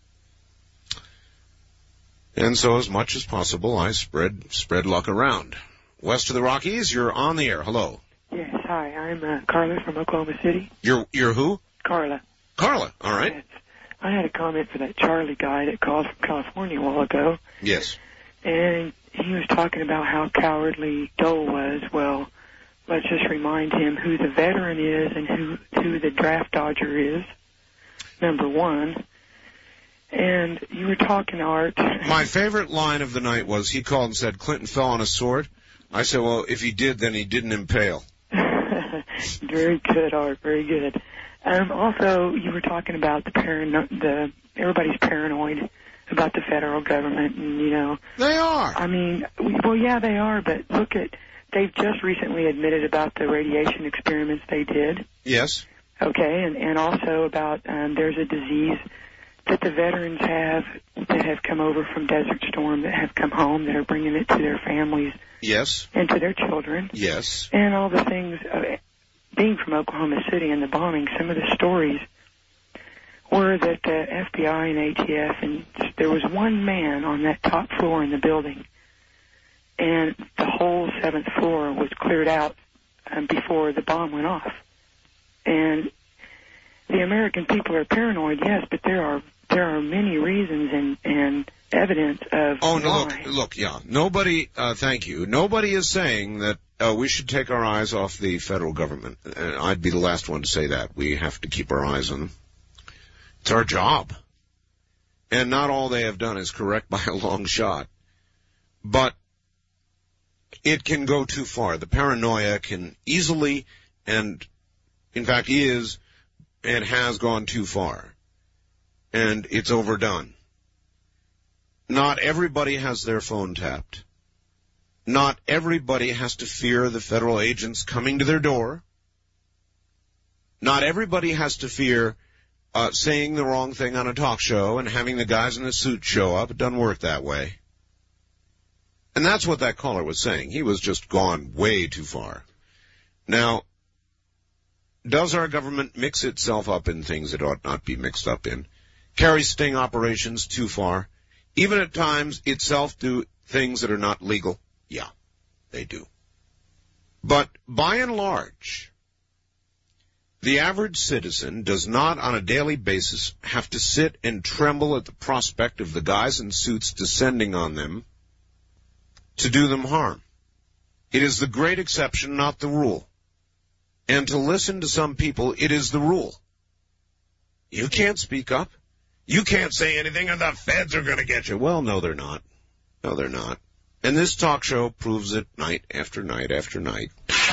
And so as much as possible, I spread spread luck around. West of the Rockies, you're on the air. Hello. Yes, hi. I'm uh, Carla from Oklahoma City. You're, you're who? Carla. Carla, all right. Yes. I had a comment for that Charlie guy that called from California a while ago. Yes. And he was talking about how cowardly Dole was. Well, let's just remind him who the veteran is and who, who the draft dodger is, number one. And you were talking, Art. My favorite line of the night was he called and said Clinton fell on a sword. I said, well, if he did, then he didn't impale. Very good, Art. Very good. Um, also, you were talking about the parano- the everybody's paranoid about the federal government, and you know they are. I mean, well, yeah, they are. But look at they've just recently admitted about the radiation experiments they did. Yes. Okay, and and also about um, there's a disease that the veterans have that have come over from Desert Storm that have come home that are bringing it to their families. Yes. And to their children. Yes. And all the things. Uh, Being from Oklahoma City and the bombing, some of the stories were that the F B I and A T F, and there was one man on that top floor in the building, and the whole seventh floor was cleared out um, before the bomb went off. And the American people are paranoid, yes, but there are there are many reasons and and evidence of oh no why. look look yeah nobody uh thank you nobody is saying that uh, we should take our eyes off the federal government, and I'd be the last one to say that. We have to keep our eyes on them. It's our job. And not all they have done is correct by a long shot. But it can go too far. The paranoia can easily, and in fact is, and has gone too far. And it's overdone. Not everybody has their phone tapped. Not everybody has to fear the federal agents coming to their door. Not everybody has to fear uh, saying the wrong thing on a talk show and having the guys in the suit show up. It doesn't work that way. And that's what that caller was saying. He was just gone way too far. Now, does our government mix itself up in things it ought not be mixed up in? Carry sting operations too far? Even at times itself do things that are not legal? Yeah, they do. But by and large, the average citizen does not on a daily basis have to sit and tremble at the prospect of the guys in suits descending on them to do them harm. It is the great exception, not the rule. And to listen to some people, it is the rule. You can't speak up. You can't say anything and the feds are going to get you. Well, no, they're not. No, they're not. And this talk show proves it night after night after night.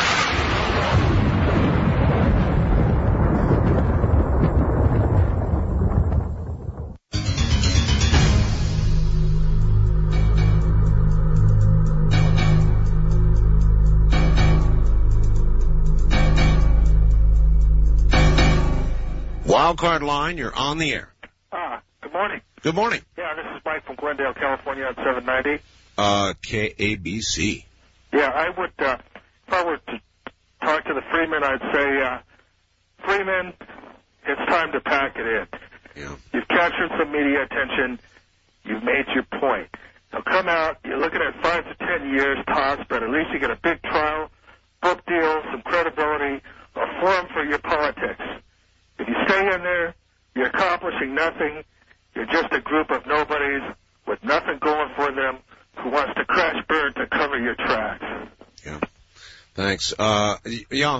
Wildcard line, you're on the air. Ah, good morning. Good morning. Yeah, this is Mike from Glendale, California on seven ninety. Uh, K A B C. Yeah, I would, uh, if I were to talk to the Freeman, I'd say, uh, Freeman, it's time to pack it in. Yeah. You've captured some media attention. You've made your point. Now come out, you're looking at five to ten years tops, but at least you get a big trial, book deal, some credibility, a forum for your politics. If you stay in there, you're accomplishing nothing. You're just a group of nobodies with nothing going for them who wants to crash burn to cover your tracks. Yeah. Thanks. Uh, yeah.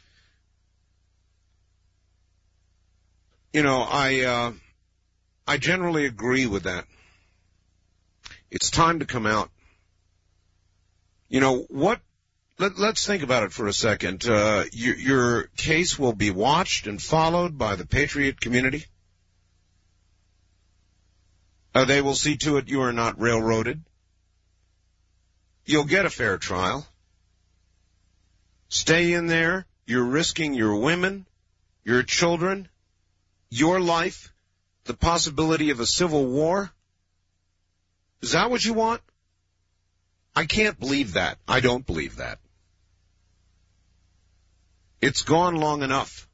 You know, I, uh, I generally agree with that. It's time to come out. You know, what, let, let's think about it for a second. Uh, your, your case will be watched and followed by the patriot community. Uh, they will see to it you are not railroaded. You'll get a fair trial. Stay in there. You're risking your women, your children, your life, the possibility of a civil war. Is that what you want? I can't believe that. I don't believe that. It's gone long enough.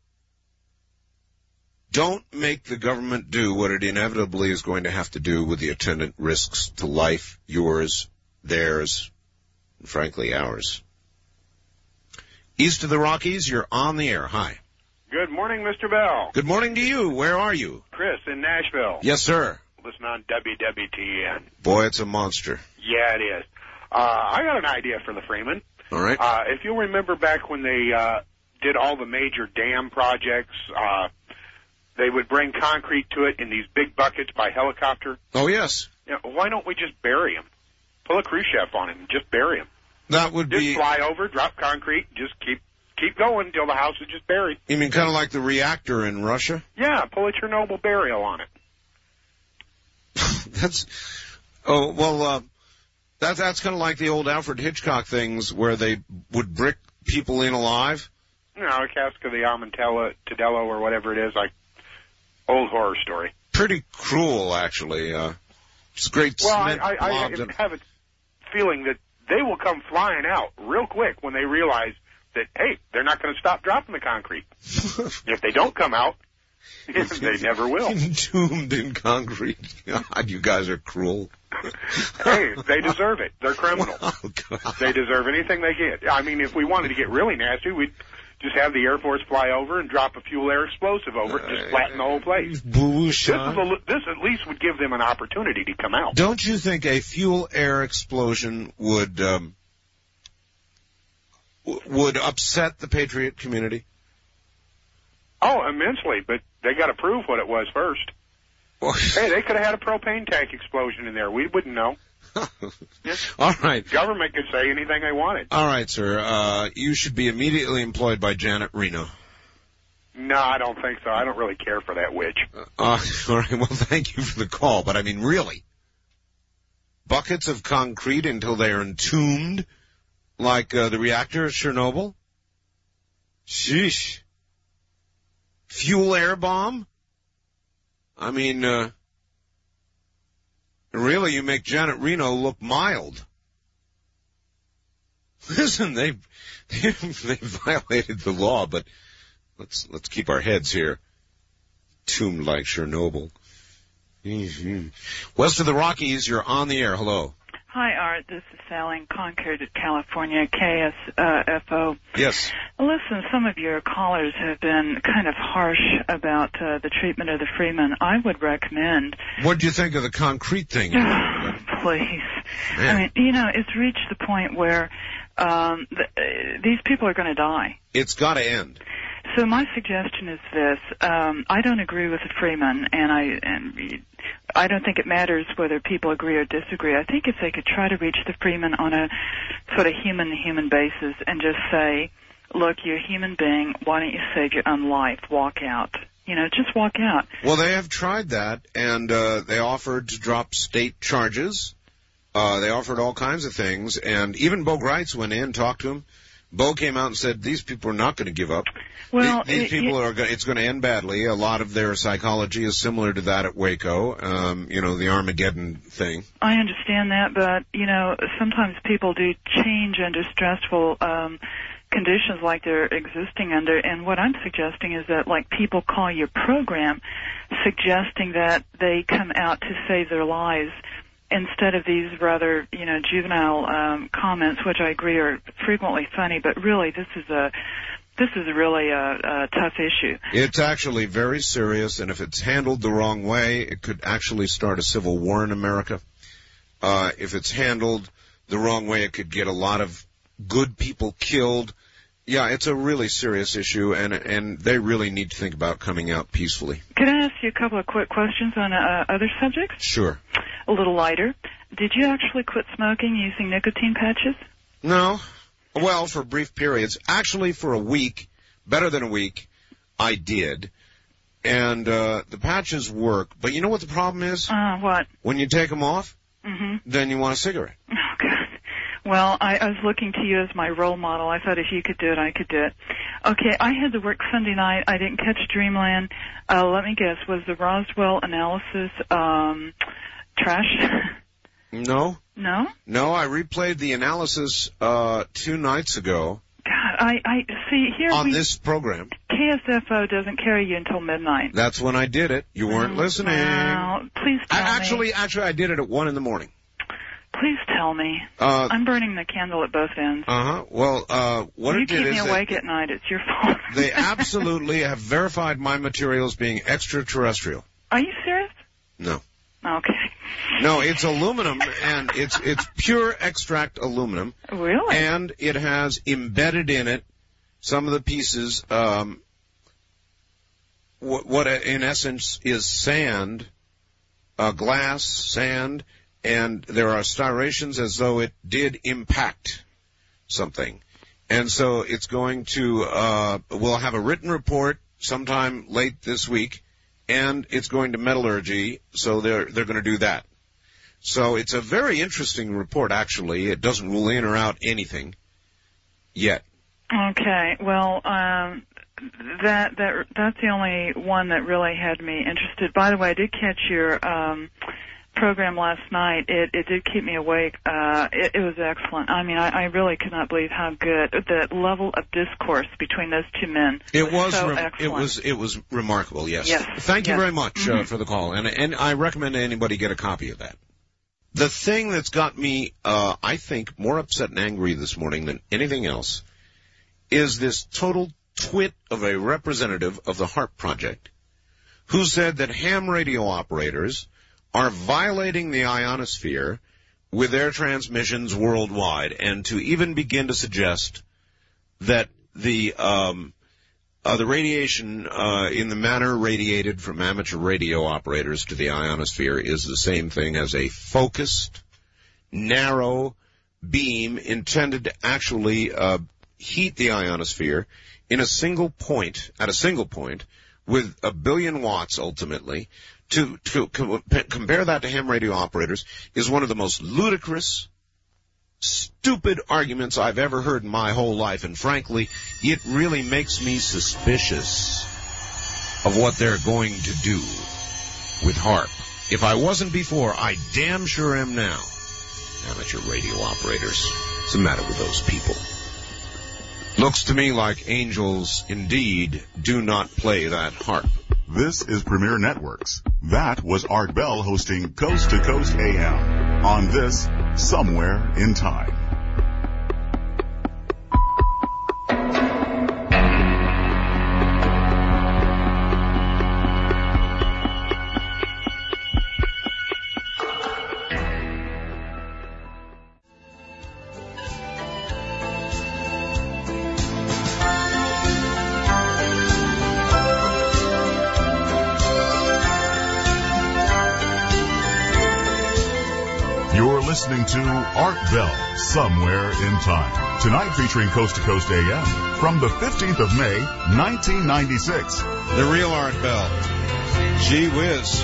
Don't make the government do what it inevitably is going to have to do with the attendant risks to life, yours, theirs, and frankly, ours. East of the Rockies, you're on the air. Hi. Good morning, Mister Bell. Good morning to you. Where are you? Chris in Nashville. Yes, sir. Listen on W W T N. Boy, it's a monster. Yeah, it is. Uh, I got an idea for the Freeman. All right. Uh, if you'll remember back when they uh, did all the major dam projects, uh, they would bring concrete to it in these big buckets by helicopter. Oh, yes. You know, why don't we just bury them? Pull a Khrushchev on him and just bury him. That would just be... Just fly over, drop concrete, just keep keep going until the house is just buried. You mean kind of like the reactor in Russia? Yeah, pull a Chernobyl burial on it. That's... Oh, well, uh, that, that's kind of like the old Alfred Hitchcock things where they would brick people in alive. You know, a cask of the Amontella, Tadello, or whatever it is, like old horror story. Pretty cruel, actually. Uh, it's great well, cement I, I, I and... have a feeling that they will come flying out real quick when they realize that, hey, they're not going to stop dropping the concrete. If they don't come out, they never will. Entombed in concrete. God, you guys are cruel. Hey, they deserve it. They're criminals. Oh, God. They deserve anything they get. I mean, if we wanted to get really nasty, we'd just have the Air Force fly over and drop a fuel air explosive over it and just flatten the whole place. This, is a, this at least would give them an opportunity to come out. Don't you think a fuel air explosion would um, w- would upset the patriot community? Oh, immensely, but they got to prove what it was first. Hey, they could have had a propane tank explosion in there. We wouldn't know. All right. Government could say anything they wanted. All right, sir. Uh, you should be immediately employed by Janet Reno. No, I don't think so. I don't really care for that witch. Uh, all right. Well, thank you for the call, but I mean, really? Buckets of concrete until they are entombed, like uh, the reactor at Chernobyl? Sheesh. Fuel air bomb? I mean, uh, really, you make Janet Reno look mild. Listen, they they violated the law, but let's let's keep our heads here. Tombed like Chernobyl. Mm-hmm. West of the Rockies, you're on the air. Hello. Hi, Art. This is Sally in Concord, California, K S F O. Yes. Listen, some of your callers have been kind of harsh about uh, the treatment of the freemen. I would recommend... What do you think of the concrete thing? Please. Man. I mean, you know, it's reached the point where um, the, uh, these people are going to die. It's got to end. So my suggestion is this. Um, I don't agree with the freemen, and I and I don't think it matters whether people agree or disagree. I think if they could try to reach the freemen on a sort of human-to-human basis and just say, look, you're a human being. Why don't you save your own life? Walk out. You know, just walk out. Well, they have tried that, and uh, they offered to drop state charges. Uh, they offered all kinds of things, and even Bo Gritz went in and talked to him. Bo came out and said, these people are not going to give up. Well, these, these it, people it, are going, it's going to end badly. A lot of their psychology is similar to that at Waco, um, you know, the Armageddon thing. I understand that, but, you know, sometimes people do change under stressful um, conditions like they're existing under, and what I'm suggesting is that, like, people call your program suggesting that they come out to save their lives instead of these rather, you know, juvenile um, comments, which I agree are frequently funny, but really this is a this is really a, a tough issue. It's actually very serious, and if it's handled the wrong way, it could actually start a civil war in America. Uh, if it's handled the wrong way, it could get a lot of good people killed. Yeah, it's a really serious issue, and and they really need to think about coming out peacefully. Can I ask you a couple of quick questions on uh, other subjects? Sure. A little lighter. Did you actually quit smoking using nicotine patches? No. Well, for brief periods. Actually, for a week, better than a week, I did. And uh the patches work. But you know what the problem is? Uh, what? When you take them off, mm-hmm. then you want a cigarette. Oh, God. Well, I, I was looking to you as my role model. I thought if you could do it, I could do it. Okay, I had to work Sunday night. I didn't catch Dreamland. Uh, let me guess. Was the Roswell analysis um, trash? No. No? No, I replayed the analysis uh two nights ago. God, I, I see here on we, this program. K S F O doesn't carry you until midnight. That's when I did it. You weren't oh, listening. Well, please tell I, actually, me. Actually, I did it at one in the morning. Please tell me. Uh, I'm burning the candle at both ends. Uh-huh. Well, uh, what you it did is... You keep me awake at night. It's your fault. They absolutely have verified my material as being extraterrestrial. Are you serious? No. Okay. No, it's aluminum, and it's it's pure extract aluminum. Really? And it has embedded in it some of the pieces, um, what, what in essence is sand, uh, glass, sand, and there are striations as though it did impact something. And so it's going to, uh, we'll have a written report sometime late this week, and it's going to metallurgy, so they're, they're going to do that. So it's a very interesting report, actually. It doesn't rule in or out anything yet. Okay. Well, um, that, that, that's the only one that really had me interested. By the way, I did catch your, um, program last night. It, it did keep me awake. Uh, it, it was excellent. I mean, I, I really could not believe how good the level of discourse between those two men. It was, was, so rem- excellent. it was, it was remarkable. Yes. Yes. Thank you yes. very much mm-hmm. uh, for the call, and and I recommend anybody get a copy of that. The thing that's got me, uh, I think, more upset and angry this morning than anything else is this total twit of a representative of the HAARP Project who said that ham radio operators are violating the ionosphere with their transmissions worldwide, and to even begin to suggest that the um, Uh, the radiation, uh, in the manner radiated from amateur radio operators to the ionosphere is the same thing as a focused, narrow beam intended to actually, uh, heat the ionosphere in a single point, at a single point, with a billion watts ultimately. To, to com- compare that to ham radio operators is one of the most ludicrous, stupid arguments I've ever heard in my whole life, and frankly, it really makes me suspicious of what they're going to do with HAARP. If I wasn't before, I damn sure am now. Amateur radio operators. What's the matter with those people? Looks to me like angels indeed do not play that HAARP. This is Premier Networks. That was Art Bell hosting Coast to Coast A M on this Somewhere in Time. Listening to Art Bell, Somewhere in Time. Tonight featuring Coast to Coast A M from the fifteenth of May, nineteen ninety-six. The real Art Bell. Gee whiz.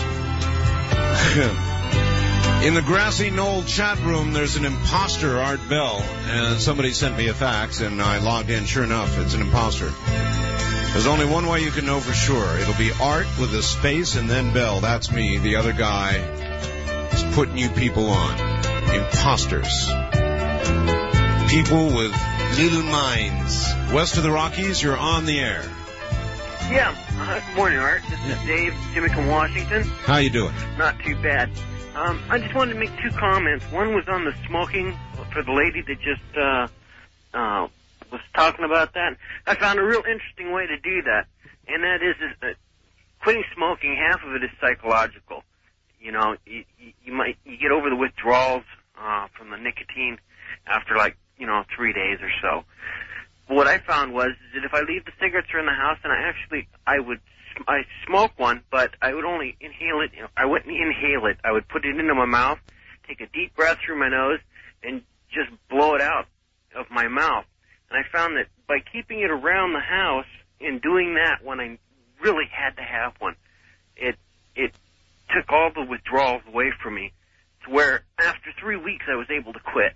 In the Grassy Knoll chat room, there's an imposter, Art Bell, and somebody sent me a fax, and I logged in. Sure enough, it's an imposter. There's only one way you can know for sure. It'll be Art with a space and then Bell. That's me. The other guy is putting you people on. Imposters. People with little minds. West of the Rockies, you're on the air. Yeah. Uh, good morning, Art. This yeah. is Dave, Jimmy from Washington. How you doing? Not too bad. Um, I just wanted to make two comments. One was on the smoking for the lady that just uh, uh, was talking about that. I found a real interesting way to do that, and that is, is that quitting smoking, half of it is psychological. You know, you, you might you get over the withdrawals uh, from the nicotine after like you know three days or so. But what I found was is that if I leave the cigarettes around the house, and I actually I would I smoke one, but I would only inhale it. You know, I wouldn't inhale it. I would put it into my mouth, take a deep breath through my nose, and just blow it out of my mouth. And I found that by keeping it around the house and doing that when I really had to have one, it it took all the withdrawals away from me to where after three weeks I was able to quit.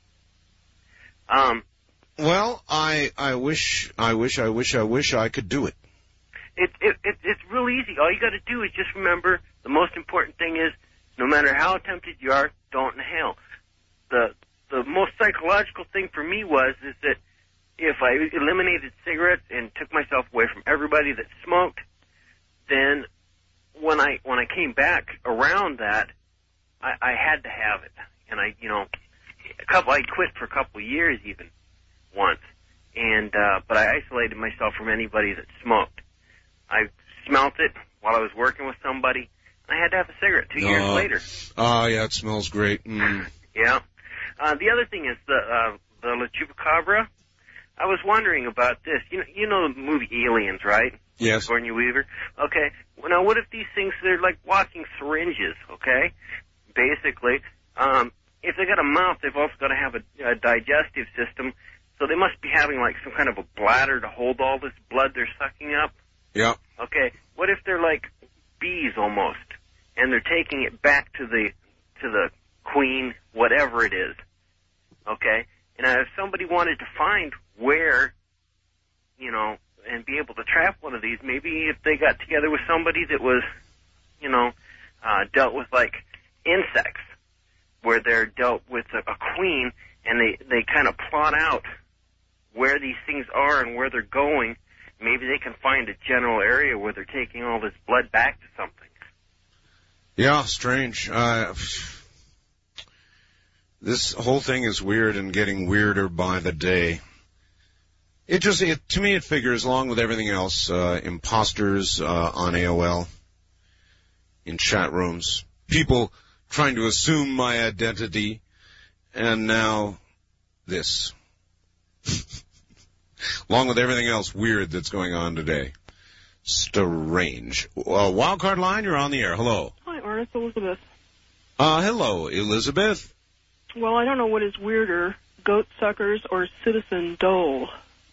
Um, well, I I wish, I wish, I wish, I wish I could do it. It, it, it It's real easy. All you got to do is just remember the most important thing is no matter how tempted you are, don't inhale. The the most psychological thing for me was is that if I eliminated cigarettes and took myself away from everybody that smoked, then when I when I came back around that, I, I had to have it, and I you know, a couple I quit for a couple of years even once, and uh, but I isolated myself from anybody that smoked. I smelt it while I was working with somebody, and I had to have a cigarette two uh, years later. Oh yeah, it smells great. Mm. Yeah. Uh, the other thing is the uh, the La Chupacabra. I was wondering about this. You know, you know the movie Aliens, right? Yes. Sigourney Weaver. Okay. Well, now, what if these things, they're like walking syringes, okay? Basically, um, if they got a mouth, they've also got to have a, a digestive system, so they must be having, like, some kind of a bladder to hold all this blood they're sucking up. Yeah. Okay. What if they're like bees almost, and they're taking it back to the to the queen, whatever it is, okay? And if somebody wanted to find where, you know, and be able to trap one of these, maybe if they got together with somebody that was, you know, uh, dealt with like insects, where they're dealt with a, a queen, and they, they kind of plot out where these things are and where they're going, maybe they can find a general area where they're taking all this blood back to something. Yeah, strange. Uh, this whole thing is weird and getting weirder by the day. It just, it, to me, it figures, along with everything else, uh, imposters uh, on A O L, in chat rooms, people trying to assume my identity, and now this. Along with everything else weird that's going on today. Strange. Uh, Wildcard line, you're on the air. Hello. Hi, Ernest. Elizabeth. Uh, hello, Elizabeth. Well, I don't know what is weirder, goat suckers or Citizen Dole.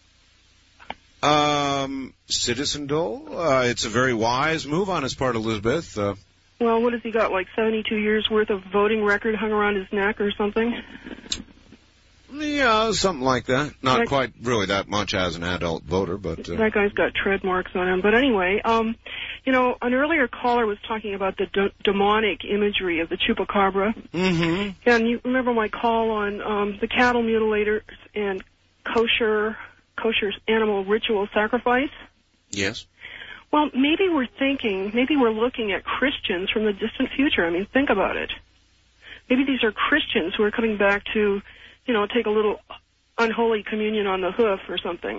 Um, Citizen Dole? Uh, it's a very wise move on his part, Elizabeth. Uh, well, what has he got, like seventy-two years worth of voting record hung around his neck or something? Yeah, something like that. Not that, quite really that much as an adult voter, but... Uh, that guy's got tread marks on him. But anyway, um, you know, an earlier caller was talking about the d- demonic imagery of the chupacabra. Mm-hmm. And you remember my call on um, the cattle mutilators and kosher, kosher animal ritual sacrifice? Yes. Well, maybe we're thinking, maybe we're looking at Christians from the distant future. I mean, think about it. Maybe these are Christians who are coming back to... you know, take a little unholy communion on the hoof or something.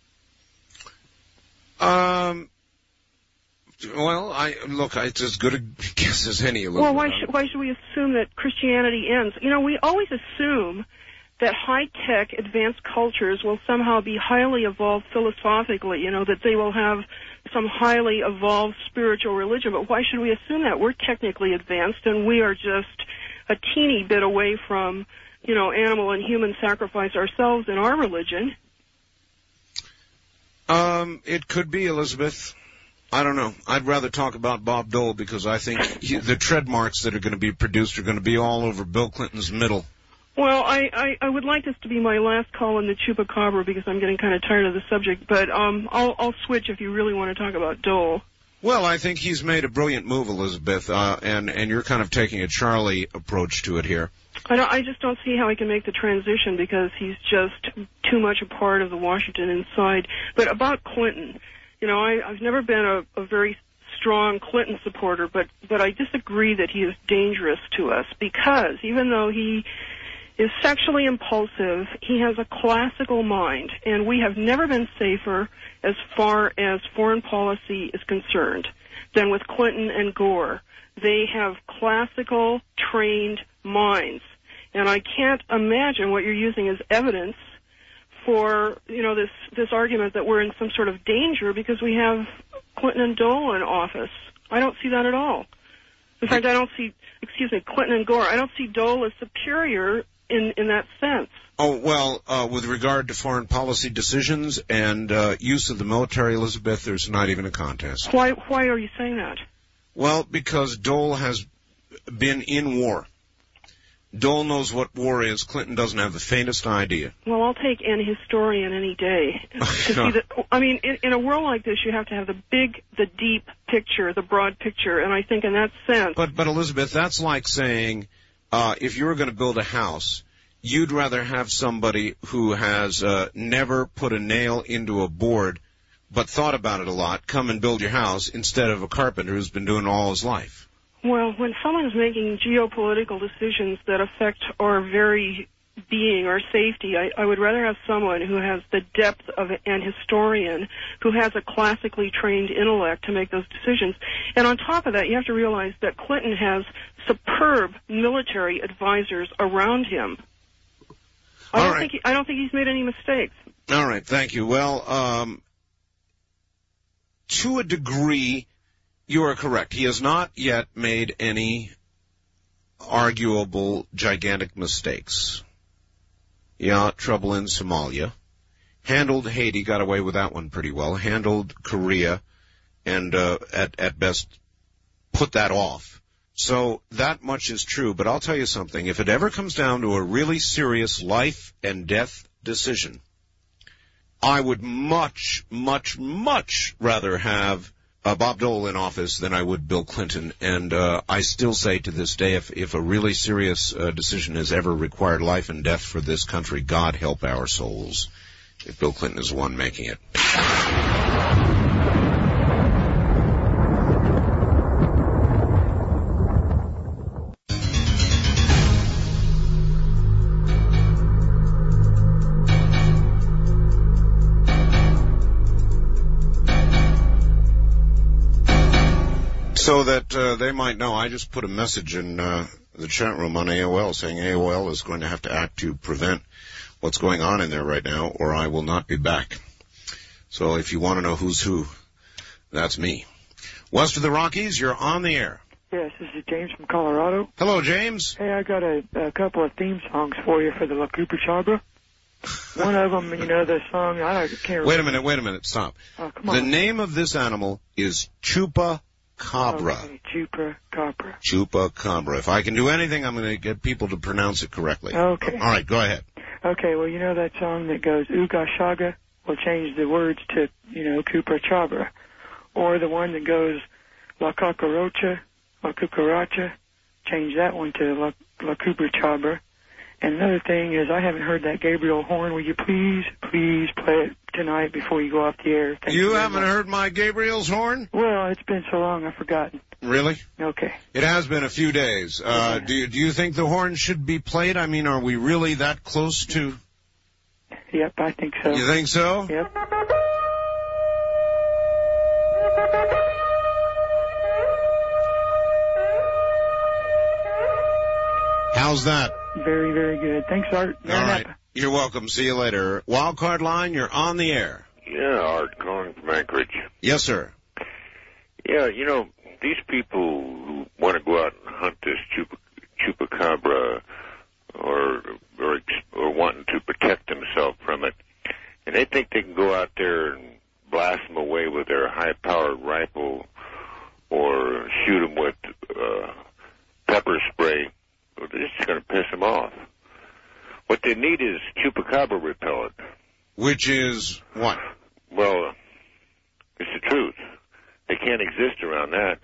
Um. Well, I look. It's as good a guess as any. Well, why should why should we assume that Christianity ends? You know, we always assume that high-tech, advanced cultures will somehow be highly evolved philosophically. You know, that they will have some highly evolved spiritual religion. But why should we assume that? We're technically advanced, and we are just a teeny bit away from, you know, animal and human sacrifice ourselves in our religion. Um, it could be, Elizabeth. I don't know. I'd rather talk about Bob Dole because I think he, the tread marks that are going to be produced are going to be all over Bill Clinton's middle. Well, I, I, I would like this to be my last call on the chupacabra because I'm getting kind of tired of the subject, but um, I'll, I'll switch if you really want to talk about Dole. Well, I think he's made a brilliant move, Elizabeth, uh, and, and you're kind of taking a Charlie approach to it here. I don't, I just don't see how he can make the transition because he's just too much a part of the Washington inside. But about Clinton, you know, I, I've never been a, a very strong Clinton supporter, but, but I disagree that he is dangerous to us because even though he is sexually impulsive, he has a classical mind, and we have never been safer as far as foreign policy is concerned than with Clinton and Gore. They have classical, trained minds, and I can't imagine what you're using as evidence for, you know, this, this argument that we're in some sort of danger because we have Clinton and Dole in office. I don't see that at all. In fact, I don't see, excuse me, Clinton and Gore, I don't see Dole as superior in, in that sense. Oh, well, uh, with regard to foreign policy decisions and uh, use of the military, Elizabeth, there's not even a contest. Why, why are you saying that? Well, because Dole has been in war. Dole knows what war is. Clinton doesn't have the faintest idea. Well, I'll take an historian any day. To see the, I mean, in, in a world like this, you have to have the big, the deep picture, the broad picture, and I think in that sense... But, but Elizabeth, that's like saying, uh, if you were going to build a house, you'd rather have somebody who has uh, never put a nail into a board but thought about it a lot come and build your house instead of a carpenter who's been doing it all his life. Well, when someone's making geopolitical decisions that affect our very being, our safety, I, I would rather have someone who has the depth of an historian, who has a classically trained intellect to make those decisions. And on top of that, you have to realize that Clinton has superb military advisors around him. I all don't right. think he, I don't think he's made any mistakes. All right, thank you. Well, um, to a degree, you are correct. He has not yet made any arguable, gigantic mistakes. Yeah, trouble in Somalia. Handled Haiti, got away with that one pretty well. Handled Korea, and uh, at, at best put that off. So that much is true, but I'll tell you something. If it ever comes down to a really serious life and death decision, I would much, much, much rather have uh, Bob Dole in office than I would Bill Clinton. And uh, I still say to this day, if, if a really serious uh, decision has ever required life and death for this country, God help our souls if Bill Clinton is the one making it. So that uh, they might know, I just put a message in uh, the chat room on A O L saying A O L is going to have to act to prevent what's going on in there right now, or I will not be back. So if you want to know who's who, that's me. West of the Rockies, you're on the air. Yes, this is James from Colorado. Hello, James. Hey, I got a, a couple of theme songs for you for the La Chupacabra. One of them, you know, the song, I can't remember. Wait a minute, wait a minute, stop. Oh, come on. The name of this animal is Chupacabra. Okay, Chupacabra. Chupacabra. If I can do anything, I'm going to get people to pronounce it correctly. Okay. All right, go ahead. Okay, well, you know that song that goes, Uga Shaga? We'll change the words to, you know, Chupacabra. Or the one that goes, La Cucaracha, La Cucaracha, change that one to La, La Chupacabra. And another thing is, I haven't heard that Gabriel horn. Will you please, please play it tonight before you go off the air? Thank you you haven't much. heard my Gabriel's horn? Well, it's been so long, I've forgotten. Really? Okay. It has been a few days. Uh, okay. do you, do you think the horn should be played? I mean, are we really that close to... Yep, I think so. You think so? Yep. How's that? Very, very good. Thanks, Art. All right. You're welcome. See you later. Wildcard line, you're on the air. Yeah, Art, calling from Anchorage. Yes, sir. Yeah, you know, these people who want to go out and hunt this chupa, chupacabra or, or or wanting to protect themselves from it, and they think they can go out there and blast them away with their high-powered rifle or shoot them with uh, pepper spray. This is going to piss them off. What they need is chupacabra repellent. Which is what? Well, it's the truth. They can't exist around that.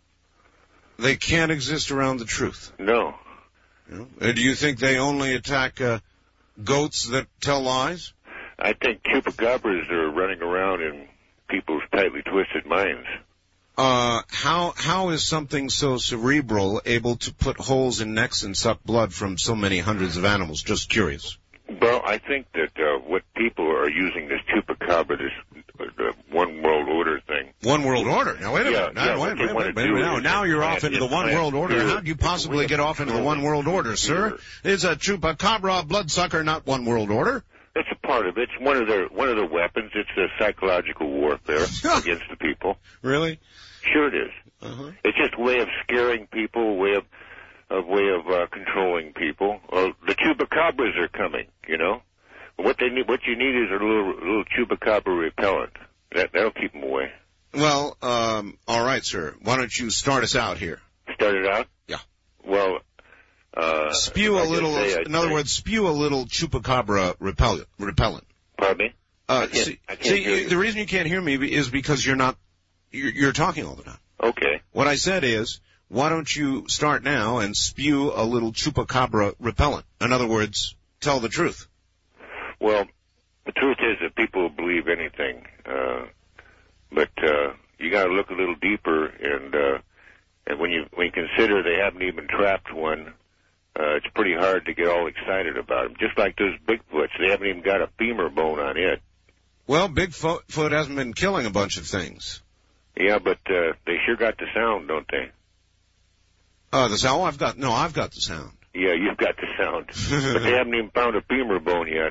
They can't exist around the truth? No. no. Uh, do you think they only attack uh, goats that tell lies? I think chupacabras are running around in people's tightly twisted minds. Uh, how how is something so cerebral able to put holes in necks and suck blood from so many hundreds of animals? Just curious. Well, I think that uh, what people are using this chupacabra, this uh, one world order thing. One world order? Now, wait a yeah, minute. Now, yeah, wait, wait, wait, wait, wait, now, now you're off into the one world order. How do you possibly get off into the one world order, sir? It's a chupacabra bloodsucker, not one world order. It's a part of it. It's one of their one of their weapons. It's a psychological warfare against the people. Really? Sure it is. Uh-huh. It's just a way of scaring people, a way of a way of uh, controlling people. Well, the chupacabras are coming, you know. What they need, what you need is a little little chupacabra repellent. That that'll keep them away. Well, um, all right, sir. Why don't you start us out here? Start it out? Yeah. Well, uh, spew a little. Say, in other words, spew a little chupacabra repellent. Repellent. Pardon me? Uh, I can't, see, I can't see hear you. The reason you can't hear me is because you're not. You're, you're talking all the time. Okay. What I said is, why don't you start now and spew a little chupacabra repellent? In other words, tell the truth. Well, the truth is that people will believe anything, uh, but uh, you got to look a little deeper, and uh, and when you when you consider they haven't even trapped one, uh, it's pretty hard to get all excited about them. Just like those Bigfoots, they haven't even got a femur bone on it. Well, Bigfoot hasn't been killing a bunch of things. Yeah, but uh, they sure got the sound, don't they? Uh, the sound? Oh, I've got, no, I've got the sound. Yeah, you've got the sound. But they haven't even found a femur bone yet.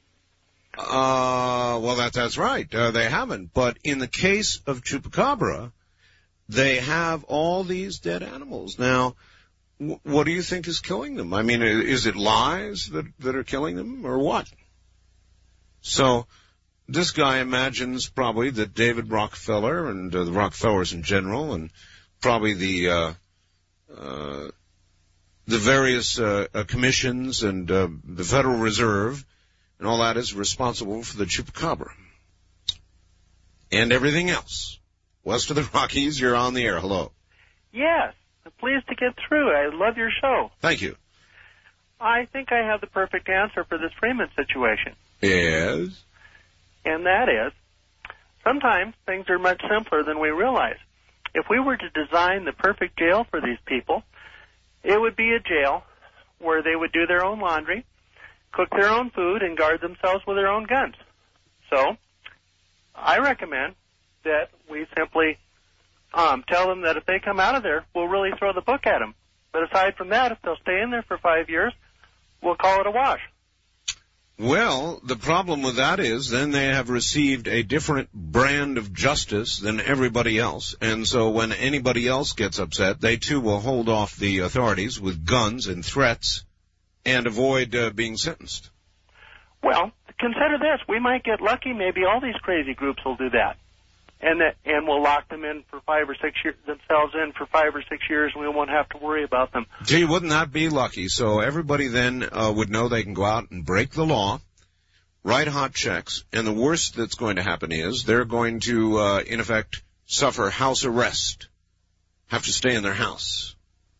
Uh, well, that, that's right. Uh, they haven't. But in the case of chupacabra, they have all these dead animals. Now, w- what do you think is killing them? I mean, is it lies that, that are killing them, or what? So, this guy imagines probably that David Rockefeller and uh, the Rockefellers in general, and probably the uh, uh, the various uh, uh, commissions and uh, the Federal Reserve and all that is responsible for the chupacabra and everything else. West of the Rockies, you're on the air. Hello. Yes, I'm pleased to get through. I love your show. Thank you. I think I have the perfect answer for this Freeman situation. Yes. And that is, sometimes things are much simpler than we realize. If we were to design the perfect jail for these people, it would be a jail where they would do their own laundry, cook their own food, and guard themselves with their own guns. So, I recommend that we simply um, tell them that if they come out of there, we'll really throw the book at them. But aside from that, if they'll stay in there for five years, we'll call it a wash. Well, the problem with that is then they have received a different brand of justice than everybody else. And so when anybody else gets upset, they too will hold off the authorities with guns and threats and avoid uh, being sentenced. Well, consider this. We might get lucky. Maybe all these crazy groups will do that. And that, and we'll lock them in for five or six years, themselves in for five or six years, and we won't have to worry about them. Gee, wouldn't that be lucky? So everybody then uh, would know they can go out and break the law, write hot checks, and the worst that's going to happen is they're going to, uh, in effect, suffer house arrest, have to stay in their house.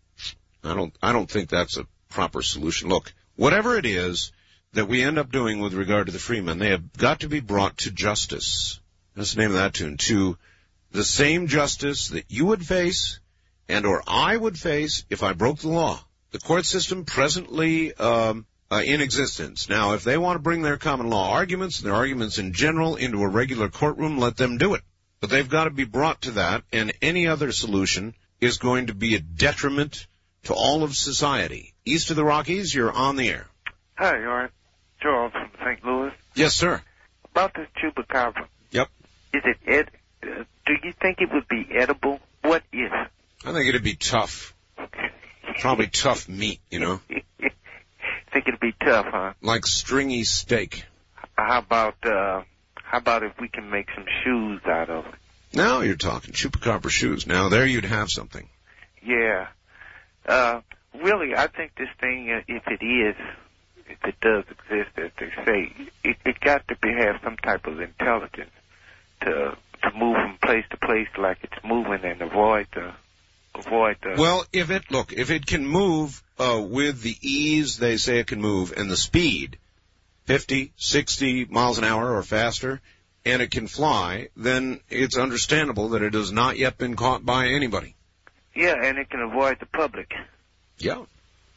I don't, I don't think that's a proper solution. Look, whatever it is that we end up doing with regard to the freemen, they have got to be brought to justice. That's the name of that tune. To the same justice that you would face and or I would face if I broke the law. The court system presently um, uh, in existence. Now, if they want to bring their common law arguments and their arguments in general into a regular courtroom, let them do it. But they've got to be brought to that, and any other solution is going to be a detriment to all of society. East of the Rockies, you're on the air. Hi, all right. Charles from Saint Louis. Yes, sir. About this chupacabra. Yep. Is it ed? Uh, do you think it would be edible? What is it? I think it'd be tough. Probably tough meat, you know. Think it'd be tough, huh? Like stringy steak. How about uh, how about if we can make some shoes out of it? Now you're talking chupacabra shoes. Now there you'd have something. Yeah. Uh, really, I think this thing, uh, if it is, if it does exist, as they say, it, it got to be, have some type of intelligence to to move from place to place like it's moving and avoid the avoid the. Well, if it look, if it can move uh, with the ease they say it can move and the speed, fifty, sixty miles an hour or faster, and it can fly, then it's understandable that it has not yet been caught by anybody. Yeah, and it can avoid the public. Yeah.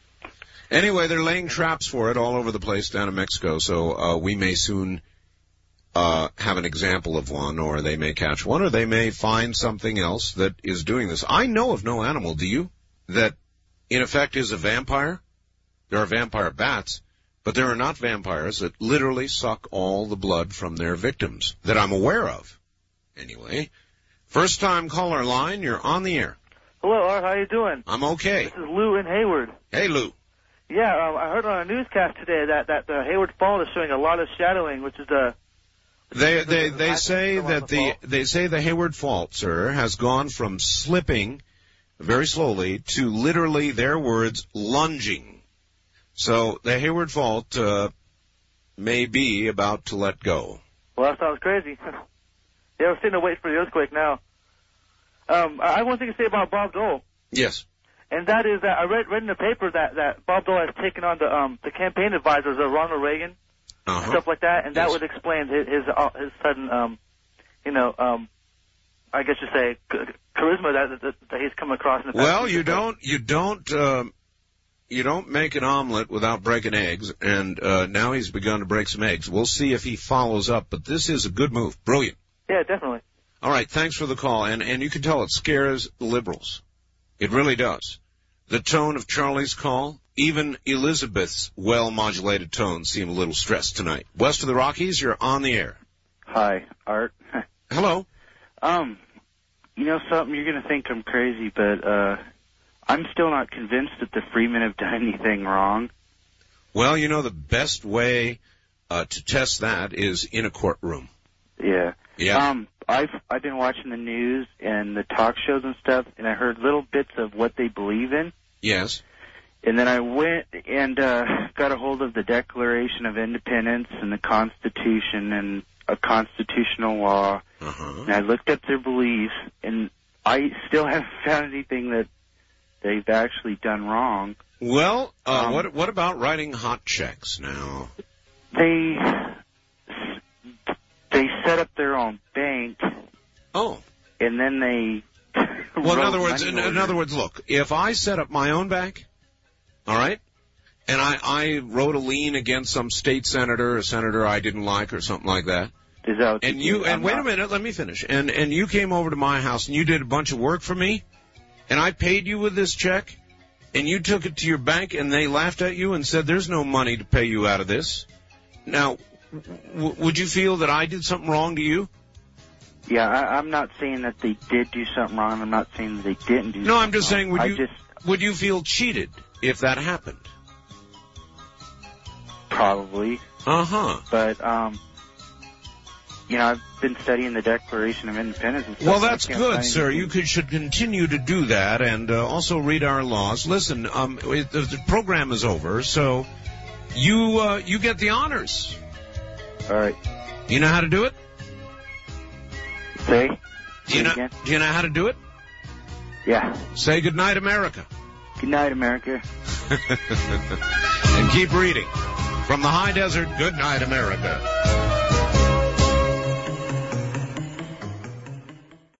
Anyway, they're laying traps for it all over the place down in Mexico, so uh, we may soon uh have an example of one, or they may catch one, or they may find something else that is doing this. I know of no animal, do you, that in effect is a vampire? There are vampire bats, but there are not vampires that literally suck all the blood from their victims, that I'm aware of. Anyway, first time caller line, you're on the air. Hello, Art, how you doing? I'm okay. This is Lou in Hayward. Hey, Lou. Yeah, um, I heard on a newscast today that, that the Hayward Fault is showing a lot of shadowing, which is the... They they they say that the they say the Hayward Fault, sir, has gone from slipping very slowly to literally, their words, lunging. So the Hayward Fault uh, may be about to let go. Well, that sounds crazy. Yeah, we're sitting to wait for the earthquake now. Um, I have one thing to say about Bob Dole. Yes. And that is that I read read in the paper that, that Bob Dole has taken on the um the campaign advisors of Ronald Reagan. Uh-huh. Stuff like that, and that Yes. would explain his his, uh, his sudden, um, you know, um, I guess you say ch- charisma that, that that he's come across in the past. Well, you don't you don't um, you don't make an omelet without breaking eggs, and uh, now he's begun to break some eggs. We'll see if he follows up, but this is a good move, brilliant. Yeah, definitely. All right, thanks for the call, and and you can tell it scares the liberals. It really does. The tone of Charlie's call, even Elizabeth's well-modulated tones seem a little stressed tonight. West of the Rockies, you're on the air. Hi, Art. Hello. Um, you know something, you're going to think I'm crazy, but uh, I'm still not convinced that the Freemen have done anything wrong. Well, you know, the best way uh, to test that is in a courtroom. Yeah. Yeah. Um, I've I've been watching the news and the talk shows and stuff, and I heard little bits of what they believe in. Yes. And then I went and uh, got a hold of the Declaration of Independence and the Constitution and a constitutional law. Uh-huh. And I looked up their beliefs, and I still haven't found anything that they've actually done wrong. Well, uh, Um, what what about writing hot checks now? They they set up their own bank. Oh. And then they. Well, in wrote other words, money in, in orders. other words, look, if I set up my own bank, all right, and I, I wrote a lien against some state senator or senator I didn't like or something like that, Is that what and you you, do? and I'm wait a not- minute, let me finish, and, and you came over to my house and you did a bunch of work for me, and I paid you with this check, and you took it to your bank and they laughed at you and said there's no money to pay you out of this, Now, w- would you feel that I did something wrong to you? Yeah, I, I'm not saying that they did do something wrong. I'm not saying that they didn't do No, something I'm just wrong. saying, would I you just, would you feel cheated if that happened? Probably. Uh-huh. But, um, you know, I've been studying the Declaration of Independence and stuff. Well, that's I can't good, find sir. anything- You could, should continue to do that and uh, also read our laws. Listen, um, it, the, the program is over, so you uh, you get the honors. All right. You know how to do it? Say? Do you know, again? do you know how to do it? Yeah. Say goodnight, America. Good night, America. And keep reading. From the high desert, good night, America.